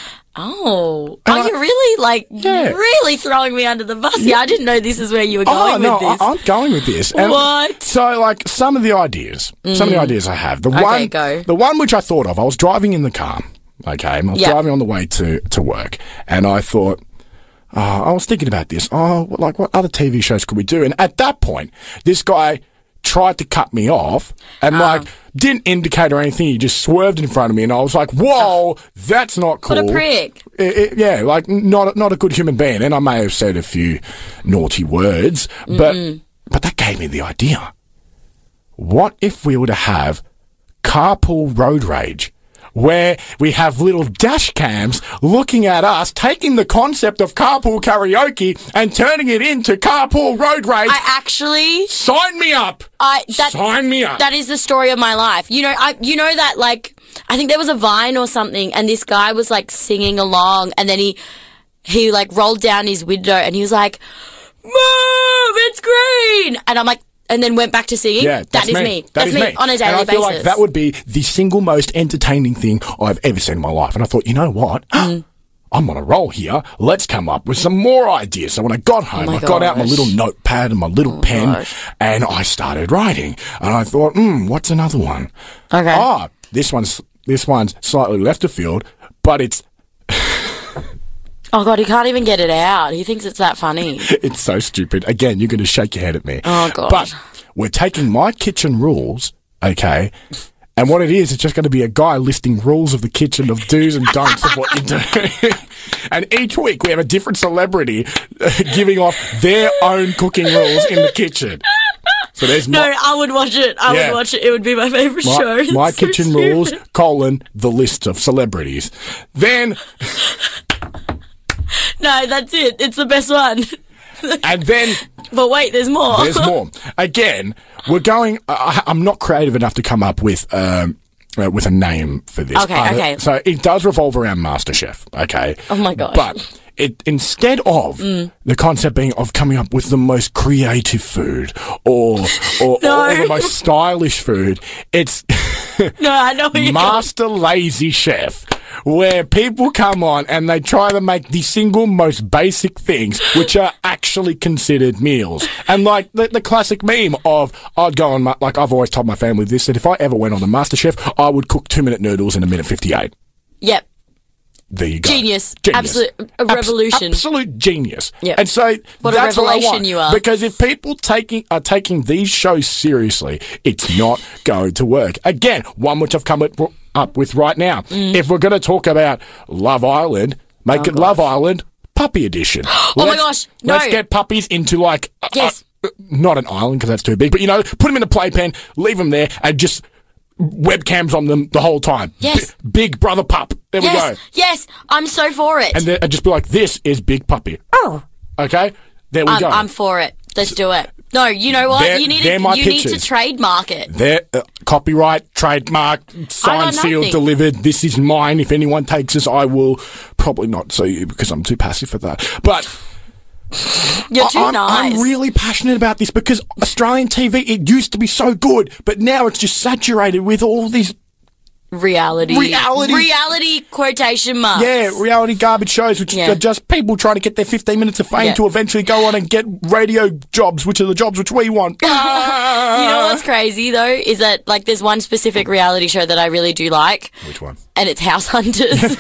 [SPEAKER 3] Oh.
[SPEAKER 2] And
[SPEAKER 3] Are
[SPEAKER 2] I-
[SPEAKER 3] you really, like,
[SPEAKER 2] Yeah.
[SPEAKER 3] really throwing me under the bus? Yeah, I didn't know this is where you were going
[SPEAKER 2] Oh, no,
[SPEAKER 3] with this.
[SPEAKER 2] I, I'm going with this. And
[SPEAKER 3] What?
[SPEAKER 2] So, like, some of the ideas, some of the ideas I have. The one,
[SPEAKER 3] go.
[SPEAKER 2] the one which I thought of, I was driving in the car, okay? I was
[SPEAKER 3] Yeah.
[SPEAKER 2] driving on the way to, to work, and I thought, oh, I was thinking about this. Oh, what- like, what other T V shows could we do? And at that point, this guy tried to cut me off and, like, didn't indicate or anything. He just swerved in front of me, and I was like, whoa, that's not cool.
[SPEAKER 3] What a prick.
[SPEAKER 2] It- it- yeah, like not not a good human being, and I may have said a few naughty words, but but that gave me the idea. what if we were to have carpool road rage? Where we have little dash cams looking at us, taking the concept of carpool karaoke and turning it into carpool road rage.
[SPEAKER 3] I actually
[SPEAKER 2] Sign me up.
[SPEAKER 3] I that
[SPEAKER 2] Sign me up.
[SPEAKER 3] That is the story of my life. You know, I you know that like I think there was a Vine or something, and this guy was like singing along, and then he he like rolled down his window and he was like, "Move, it's green," and I'm like. And then went back to singing.
[SPEAKER 2] Yeah,
[SPEAKER 3] that is me. me.
[SPEAKER 2] That
[SPEAKER 3] that's
[SPEAKER 2] is
[SPEAKER 3] me,
[SPEAKER 2] me
[SPEAKER 3] on a daily
[SPEAKER 2] and I feel
[SPEAKER 3] basis.
[SPEAKER 2] like that would be the single most entertaining thing I've ever seen in my life. And I thought, you know what? Mm. I'm on a roll here. Let's come up with some more ideas. So when I got home,
[SPEAKER 3] oh
[SPEAKER 2] I got out my
[SPEAKER 3] gosh.
[SPEAKER 2] little notepad and my little
[SPEAKER 3] oh
[SPEAKER 2] pen,
[SPEAKER 3] gosh.
[SPEAKER 2] and I started writing. And I thought, hmm, what's another one?
[SPEAKER 3] Okay.
[SPEAKER 2] Ah, this one's this one's slightly left of field, but it's
[SPEAKER 3] Oh, God, he can't even get it out. He thinks it's that funny.
[SPEAKER 2] it's so stupid. Again, you're going to shake your head at me.
[SPEAKER 3] Oh, God.
[SPEAKER 2] But we're taking my kitchen rules, okay, and what it is, it's just going to be a guy listing rules of the kitchen of do's and don'ts of what you do. And each week we have a different celebrity uh, giving off their own cooking rules in the kitchen. So there's
[SPEAKER 3] No,
[SPEAKER 2] my,
[SPEAKER 3] I would watch it. I
[SPEAKER 2] Yeah.
[SPEAKER 3] would watch it. It would be my favourite
[SPEAKER 2] my,
[SPEAKER 3] show. It's
[SPEAKER 2] my
[SPEAKER 3] so
[SPEAKER 2] kitchen
[SPEAKER 3] stupid.
[SPEAKER 2] rules, colon, the list of celebrities. Then...
[SPEAKER 3] No, that's it. It's the best one.
[SPEAKER 2] And then...
[SPEAKER 3] But wait, there's more.
[SPEAKER 2] There's more. Again, we're going... I, I'm not creative enough to come up with... Um, uh, with a name for this.
[SPEAKER 3] Okay,
[SPEAKER 2] Uh,
[SPEAKER 3] okay.
[SPEAKER 2] So it does revolve around MasterChef, okay?
[SPEAKER 3] Oh my gosh.
[SPEAKER 2] But it instead of
[SPEAKER 3] Mm.
[SPEAKER 2] the concept being of coming up with the most creative food or or,
[SPEAKER 3] No.
[SPEAKER 2] or the most stylish food, it's
[SPEAKER 3] No, I know what you're
[SPEAKER 2] Master Lazy Chef, where people come on and they try to make the single most basic things, which are actually considered meals. And like the, the classic meme of, I'd go on, my, like I've always told my family this, that if I ever went on the MasterChef, I would cook two minute noodles in a minute fifty-eight.
[SPEAKER 3] Yep.
[SPEAKER 2] There you go.
[SPEAKER 3] Genius.
[SPEAKER 2] Genius.
[SPEAKER 3] Absolute a
[SPEAKER 2] Abs-
[SPEAKER 3] revolution.
[SPEAKER 2] absolute genius.
[SPEAKER 3] Yep.
[SPEAKER 2] And so
[SPEAKER 3] What a
[SPEAKER 2] that's what I
[SPEAKER 3] revelation
[SPEAKER 2] want.
[SPEAKER 3] you are.
[SPEAKER 2] Because if people taking are taking these shows seriously, it's not going to work. Again, one which I've come up, up with right now.
[SPEAKER 3] Mm.
[SPEAKER 2] If we're going to talk about Love Island, make
[SPEAKER 3] Oh,
[SPEAKER 2] it Love Island Puppy Edition.
[SPEAKER 3] Oh my gosh, no.
[SPEAKER 2] Let's get puppies into like a-
[SPEAKER 3] Yes.
[SPEAKER 2] a- not an island because that's too big, but you know, put them in a playpen, leave them there, and just webcams on them the whole time.
[SPEAKER 3] Yes.
[SPEAKER 2] B- big brother pup. There we
[SPEAKER 3] Yes,
[SPEAKER 2] go.
[SPEAKER 3] yes, I'm so for it.
[SPEAKER 2] And then and just be like, this is Big Puppy.
[SPEAKER 3] oh,
[SPEAKER 2] Okay? There we
[SPEAKER 3] I'm,
[SPEAKER 2] go.
[SPEAKER 3] I'm for it. Let's do it. No, you know what?
[SPEAKER 2] They're-
[SPEAKER 3] you need
[SPEAKER 2] they're
[SPEAKER 3] to
[SPEAKER 2] my
[SPEAKER 3] you need to
[SPEAKER 2] pictures.
[SPEAKER 3] trademark it.
[SPEAKER 2] There, uh, copyright, trademark,
[SPEAKER 3] got
[SPEAKER 2] signed, sealed,
[SPEAKER 3] nothing.
[SPEAKER 2] delivered. This is mine. If anyone takes this, I will probably not sue you because I'm too passive for that. But
[SPEAKER 3] You're too
[SPEAKER 2] I'm,
[SPEAKER 3] nice.
[SPEAKER 2] I'm really passionate about this because Australian T V, it used to be so good, but now it's just saturated with all these,
[SPEAKER 3] reality.
[SPEAKER 2] Reality.
[SPEAKER 3] Reality quotation marks.
[SPEAKER 2] yeah, reality garbage shows, which
[SPEAKER 3] Yeah.
[SPEAKER 2] are just people trying to get their fifteen minutes of fame
[SPEAKER 3] Yeah.
[SPEAKER 2] to eventually go on and get radio jobs, which are the jobs which we want.
[SPEAKER 3] You know what's crazy though is that like there's one specific reality show that I really do like,
[SPEAKER 2] Which one?
[SPEAKER 3] and it's House Hunters.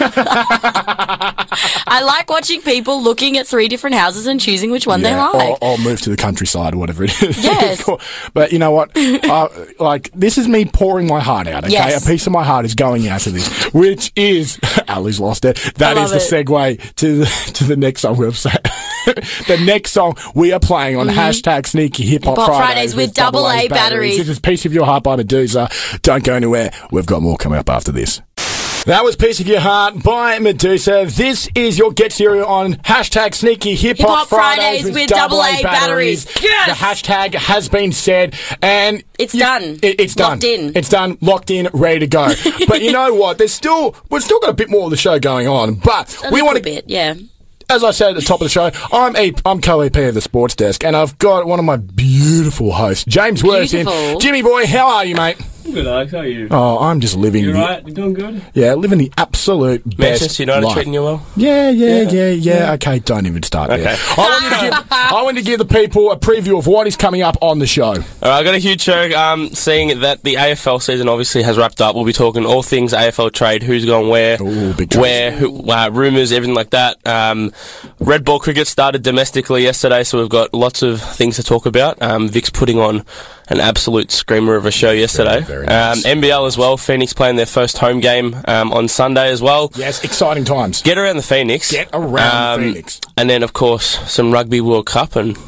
[SPEAKER 3] I like watching people looking at three different houses and choosing which one they
[SPEAKER 2] Yeah,
[SPEAKER 3] like.
[SPEAKER 2] or, or move to the countryside or whatever it is.
[SPEAKER 3] Yes.
[SPEAKER 2] But you know what? uh, like, this is me pouring my heart out, okay?
[SPEAKER 3] Yes.
[SPEAKER 2] A piece of my heart is going out to this, which is... Ali's lost it. That
[SPEAKER 3] I
[SPEAKER 2] is the
[SPEAKER 3] love it.
[SPEAKER 2] segue to the, to the next song we've said. The next song we are playing on hashtag Sneaky Hip Hop
[SPEAKER 3] Hip Hop
[SPEAKER 2] Fridays,
[SPEAKER 3] Fridays with double A batteries.
[SPEAKER 2] This is Piece of Your Heart by Medusa. Don't go anywhere. We've got more coming up after this. That was Piece of Your Heart by Medusa. This is your Get Cereal on hashtag Sneaky Hip Hop
[SPEAKER 3] Hip-Hop
[SPEAKER 2] Fridays,
[SPEAKER 3] Fridays with double A batteries. Yes!
[SPEAKER 2] The hashtag has been said, and
[SPEAKER 3] It's
[SPEAKER 2] you-
[SPEAKER 3] done.
[SPEAKER 2] it- it's done.
[SPEAKER 3] Locked in.
[SPEAKER 2] It's done. Locked in. Ready to go. But you know what? There's still we've still got a bit more of the show going on. But
[SPEAKER 3] A
[SPEAKER 2] we
[SPEAKER 3] little
[SPEAKER 2] want to
[SPEAKER 3] bit, yeah.
[SPEAKER 2] as I said at the top of the show, I'm a, I'm co-E P of the Sports Desk, and I've got one of my beautiful hosts, James Worthing.
[SPEAKER 3] Beautiful.
[SPEAKER 2] Jimmy boy, how are you, mate?
[SPEAKER 6] Good, Alex. How are you?
[SPEAKER 2] Oh, I'm just living.
[SPEAKER 6] You
[SPEAKER 2] the,
[SPEAKER 6] right? You doing good?
[SPEAKER 2] Yeah, living the absolute best
[SPEAKER 6] Manchester United
[SPEAKER 2] life.
[SPEAKER 6] treating you well?
[SPEAKER 2] Yeah, yeah, yeah, yeah, Okay, don't even start there.
[SPEAKER 6] Okay.
[SPEAKER 2] I want, you to give, I want to give the people a preview of what is coming up on the show.
[SPEAKER 6] All right, I got a huge show. Um, seeing that the A F L season obviously has wrapped up, we'll be talking all things A F L trade, who's gone where,
[SPEAKER 2] Ooh, big trades.
[SPEAKER 6] where, who, uh, rumours, everything like that. Um, Red Ball cricket started domestically yesterday, so we've got lots of things to talk about. Um, Vic's putting on an absolute screamer of a show yesterday.
[SPEAKER 2] Very, very nice.
[SPEAKER 6] Um, N B L as well. Phoenix playing their first home game um, on Sunday as well.
[SPEAKER 2] Yes, exciting times.
[SPEAKER 6] Get around the Phoenix.
[SPEAKER 2] Get around
[SPEAKER 6] Um,
[SPEAKER 2] Phoenix.
[SPEAKER 6] And then, of course, some Rugby World Cup and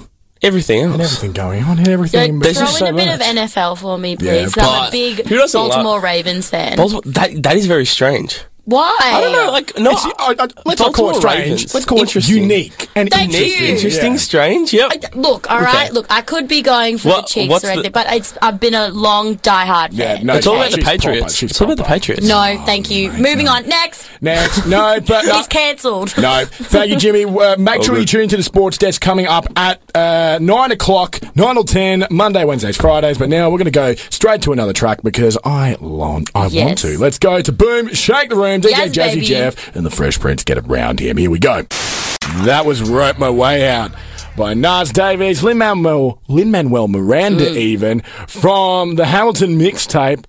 [SPEAKER 6] everything else.
[SPEAKER 2] And everything going on and everything.
[SPEAKER 3] Throw
[SPEAKER 2] There's
[SPEAKER 3] in
[SPEAKER 2] just so
[SPEAKER 3] a bit
[SPEAKER 2] much.
[SPEAKER 3] of N F L for me,
[SPEAKER 2] Yeah,
[SPEAKER 3] please. I'm
[SPEAKER 6] but
[SPEAKER 3] a big
[SPEAKER 6] who doesn't
[SPEAKER 3] Baltimore
[SPEAKER 6] like-
[SPEAKER 3] Ravens fan.
[SPEAKER 6] Baltimore, that that is very strange.
[SPEAKER 3] Why?
[SPEAKER 6] I don't know. Like, no,
[SPEAKER 2] It's- I- I- let's not call it
[SPEAKER 6] Baltimore
[SPEAKER 2] strange.
[SPEAKER 6] Ravens.
[SPEAKER 2] Let's call it
[SPEAKER 6] Interesting.
[SPEAKER 2] unique and
[SPEAKER 3] Thank
[SPEAKER 2] interesting.
[SPEAKER 3] you.
[SPEAKER 6] Interesting,
[SPEAKER 2] Yeah.
[SPEAKER 6] strange. Yep.
[SPEAKER 3] I- Look, all right.
[SPEAKER 6] Okay.
[SPEAKER 3] Look, I could be going for
[SPEAKER 6] What-
[SPEAKER 3] the Chiefs
[SPEAKER 6] what's
[SPEAKER 3] or
[SPEAKER 6] the-
[SPEAKER 3] anything, but it's I've been a long diehard
[SPEAKER 2] Yeah,
[SPEAKER 3] fan.
[SPEAKER 2] no,
[SPEAKER 6] it's all about the
[SPEAKER 2] she's
[SPEAKER 6] Patriots.
[SPEAKER 2] proper, she's
[SPEAKER 6] It's all about the
[SPEAKER 2] proper.
[SPEAKER 6] Patriots.
[SPEAKER 3] No, thank you. Moving on. Next.
[SPEAKER 2] Next. No, but no.
[SPEAKER 3] He's cancelled.
[SPEAKER 2] No, thank you, Jimmy. Uh, make
[SPEAKER 6] Oh,
[SPEAKER 2] sure you
[SPEAKER 6] good.
[SPEAKER 2] tune into the sports desk coming up at uh, nine o'clock, nine or ten, Monday, Wednesdays, Fridays. But now we're going to go straight to another track because I long, I want
[SPEAKER 3] Yes.
[SPEAKER 2] to. Let's go to Boom, Shake the Room, D J
[SPEAKER 3] Yes,
[SPEAKER 2] Jazzy
[SPEAKER 3] baby.
[SPEAKER 2] Jeff, and the Fresh Prince. Get around him. Here we go. That was Rope My Way Out by Nas Davies, Lin-Manuel, Lin-Manuel Miranda,
[SPEAKER 3] Mm.
[SPEAKER 2] even from the Hamilton mixtape.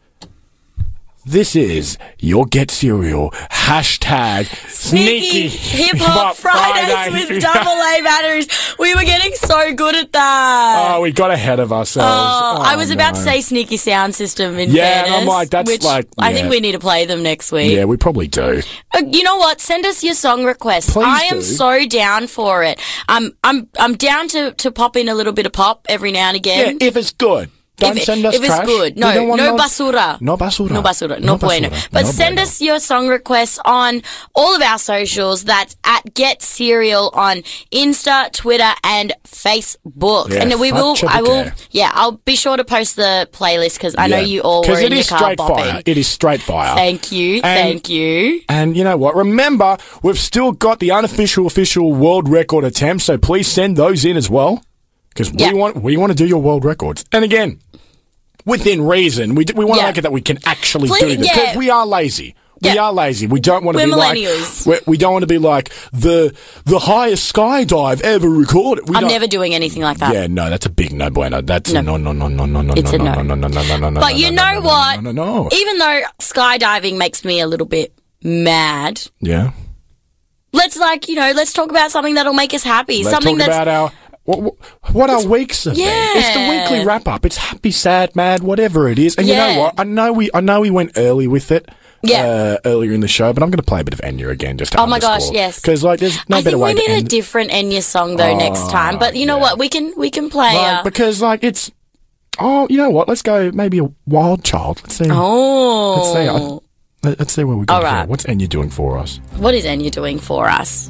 [SPEAKER 2] This is your Get Cereal hashtag
[SPEAKER 3] Sneaky Hip Hop Fridays with double A batteries. We were getting so good at that.
[SPEAKER 2] Oh, we got ahead of ourselves.
[SPEAKER 3] Oh, I was about
[SPEAKER 2] no.
[SPEAKER 3] to say Sneaky Sound System in
[SPEAKER 2] Yeah, and
[SPEAKER 3] fairness,
[SPEAKER 2] I'm like, that's
[SPEAKER 3] which
[SPEAKER 2] like-
[SPEAKER 3] I
[SPEAKER 2] yeah.
[SPEAKER 3] think we need to play them next week.
[SPEAKER 2] Yeah, we probably do.
[SPEAKER 3] Uh, you know what? Send us your song requests.
[SPEAKER 2] Please
[SPEAKER 3] I am
[SPEAKER 2] do.
[SPEAKER 3] so down for it. Um, I'm I'm down to, to pop in a little bit of pop every now and
[SPEAKER 2] Yeah,
[SPEAKER 3] again.
[SPEAKER 2] if it's good. Don't
[SPEAKER 3] If it-
[SPEAKER 2] send us
[SPEAKER 3] if it's
[SPEAKER 2] trash.
[SPEAKER 3] good.
[SPEAKER 2] We
[SPEAKER 3] No,
[SPEAKER 2] don't want
[SPEAKER 3] no basura.
[SPEAKER 2] No basura.
[SPEAKER 3] No basura. No, bueno.
[SPEAKER 2] basura.
[SPEAKER 3] But
[SPEAKER 2] No
[SPEAKER 3] send
[SPEAKER 2] bueno.
[SPEAKER 3] us your song requests on all of our socials. That's at Get Cereal on Insta, Twitter, and Facebook.
[SPEAKER 2] Yeah,
[SPEAKER 3] and we will,
[SPEAKER 2] faccia
[SPEAKER 3] I will,
[SPEAKER 2] perché.
[SPEAKER 3] yeah, I'll be sure to post the playlist because I know
[SPEAKER 2] Yeah.
[SPEAKER 3] you all were
[SPEAKER 2] 'Cause
[SPEAKER 3] in
[SPEAKER 2] it
[SPEAKER 3] your
[SPEAKER 2] is
[SPEAKER 3] car
[SPEAKER 2] straight
[SPEAKER 3] bopping.
[SPEAKER 2] fire. It is straight fire.
[SPEAKER 3] Thank you. thank you.
[SPEAKER 2] And you know what? Remember, we've still got the unofficial official world record attempts, so please send those in as well. Because
[SPEAKER 3] Yeah.
[SPEAKER 2] we want we want to do your world records. And again, within reason, we d- we want to
[SPEAKER 3] Yeah.
[SPEAKER 2] make it that we can actually
[SPEAKER 3] Please-
[SPEAKER 2] do this. Because
[SPEAKER 3] yeah.
[SPEAKER 2] we are lazy. We
[SPEAKER 3] Yeah.
[SPEAKER 2] are lazy. We don't want to
[SPEAKER 3] We're
[SPEAKER 2] be like
[SPEAKER 3] millennials.
[SPEAKER 2] we we don't want to be like the the highest skydive ever recorded. We
[SPEAKER 3] I'm
[SPEAKER 2] don't-
[SPEAKER 3] never doing anything like that.
[SPEAKER 2] Yeah, no, that's a big no bueno. That's
[SPEAKER 3] No.
[SPEAKER 2] a no, no, no, no, no, no,
[SPEAKER 3] It's
[SPEAKER 2] no,
[SPEAKER 3] a
[SPEAKER 2] no,
[SPEAKER 3] no.
[SPEAKER 2] no, no, no, no, no, no.
[SPEAKER 3] But
[SPEAKER 2] no,
[SPEAKER 3] you
[SPEAKER 2] no,
[SPEAKER 3] know
[SPEAKER 2] no,
[SPEAKER 3] what?
[SPEAKER 2] No, no, no.
[SPEAKER 3] Even though skydiving makes me a little bit mad,
[SPEAKER 2] Yeah.
[SPEAKER 3] let's like, you know, let's talk about something that'll make us happy.
[SPEAKER 2] Let's
[SPEAKER 3] something
[SPEAKER 2] talk
[SPEAKER 3] that's
[SPEAKER 2] about our what, what, what our weeks have been. It's the
[SPEAKER 3] Yeah.
[SPEAKER 2] weekly wrap up. It's happy, sad, mad, whatever it is. And you
[SPEAKER 3] Yeah.
[SPEAKER 2] know what? I know we I know we went early with it.
[SPEAKER 3] Yeah.
[SPEAKER 2] Uh, earlier in the show, but I'm going to play a bit of Enya again just to
[SPEAKER 3] Oh my gosh, yes.
[SPEAKER 2] Because like, there's no
[SPEAKER 3] I
[SPEAKER 2] better
[SPEAKER 3] think
[SPEAKER 2] way
[SPEAKER 3] we need
[SPEAKER 2] to
[SPEAKER 3] a
[SPEAKER 2] end.
[SPEAKER 3] different Enya song though next time. But you know
[SPEAKER 2] yeah.
[SPEAKER 3] what? We can we can play.
[SPEAKER 2] Like,
[SPEAKER 3] uh,
[SPEAKER 2] because like it's oh, you know what? Let's go maybe a Wild Child. Let's see.
[SPEAKER 3] oh,
[SPEAKER 2] Let's see. I- let- Let's see what we got
[SPEAKER 3] All
[SPEAKER 2] here.
[SPEAKER 3] right.
[SPEAKER 2] What's Enya doing for us?
[SPEAKER 3] what is Enya doing for us?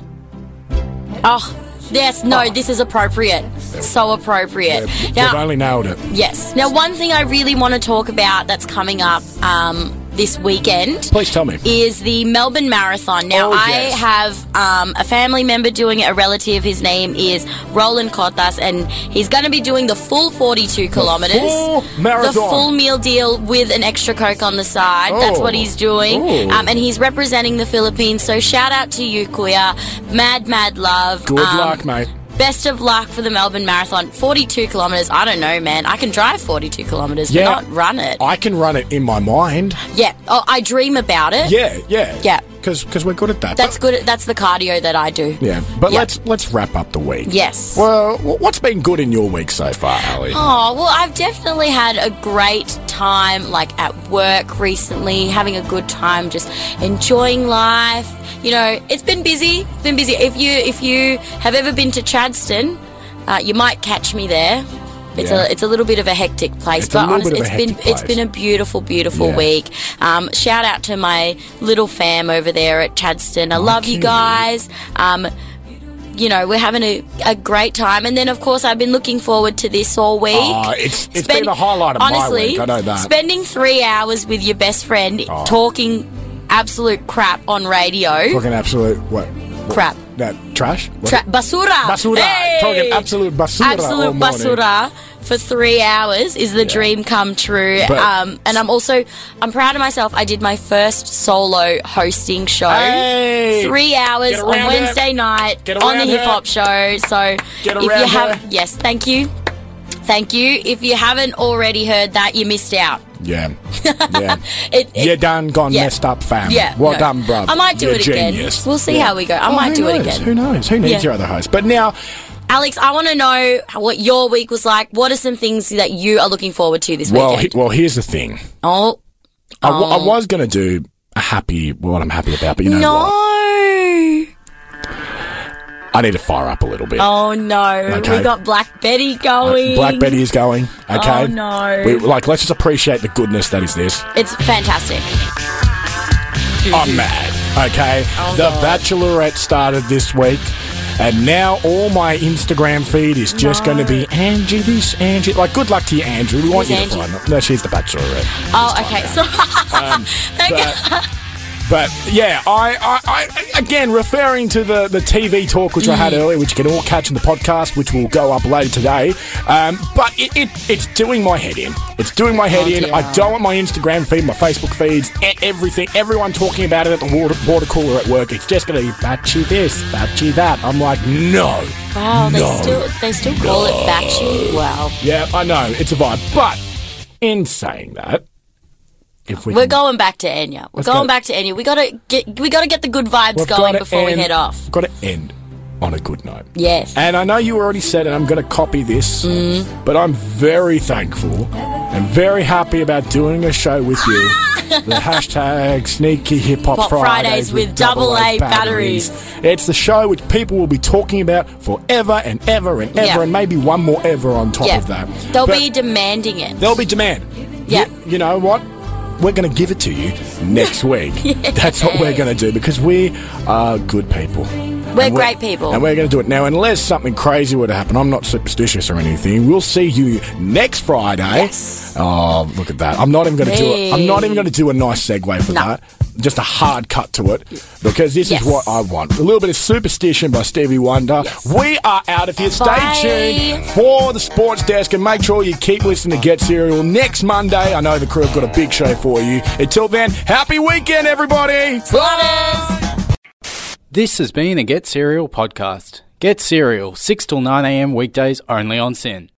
[SPEAKER 3] Oh, yes, no, this is appropriate. So appropriate.
[SPEAKER 2] They've
[SPEAKER 3] Now,
[SPEAKER 2] only nailed it.
[SPEAKER 3] yes. Now, one thing I really want to talk about that's coming up um, this weekend.
[SPEAKER 2] Please tell me.
[SPEAKER 3] Is the Melbourne Marathon. Now,
[SPEAKER 2] Oh,
[SPEAKER 3] I
[SPEAKER 2] yes.
[SPEAKER 3] have um, a family member doing it, a relative. His name is Roland Cotas, and he's going to be doing the full forty-two kilometres.
[SPEAKER 2] full marathon.
[SPEAKER 3] The full meal deal with an extra Coke on the side. That's
[SPEAKER 2] Oh.
[SPEAKER 3] what he's doing.
[SPEAKER 2] Oh.
[SPEAKER 3] Um, and he's representing the Philippines. So, shout out to you, Kuya. Mad, mad love.
[SPEAKER 2] Good
[SPEAKER 3] Um,
[SPEAKER 2] luck, mate.
[SPEAKER 3] Best of luck for the Melbourne Marathon. forty-two kilometres. I don't know, man. I can drive forty-two kilometres,
[SPEAKER 2] Yeah.
[SPEAKER 3] but not run it.
[SPEAKER 2] I can run it in my mind.
[SPEAKER 3] yeah. Oh, I dream about it.
[SPEAKER 2] Yeah, yeah,
[SPEAKER 3] Yeah.
[SPEAKER 2] Because we're good at that.
[SPEAKER 3] That's
[SPEAKER 2] But-
[SPEAKER 3] good. That's the cardio that I do.
[SPEAKER 2] Yeah, but
[SPEAKER 3] Yeah.
[SPEAKER 2] let's let's wrap up the week.
[SPEAKER 3] Yes.
[SPEAKER 2] Well, wh- what's been good in your week so far, Ali?
[SPEAKER 3] Oh, well, I've definitely had a great time, like at work recently, having a good time, just enjoying life. You know, it's been busy. It's been busy. If you if you have ever been to Chadstone, uh, you might catch me there. It's
[SPEAKER 2] Yeah.
[SPEAKER 3] a it's a little bit of a hectic place,
[SPEAKER 2] It's a
[SPEAKER 3] but
[SPEAKER 2] little
[SPEAKER 3] honestly,
[SPEAKER 2] bit of a
[SPEAKER 3] it's been
[SPEAKER 2] hectic
[SPEAKER 3] it's
[SPEAKER 2] place.
[SPEAKER 3] been a beautiful, beautiful
[SPEAKER 2] Yeah.
[SPEAKER 3] week. Um, shout out to my little fam over there at Chadstone. I love you
[SPEAKER 2] cute.
[SPEAKER 3] guys. Um, you know, we're having a, a great time. And then, of course, I've been looking forward to this all week.
[SPEAKER 2] Oh, it's it's
[SPEAKER 3] Spend-
[SPEAKER 2] been a highlight of
[SPEAKER 3] honestly,
[SPEAKER 2] my week. I know that.
[SPEAKER 3] Spending three hours with your best friend
[SPEAKER 2] Oh.
[SPEAKER 3] talking absolute crap on radio.
[SPEAKER 2] Talking absolute what?
[SPEAKER 3] Crap.
[SPEAKER 2] That trash? What?
[SPEAKER 3] Tra- basura.
[SPEAKER 2] Basura.
[SPEAKER 3] Hey!
[SPEAKER 2] Talking absolute basura all
[SPEAKER 3] Absolute
[SPEAKER 2] morning.
[SPEAKER 3] basura for three hours is the dream come true.
[SPEAKER 2] But-
[SPEAKER 3] um, and I'm also, I'm proud of myself. I did my first solo hosting show.
[SPEAKER 2] Hey!
[SPEAKER 3] Three hours
[SPEAKER 2] Get
[SPEAKER 3] on
[SPEAKER 2] around
[SPEAKER 3] Wednesday
[SPEAKER 2] her.
[SPEAKER 3] night
[SPEAKER 2] Get
[SPEAKER 3] on the
[SPEAKER 2] around
[SPEAKER 3] hip
[SPEAKER 2] her.
[SPEAKER 3] hop show. So
[SPEAKER 2] Get
[SPEAKER 3] if you
[SPEAKER 2] around
[SPEAKER 3] have,
[SPEAKER 2] her.
[SPEAKER 3] yes, thank you. Thank you. If you haven't already heard that, you missed out.
[SPEAKER 2] Yeah. Yeah.
[SPEAKER 3] It, it-
[SPEAKER 2] you done gone
[SPEAKER 3] yeah.
[SPEAKER 2] messed up, fam.
[SPEAKER 3] Yeah.
[SPEAKER 2] Well
[SPEAKER 3] no.
[SPEAKER 2] done, bruv.
[SPEAKER 3] I might do
[SPEAKER 2] You're
[SPEAKER 3] it again.
[SPEAKER 2] genius.
[SPEAKER 3] We'll see
[SPEAKER 2] Yeah.
[SPEAKER 3] how we go. I
[SPEAKER 2] Oh,
[SPEAKER 3] might
[SPEAKER 2] who
[SPEAKER 3] do it
[SPEAKER 2] knows?
[SPEAKER 3] again.
[SPEAKER 2] Who knows? Who needs
[SPEAKER 3] Yeah.
[SPEAKER 2] your other host? But now,
[SPEAKER 3] Alex, I want to know what your week was like. What are some things that you are looking forward to this
[SPEAKER 2] well, he,
[SPEAKER 3] weekend?
[SPEAKER 2] well, here's the thing.
[SPEAKER 3] oh,
[SPEAKER 2] I, w- I
[SPEAKER 3] Oh.
[SPEAKER 2] was going to do a happy, what I'm happy about, but you know
[SPEAKER 3] no.
[SPEAKER 2] what? I need to fire up a little bit.
[SPEAKER 3] Oh no,
[SPEAKER 2] Okay.
[SPEAKER 3] we got Black Betty going.
[SPEAKER 2] Black Betty is going. Okay.
[SPEAKER 3] Oh no.
[SPEAKER 2] We, like, let's just appreciate the goodness that is this.
[SPEAKER 3] It's fantastic.
[SPEAKER 2] I'm mad. Okay.
[SPEAKER 3] Oh,
[SPEAKER 2] the
[SPEAKER 3] God.
[SPEAKER 2] Bachelorette started this week. And now all my Instagram feed is just
[SPEAKER 3] No.
[SPEAKER 2] going to be Angie this, Angie. Like, good luck to you, Andrew. We want
[SPEAKER 3] Who's
[SPEAKER 2] you to
[SPEAKER 3] Angie?
[SPEAKER 2] find them. No, she's the Bachelorette.
[SPEAKER 3] Oh, okay. So,
[SPEAKER 2] Um,
[SPEAKER 3] okay.
[SPEAKER 2] But yeah, I, I, I again referring to the, the T V talk which I had earlier, which you can all catch in the podcast, which will go up later today. Um, but it, it it's doing my head in. It's doing my head
[SPEAKER 3] Oh,
[SPEAKER 2] in.
[SPEAKER 3] dear.
[SPEAKER 2] I don't want my Instagram feed, my Facebook feeds, e- everything, everyone talking about it at the water, water cooler at work. It's just going to be batchy this, batchy that. I'm like, no.
[SPEAKER 3] Wow, they
[SPEAKER 2] no.
[SPEAKER 3] still they still call it Batchy. Wow.
[SPEAKER 2] Yeah, I know it's a vibe. But in saying that, if we
[SPEAKER 3] We're
[SPEAKER 2] can-
[SPEAKER 3] going back to Enya. We're
[SPEAKER 2] Let's
[SPEAKER 3] going
[SPEAKER 2] go.
[SPEAKER 3] back to Enya. We gotta get we gotta get the good vibes
[SPEAKER 2] We've
[SPEAKER 3] going
[SPEAKER 2] gotta
[SPEAKER 3] before we
[SPEAKER 2] end-
[SPEAKER 3] head off.
[SPEAKER 2] Got to end on a good note.
[SPEAKER 3] Yes.
[SPEAKER 2] And I know you already said it, I'm going to copy this,
[SPEAKER 3] Mm.
[SPEAKER 2] but I'm very thankful and very happy about doing a show with you. The hashtag Sneaky Hip Hop
[SPEAKER 3] Pop
[SPEAKER 2] Fridays,
[SPEAKER 3] Fridays with double A batteries.
[SPEAKER 2] It's the show which people will be talking about forever and ever and ever,
[SPEAKER 3] Yeah.
[SPEAKER 2] and maybe one more ever on top
[SPEAKER 3] Yeah.
[SPEAKER 2] of that.
[SPEAKER 3] They'll
[SPEAKER 2] But
[SPEAKER 3] be demanding it.
[SPEAKER 2] there'll be demand.
[SPEAKER 3] Yeah.
[SPEAKER 2] You, you know what? We're going to give it to you next week. That's what we're going to do because we are good people.
[SPEAKER 3] We're
[SPEAKER 2] And
[SPEAKER 3] great people.
[SPEAKER 2] And we're going to do it now. Unless something crazy were to happen, I'm not superstitious or anything. We'll see you next Friday.
[SPEAKER 3] Yes.
[SPEAKER 2] Oh, look at that. I'm not even going to do it. I'm not even going to do a nice segue for
[SPEAKER 3] No.
[SPEAKER 2] that. Just a hard cut to it because this
[SPEAKER 3] Yes.
[SPEAKER 2] is what I want. A little bit of Superstition by Stevie Wonder.
[SPEAKER 3] Yes.
[SPEAKER 2] We are out of here. Stay
[SPEAKER 3] Bye.
[SPEAKER 2] tuned for the Sports Desk and make sure you keep listening to Get Serial next Monday. I know the crew have got a big show for you. Until then, happy weekend, everybody.
[SPEAKER 3] Slatters!
[SPEAKER 1] This has been a Get Serial podcast. Get Serial, six till nine a.m. weekdays only on Sin.